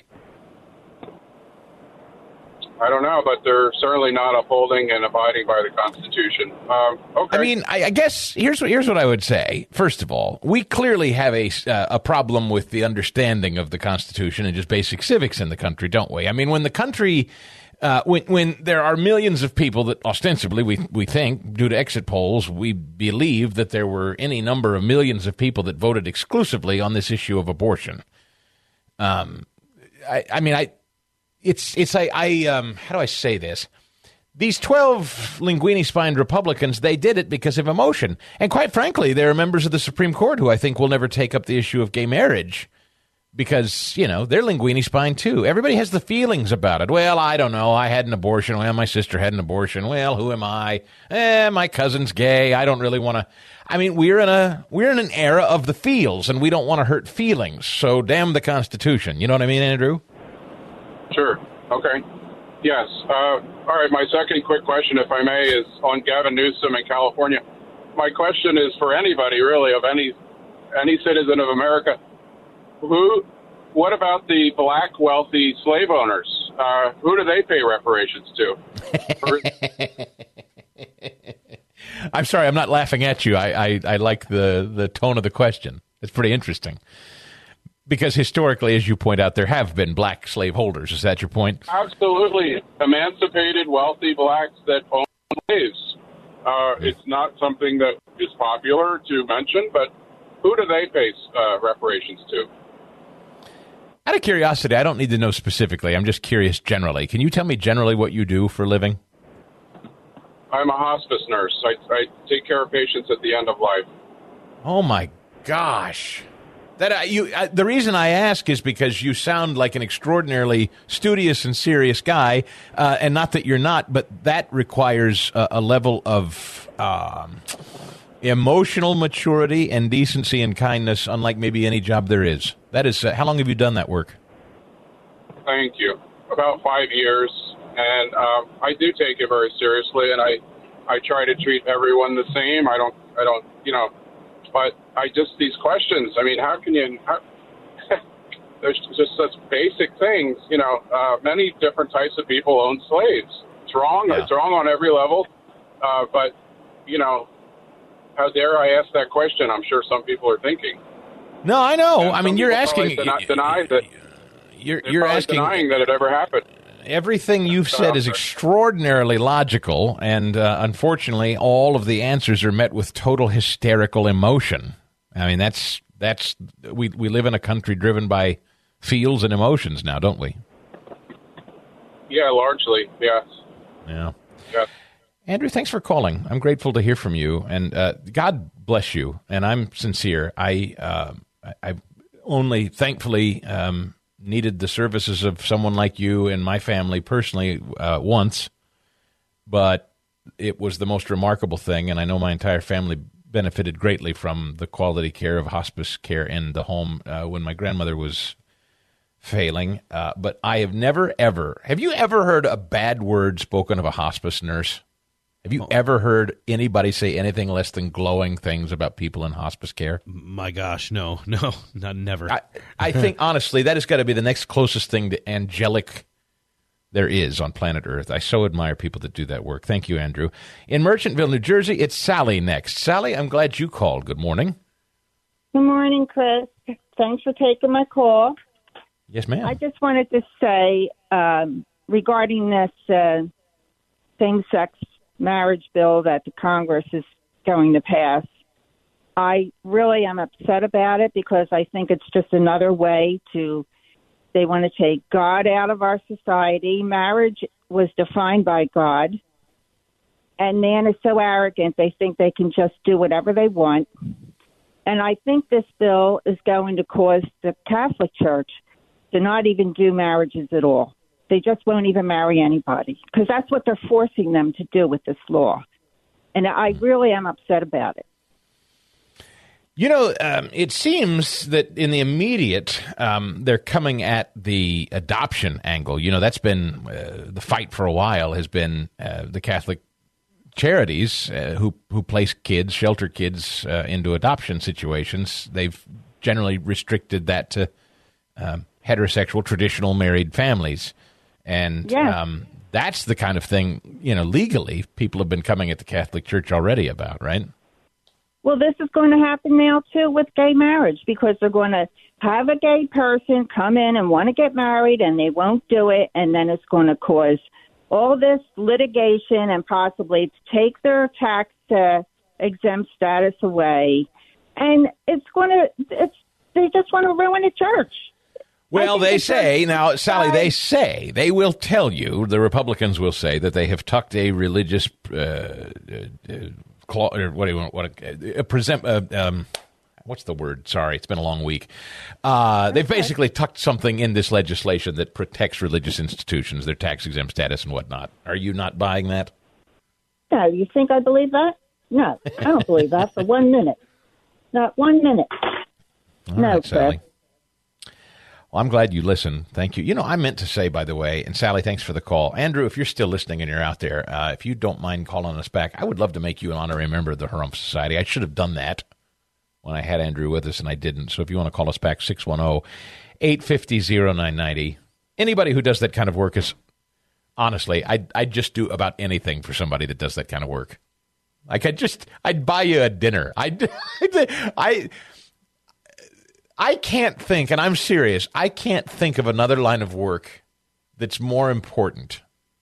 I don't know, but they're certainly not upholding and abiding by the Constitution. Um, okay. I mean, I, I guess here's what here's what I would say. First of all, we clearly have a uh, a problem with the understanding of the Constitution and just basic civics in the country, don't we? I mean, when the country, uh, when when there are millions of people that ostensibly we we think, due to exit polls, we believe that there were any number of millions of people that voted exclusively on this issue of abortion. Um, I, I mean, I. It's it's I, I um how do I say this? These twelve linguini-spined Republicans, they did it because of emotion. And quite frankly, there are members of the Supreme Court who I think will never take up the issue of gay marriage because, you know, they're linguini-spined too. Everybody has the feelings about it. Well, I don't know. I had an abortion. Well, my sister had an abortion. Well, who am I? Eh, my cousin's gay. I don't really want to. I mean, we're in a we're in an era of the feels, and we don't want to hurt feelings. So damn the Constitution. You know what I mean, Andrew? Sure. Okay. Yes. Uh, all right. My second quick question, if I may, is on Gavin Newsom in California. My question is for anybody, really, of any any citizen of America. Who? What about the black wealthy slave owners? Uh, who do they pay reparations to? I'm sorry, I'm not laughing at you. I, I, I like the, the tone of the question. It's pretty interesting. Because historically, as you point out, there have been black slaveholders. Is that your point? Absolutely. Emancipated, wealthy blacks that own slaves. Uh, it's not something that is popular to mention, but who do they pay uh, reparations to? Out of curiosity, I don't need to know specifically. I'm just curious generally. Can you tell me generally what you do for a living? I'm a hospice nurse. I, I take care of patients at the end of life. Oh my gosh! That uh, you. Uh, the reason I ask is because you sound like an extraordinarily studious and serious guy, uh, and not that you're not, but that requires a, a level of um, emotional maturity and decency and kindness, unlike maybe any job there is. That is. Uh, how long have you done that work? Thank you. About five years, and um, I do take it very seriously, and I, I try to treat everyone the same. I don't. I don't. You know. But I just, these questions, I mean, how can you, how, there's just such basic things, you know, uh, many different types of people own slaves. It's wrong. Yeah. It's wrong on every level. Uh, but, you know, how dare I ask that question? I'm sure some people are thinking. No, I know. And I mean, you're asking. Deny, deny that, you're you're asking. Denying that it ever happened. Everything you've said is extraordinarily logical, and uh, unfortunately, all of the answers are met with total hysterical emotion. I mean, that's that's we we live in a country driven by feels and emotions now, don't we? Yeah, largely, yes. Yeah. Yes. Andrew, thanks for calling. I'm grateful to hear from you, and uh, God bless you. And I'm sincere. I uh, I, I only thankfully. Um, needed the services of someone like you and my family personally uh, once, but it was the most remarkable thing, and I know my entire family benefited greatly from the quality care of hospice care in the home uh, when my grandmother was failing. Uh, but I have never, ever, have you ever heard a bad word spoken of a hospice nurse? Have you oh. ever heard anybody say anything less than glowing things about people in hospice care? My gosh, no, no, not never. I, I think, honestly, that has got to be the next closest thing to angelic there is on planet Earth. I so admire people that do that work. Thank you, Andrew. In Merchantville, New Jersey, it's Sally next. Sally, I'm glad you called. Good morning. Good morning, Chris. Thanks for taking my call. Yes, ma'am. I just wanted to say um, regarding this uh, same-sex marriage bill that the Congress is going to pass, I really am upset about it because I think it's just another way to, they want to take God out of our society. Marriage was defined by God, and man is so arrogant they think they can just do whatever they want. And I think this bill is going to cause the Catholic Church to not even do marriages at all. They just won't even marry anybody because that's what they're forcing them to do with this law. And I really am upset about it. You know, um, it seems that in the immediate, um, they're coming at the adoption angle. You know, that's been uh, the fight for a while has been uh, the Catholic charities uh, who, who place kids, shelter kids uh, into adoption situations. They've generally restricted that to um, heterosexual, traditional married families. And yeah. um, that's the kind of thing, you know, legally people have been coming at the Catholic Church already about, right? Well, this is going to happen now, too, with gay marriage because they're going to have a gay person come in and want to get married and they won't do it. And then it's going to cause all this litigation and possibly take their tax uh, exempt status away. And it's going to, it's, they just want to ruin the church. Well, they say, now, Sally, they say, they will tell you, the Republicans will say that they have tucked a religious, uh, uh, claw, or what do you want, what, a, a present, uh, um, what's the word? Sorry, it's been a long week. Uh, they've basically tucked something in this legislation that protects religious institutions, their tax-exempt status and whatnot. Are you not buying that? No, you think I believe that? No, I don't believe that for one minute. Not one minute. All no, right, Chris. Sally. Well, I'm glad you listened. Thank you. You know, I meant to say, by the way, and Sally, thanks for the call. Andrew, if you're still listening and you're out there, uh, if you don't mind calling us back, I would love to make you an honorary member of the Harumph Society. I should have done that when I had Andrew with us, and I didn't. So if you want to call us back, six one zero, eight five zero, oh nine nine zero. Anybody who does that kind of work is, honestly, I'd, I'd just do about anything for somebody that does that kind of work. Like, I'd just, I'd buy you a dinner. I'd, I... I can't think, and I'm serious, I can't think of another line of work that's more important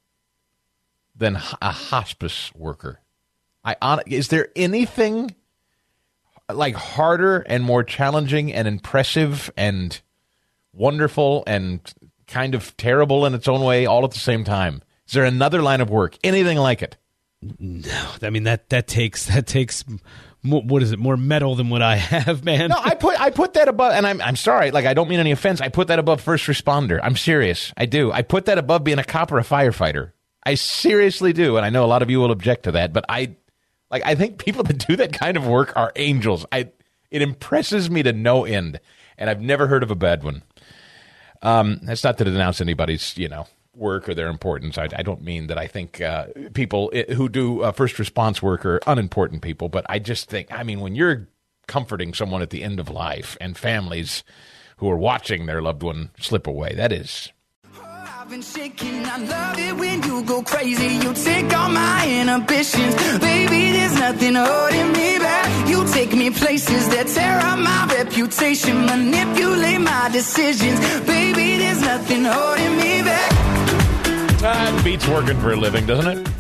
than a hospice worker. I is there anything like harder and more challenging and impressive and wonderful and kind of terrible in its own way all at the same time? Is there another line of work, anything like it? No, I mean that that takes that takes more, what is it more metal than what I have, man. No, I put I put that above, and I'm I'm sorry, like I don't mean any offense. I put that above first responder. I'm serious, I do. I put that above being a cop or a firefighter. I seriously do, and I know a lot of you will object to that, but I like I think people that do that kind of work are angels. I it impresses me to no end, and I've never heard of a bad one. Um, that's not to denounce anybody's, you know, work or their importance. I, I don't mean that I think uh, people who do uh, first response work are unimportant people, but I just think, I mean, when you're comforting someone at the end of life and families who are watching their loved one slip away, that is... I've been shaking, I love it when you go crazy. You take all my inhibitions. Baby, there's nothing holding me back. You take me places that tear up my reputation. Manipulate my decisions. Baby, there's nothing holding me back. That beats working for a living, doesn't it?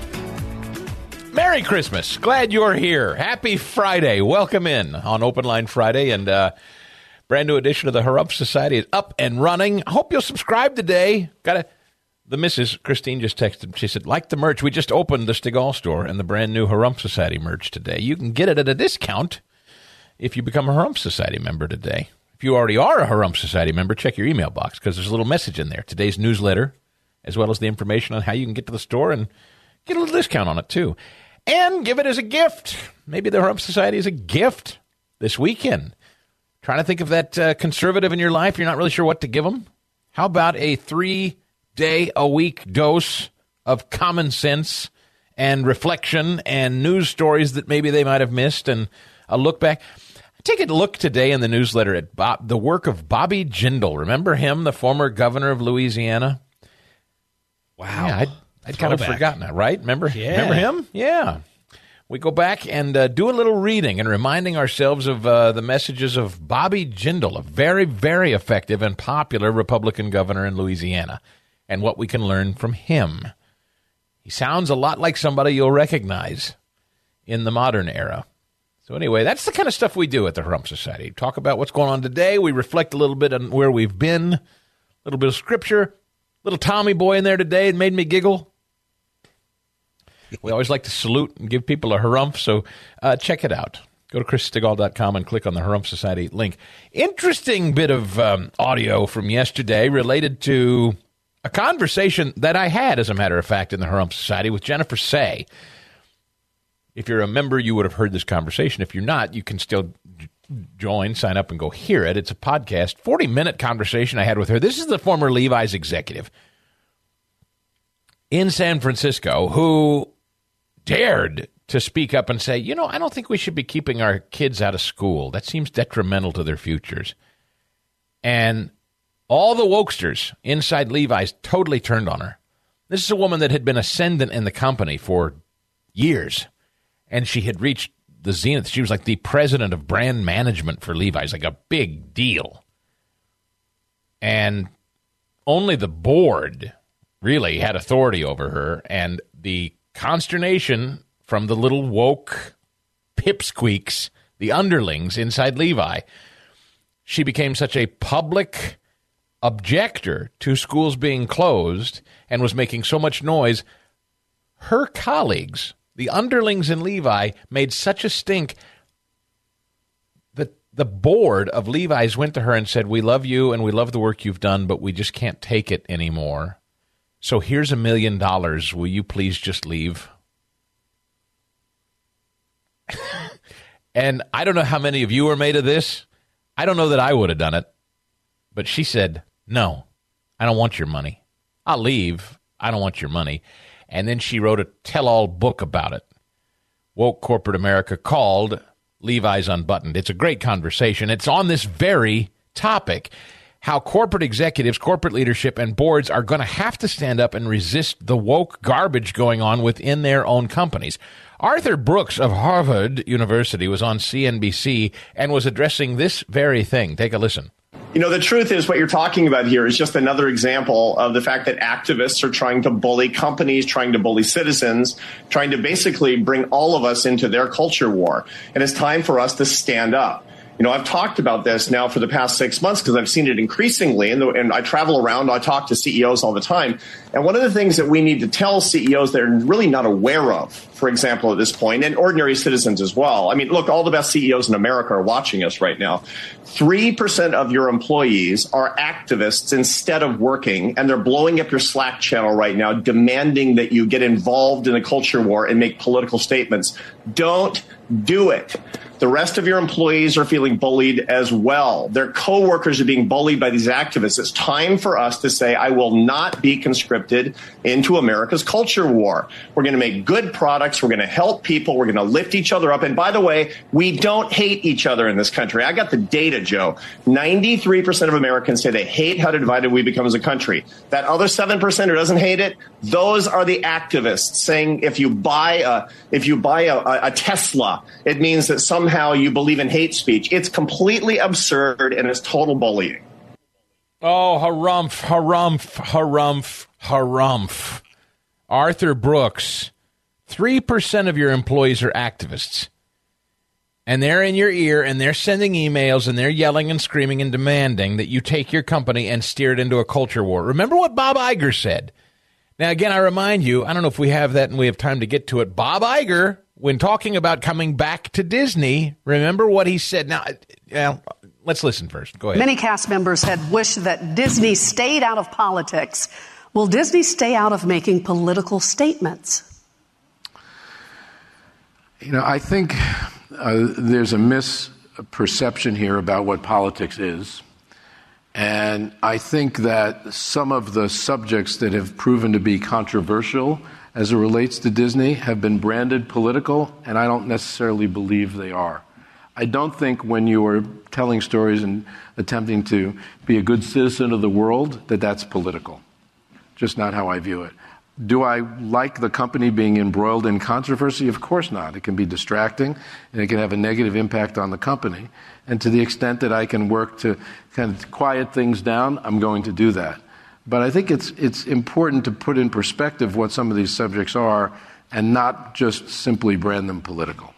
Merry Christmas. Glad you're here. Happy Friday. Welcome in on Open Line Friday. And uh, brand new edition of the Harumph Society is up and running. I hope you'll subscribe today. Got to. The missus, Christine, just texted. She said, like the merch. We just opened the Stigall store and the brand new Harumph Society merch today. You can get it at a discount if you become a Harumph Society member today. If you already are a Harumph Society member, check your email box because there's a little message in there. Today's newsletter, as well as the information on how you can get to the store and get a little discount on it, too. And give it as a gift. Maybe the Harumph Society is a gift this weekend. Trying to think of that uh, conservative in your life. You're not really sure what to give them. How about a three-day-a-week dose of common sense and reflection and news stories that maybe they might have missed and a look back? Take a look today in the newsletter at Bob, the work of Bobby Jindal. Remember him, the former governor of Louisiana? Wow. Yeah, I'd, I'd kind of forgotten that, right? Remember, Yeah. remember him? Yeah. We go back and uh, do a little reading and reminding ourselves of uh, the messages of Bobby Jindal, a very, very effective and popular Republican governor in Louisiana, and what we can learn from him. He sounds a lot like somebody you'll recognize in the modern era. So anyway, that's the kind of stuff we do at the Harumph Society. Talk about what's going on today. We reflect a little bit on where we've been, a little bit of scripture. Little Tommy boy in there today, it made me giggle. We always like to salute and give people a harumph, so uh, check it out. Go to chris stigall dot com and click on the Harumph Society link. Interesting bit of um, audio from yesterday related to a conversation that I had, as a matter of fact, in the Harumph Society with Jennifer Say. If you're a member, you would have heard this conversation. If you're not, you can still join, sign up, and go hear it. It's a podcast, forty-minute conversation I had with her. This is the former Levi's executive in San Francisco who dared to speak up and say, you know, I don't think we should be keeping our kids out of school. That seems detrimental to their futures. And all the wokesters inside Levi's totally turned on her. This is a woman that had been ascendant in the company for years, and she had reached the zenith. She was like the president of brand management for Levi's, like a big deal. And only the board really had authority over her, and the consternation from the little woke pipsqueaks, the underlings inside Levi. She became such a public objector to schools being closed and was making so much noise. Her colleagues, the underlings in Levi, made such a stink that the board of Levi's went to her and said, we love you and we love the work you've done, but we just can't take it anymore. So here's a million dollars. Will you please just leave? And I don't know how many of you are made of this. I don't know that I would have done it. But she said, no, I don't want your money. I'll leave. I don't want your money. And then she wrote a tell-all book about it. Woke Corporate America, called Levi's Unbuttoned. It's a great conversation. It's on this very topic, how corporate executives, corporate leadership, and boards are going to have to stand up and resist the woke garbage going on within their own companies. Arthur Brooks of Harvard University was on C N B C and was addressing this very thing. Take a listen. You know, the truth is what you're talking about here is just another example of the fact that activists are trying to bully companies, trying to bully citizens, trying to basically bring all of us into their culture war. And it's time for us to stand up. You know, I've talked about this now for the past six months because I've seen it increasingly, and, the, and I travel around, I talk to C E Os all the time. And one of the things that we need to tell C E Os they're really not aware of, for example, at this point, and ordinary citizens as well. I mean, look, all the best C E Os in America are watching us right now. three percent of your employees are activists instead of working, and they're blowing up your Slack channel right now, demanding that you get involved in a culture war and make political statements. Don't do it. The rest of your employees are feeling bullied as well. Their coworkers are being bullied by these activists. It's time for us to say, I will not be conscripted into America's culture war. We're going to make good products. We're going to help people. We're going to lift each other up. And by the way, we don't hate each other in this country. I got the data, Joe. ninety-three percent of Americans say they hate how divided we become as a country. That other seven percent who doesn't hate it, those are the activists saying if you buy a, if you buy a, a Tesla, it means that somehow How you believe in hate speech. It's completely absurd and it's total bullying. Oh, harumph, harumph, harumph, harumph. Arthur Brooks, three percent of your employees are activists. And they're in your ear and they're sending emails and they're yelling and screaming and demanding that you take your company and steer it into a culture war. Remember what Bob Iger said. Now, again, I remind you, I don't know if we have that and we have time to get to it. Bob Iger, when talking about coming back to Disney, remember what he said. Now, well, let's listen first. Go ahead. Many cast members had wished that Disney stayed out of politics. Will Disney stay out of making political statements? You know, I think uh, there's a misperception here about what politics is. And I think that some of the subjects that have proven to be controversial as it relates to Disney have been branded political, and I don't necessarily believe they are. I don't think when you are telling stories and attempting to be a good citizen of the world that that's political. Just not how I view it. Do I like the company being embroiled in controversy? Of course not. It can be distracting, and it can have a negative impact on the company. And to the extent that I can work to kind of quiet things down, I'm going to do that. But I think it's it's important to put in perspective what some of these subjects are and not just simply brand them political.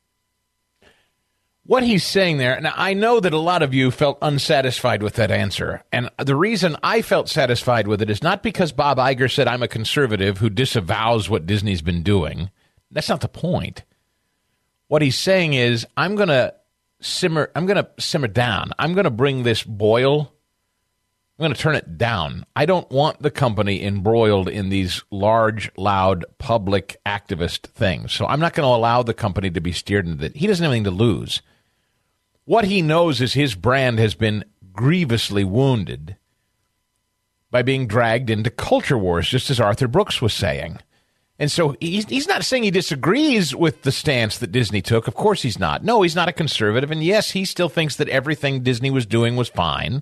What he's saying there, now I know that a lot of you felt unsatisfied with that answer. And the reason I felt satisfied with it is not because Bob Iger said I'm a conservative who disavows what Disney's been doing. That's not the point. What he's saying is I'm going to simmer, I'm going to simmer down. I'm going to bring this boil. I'm going to turn it down. I don't want the company embroiled in these large, loud, public activist things. So I'm not going to allow the company to be steered into that. He doesn't have anything to lose. What he knows is his brand has been grievously wounded by being dragged into culture wars, just as Arthur Brooks was saying. And so he's, he's not saying he disagrees with the stance that Disney took. Of course he's not. No, he's not a conservative. And yes, he still thinks that everything Disney was doing was fine.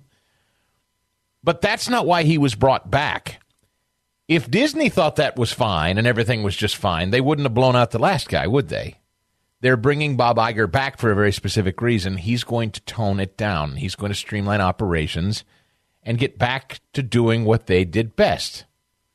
But that's not why he was brought back. If Disney thought that was fine and everything was just fine, they wouldn't have blown out the last guy, would they? They're bringing Bob Iger back for a very specific reason. He's going to tone it down. He's going to streamline operations and get back to doing what they did best.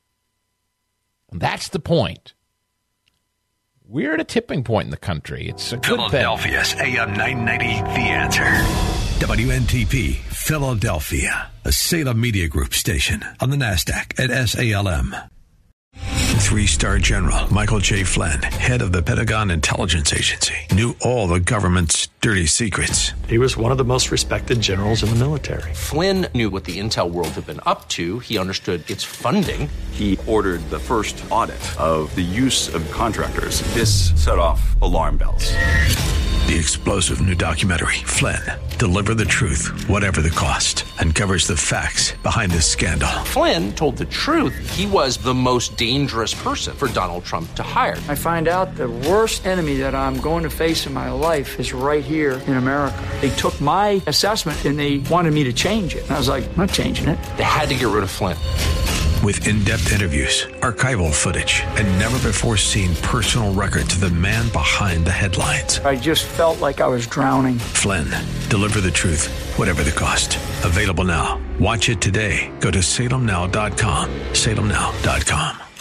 And that's the point. We're at a tipping point in the country. It's a good Philadelphia's thing. A M nine ninety, The Answer. W N T P, Philadelphia, a Salem Media Group station on the NASDAQ at S A L M. Three-star General Michael J. Flynn, head of the Pentagon Intelligence Agency, knew all the government's dirty secrets. He was one of the most respected generals in the military. Flynn knew what the intel world had been up to. He understood its funding. He ordered the first audit of the use of contractors. This set off alarm bells. The explosive new documentary, Flynn, Deliver the Truth, Whatever the Cost, uncovers the facts behind this scandal. Flynn told the truth. He was the most dangerous person for Donald Trump to hire. I find out the worst enemy that I'm going to face in my life is right here in America. They took my assessment and they wanted me to change it. And I was like, I'm not changing it. They had to get rid of Flynn. With in-depth interviews, archival footage, and never-before-seen personal records of the man behind the headlines. I just felt like I was drowning. Flynn, Deliver the Truth, Whatever the Cost. Available now. Watch it today. Go to salem now dot com. salem now dot com.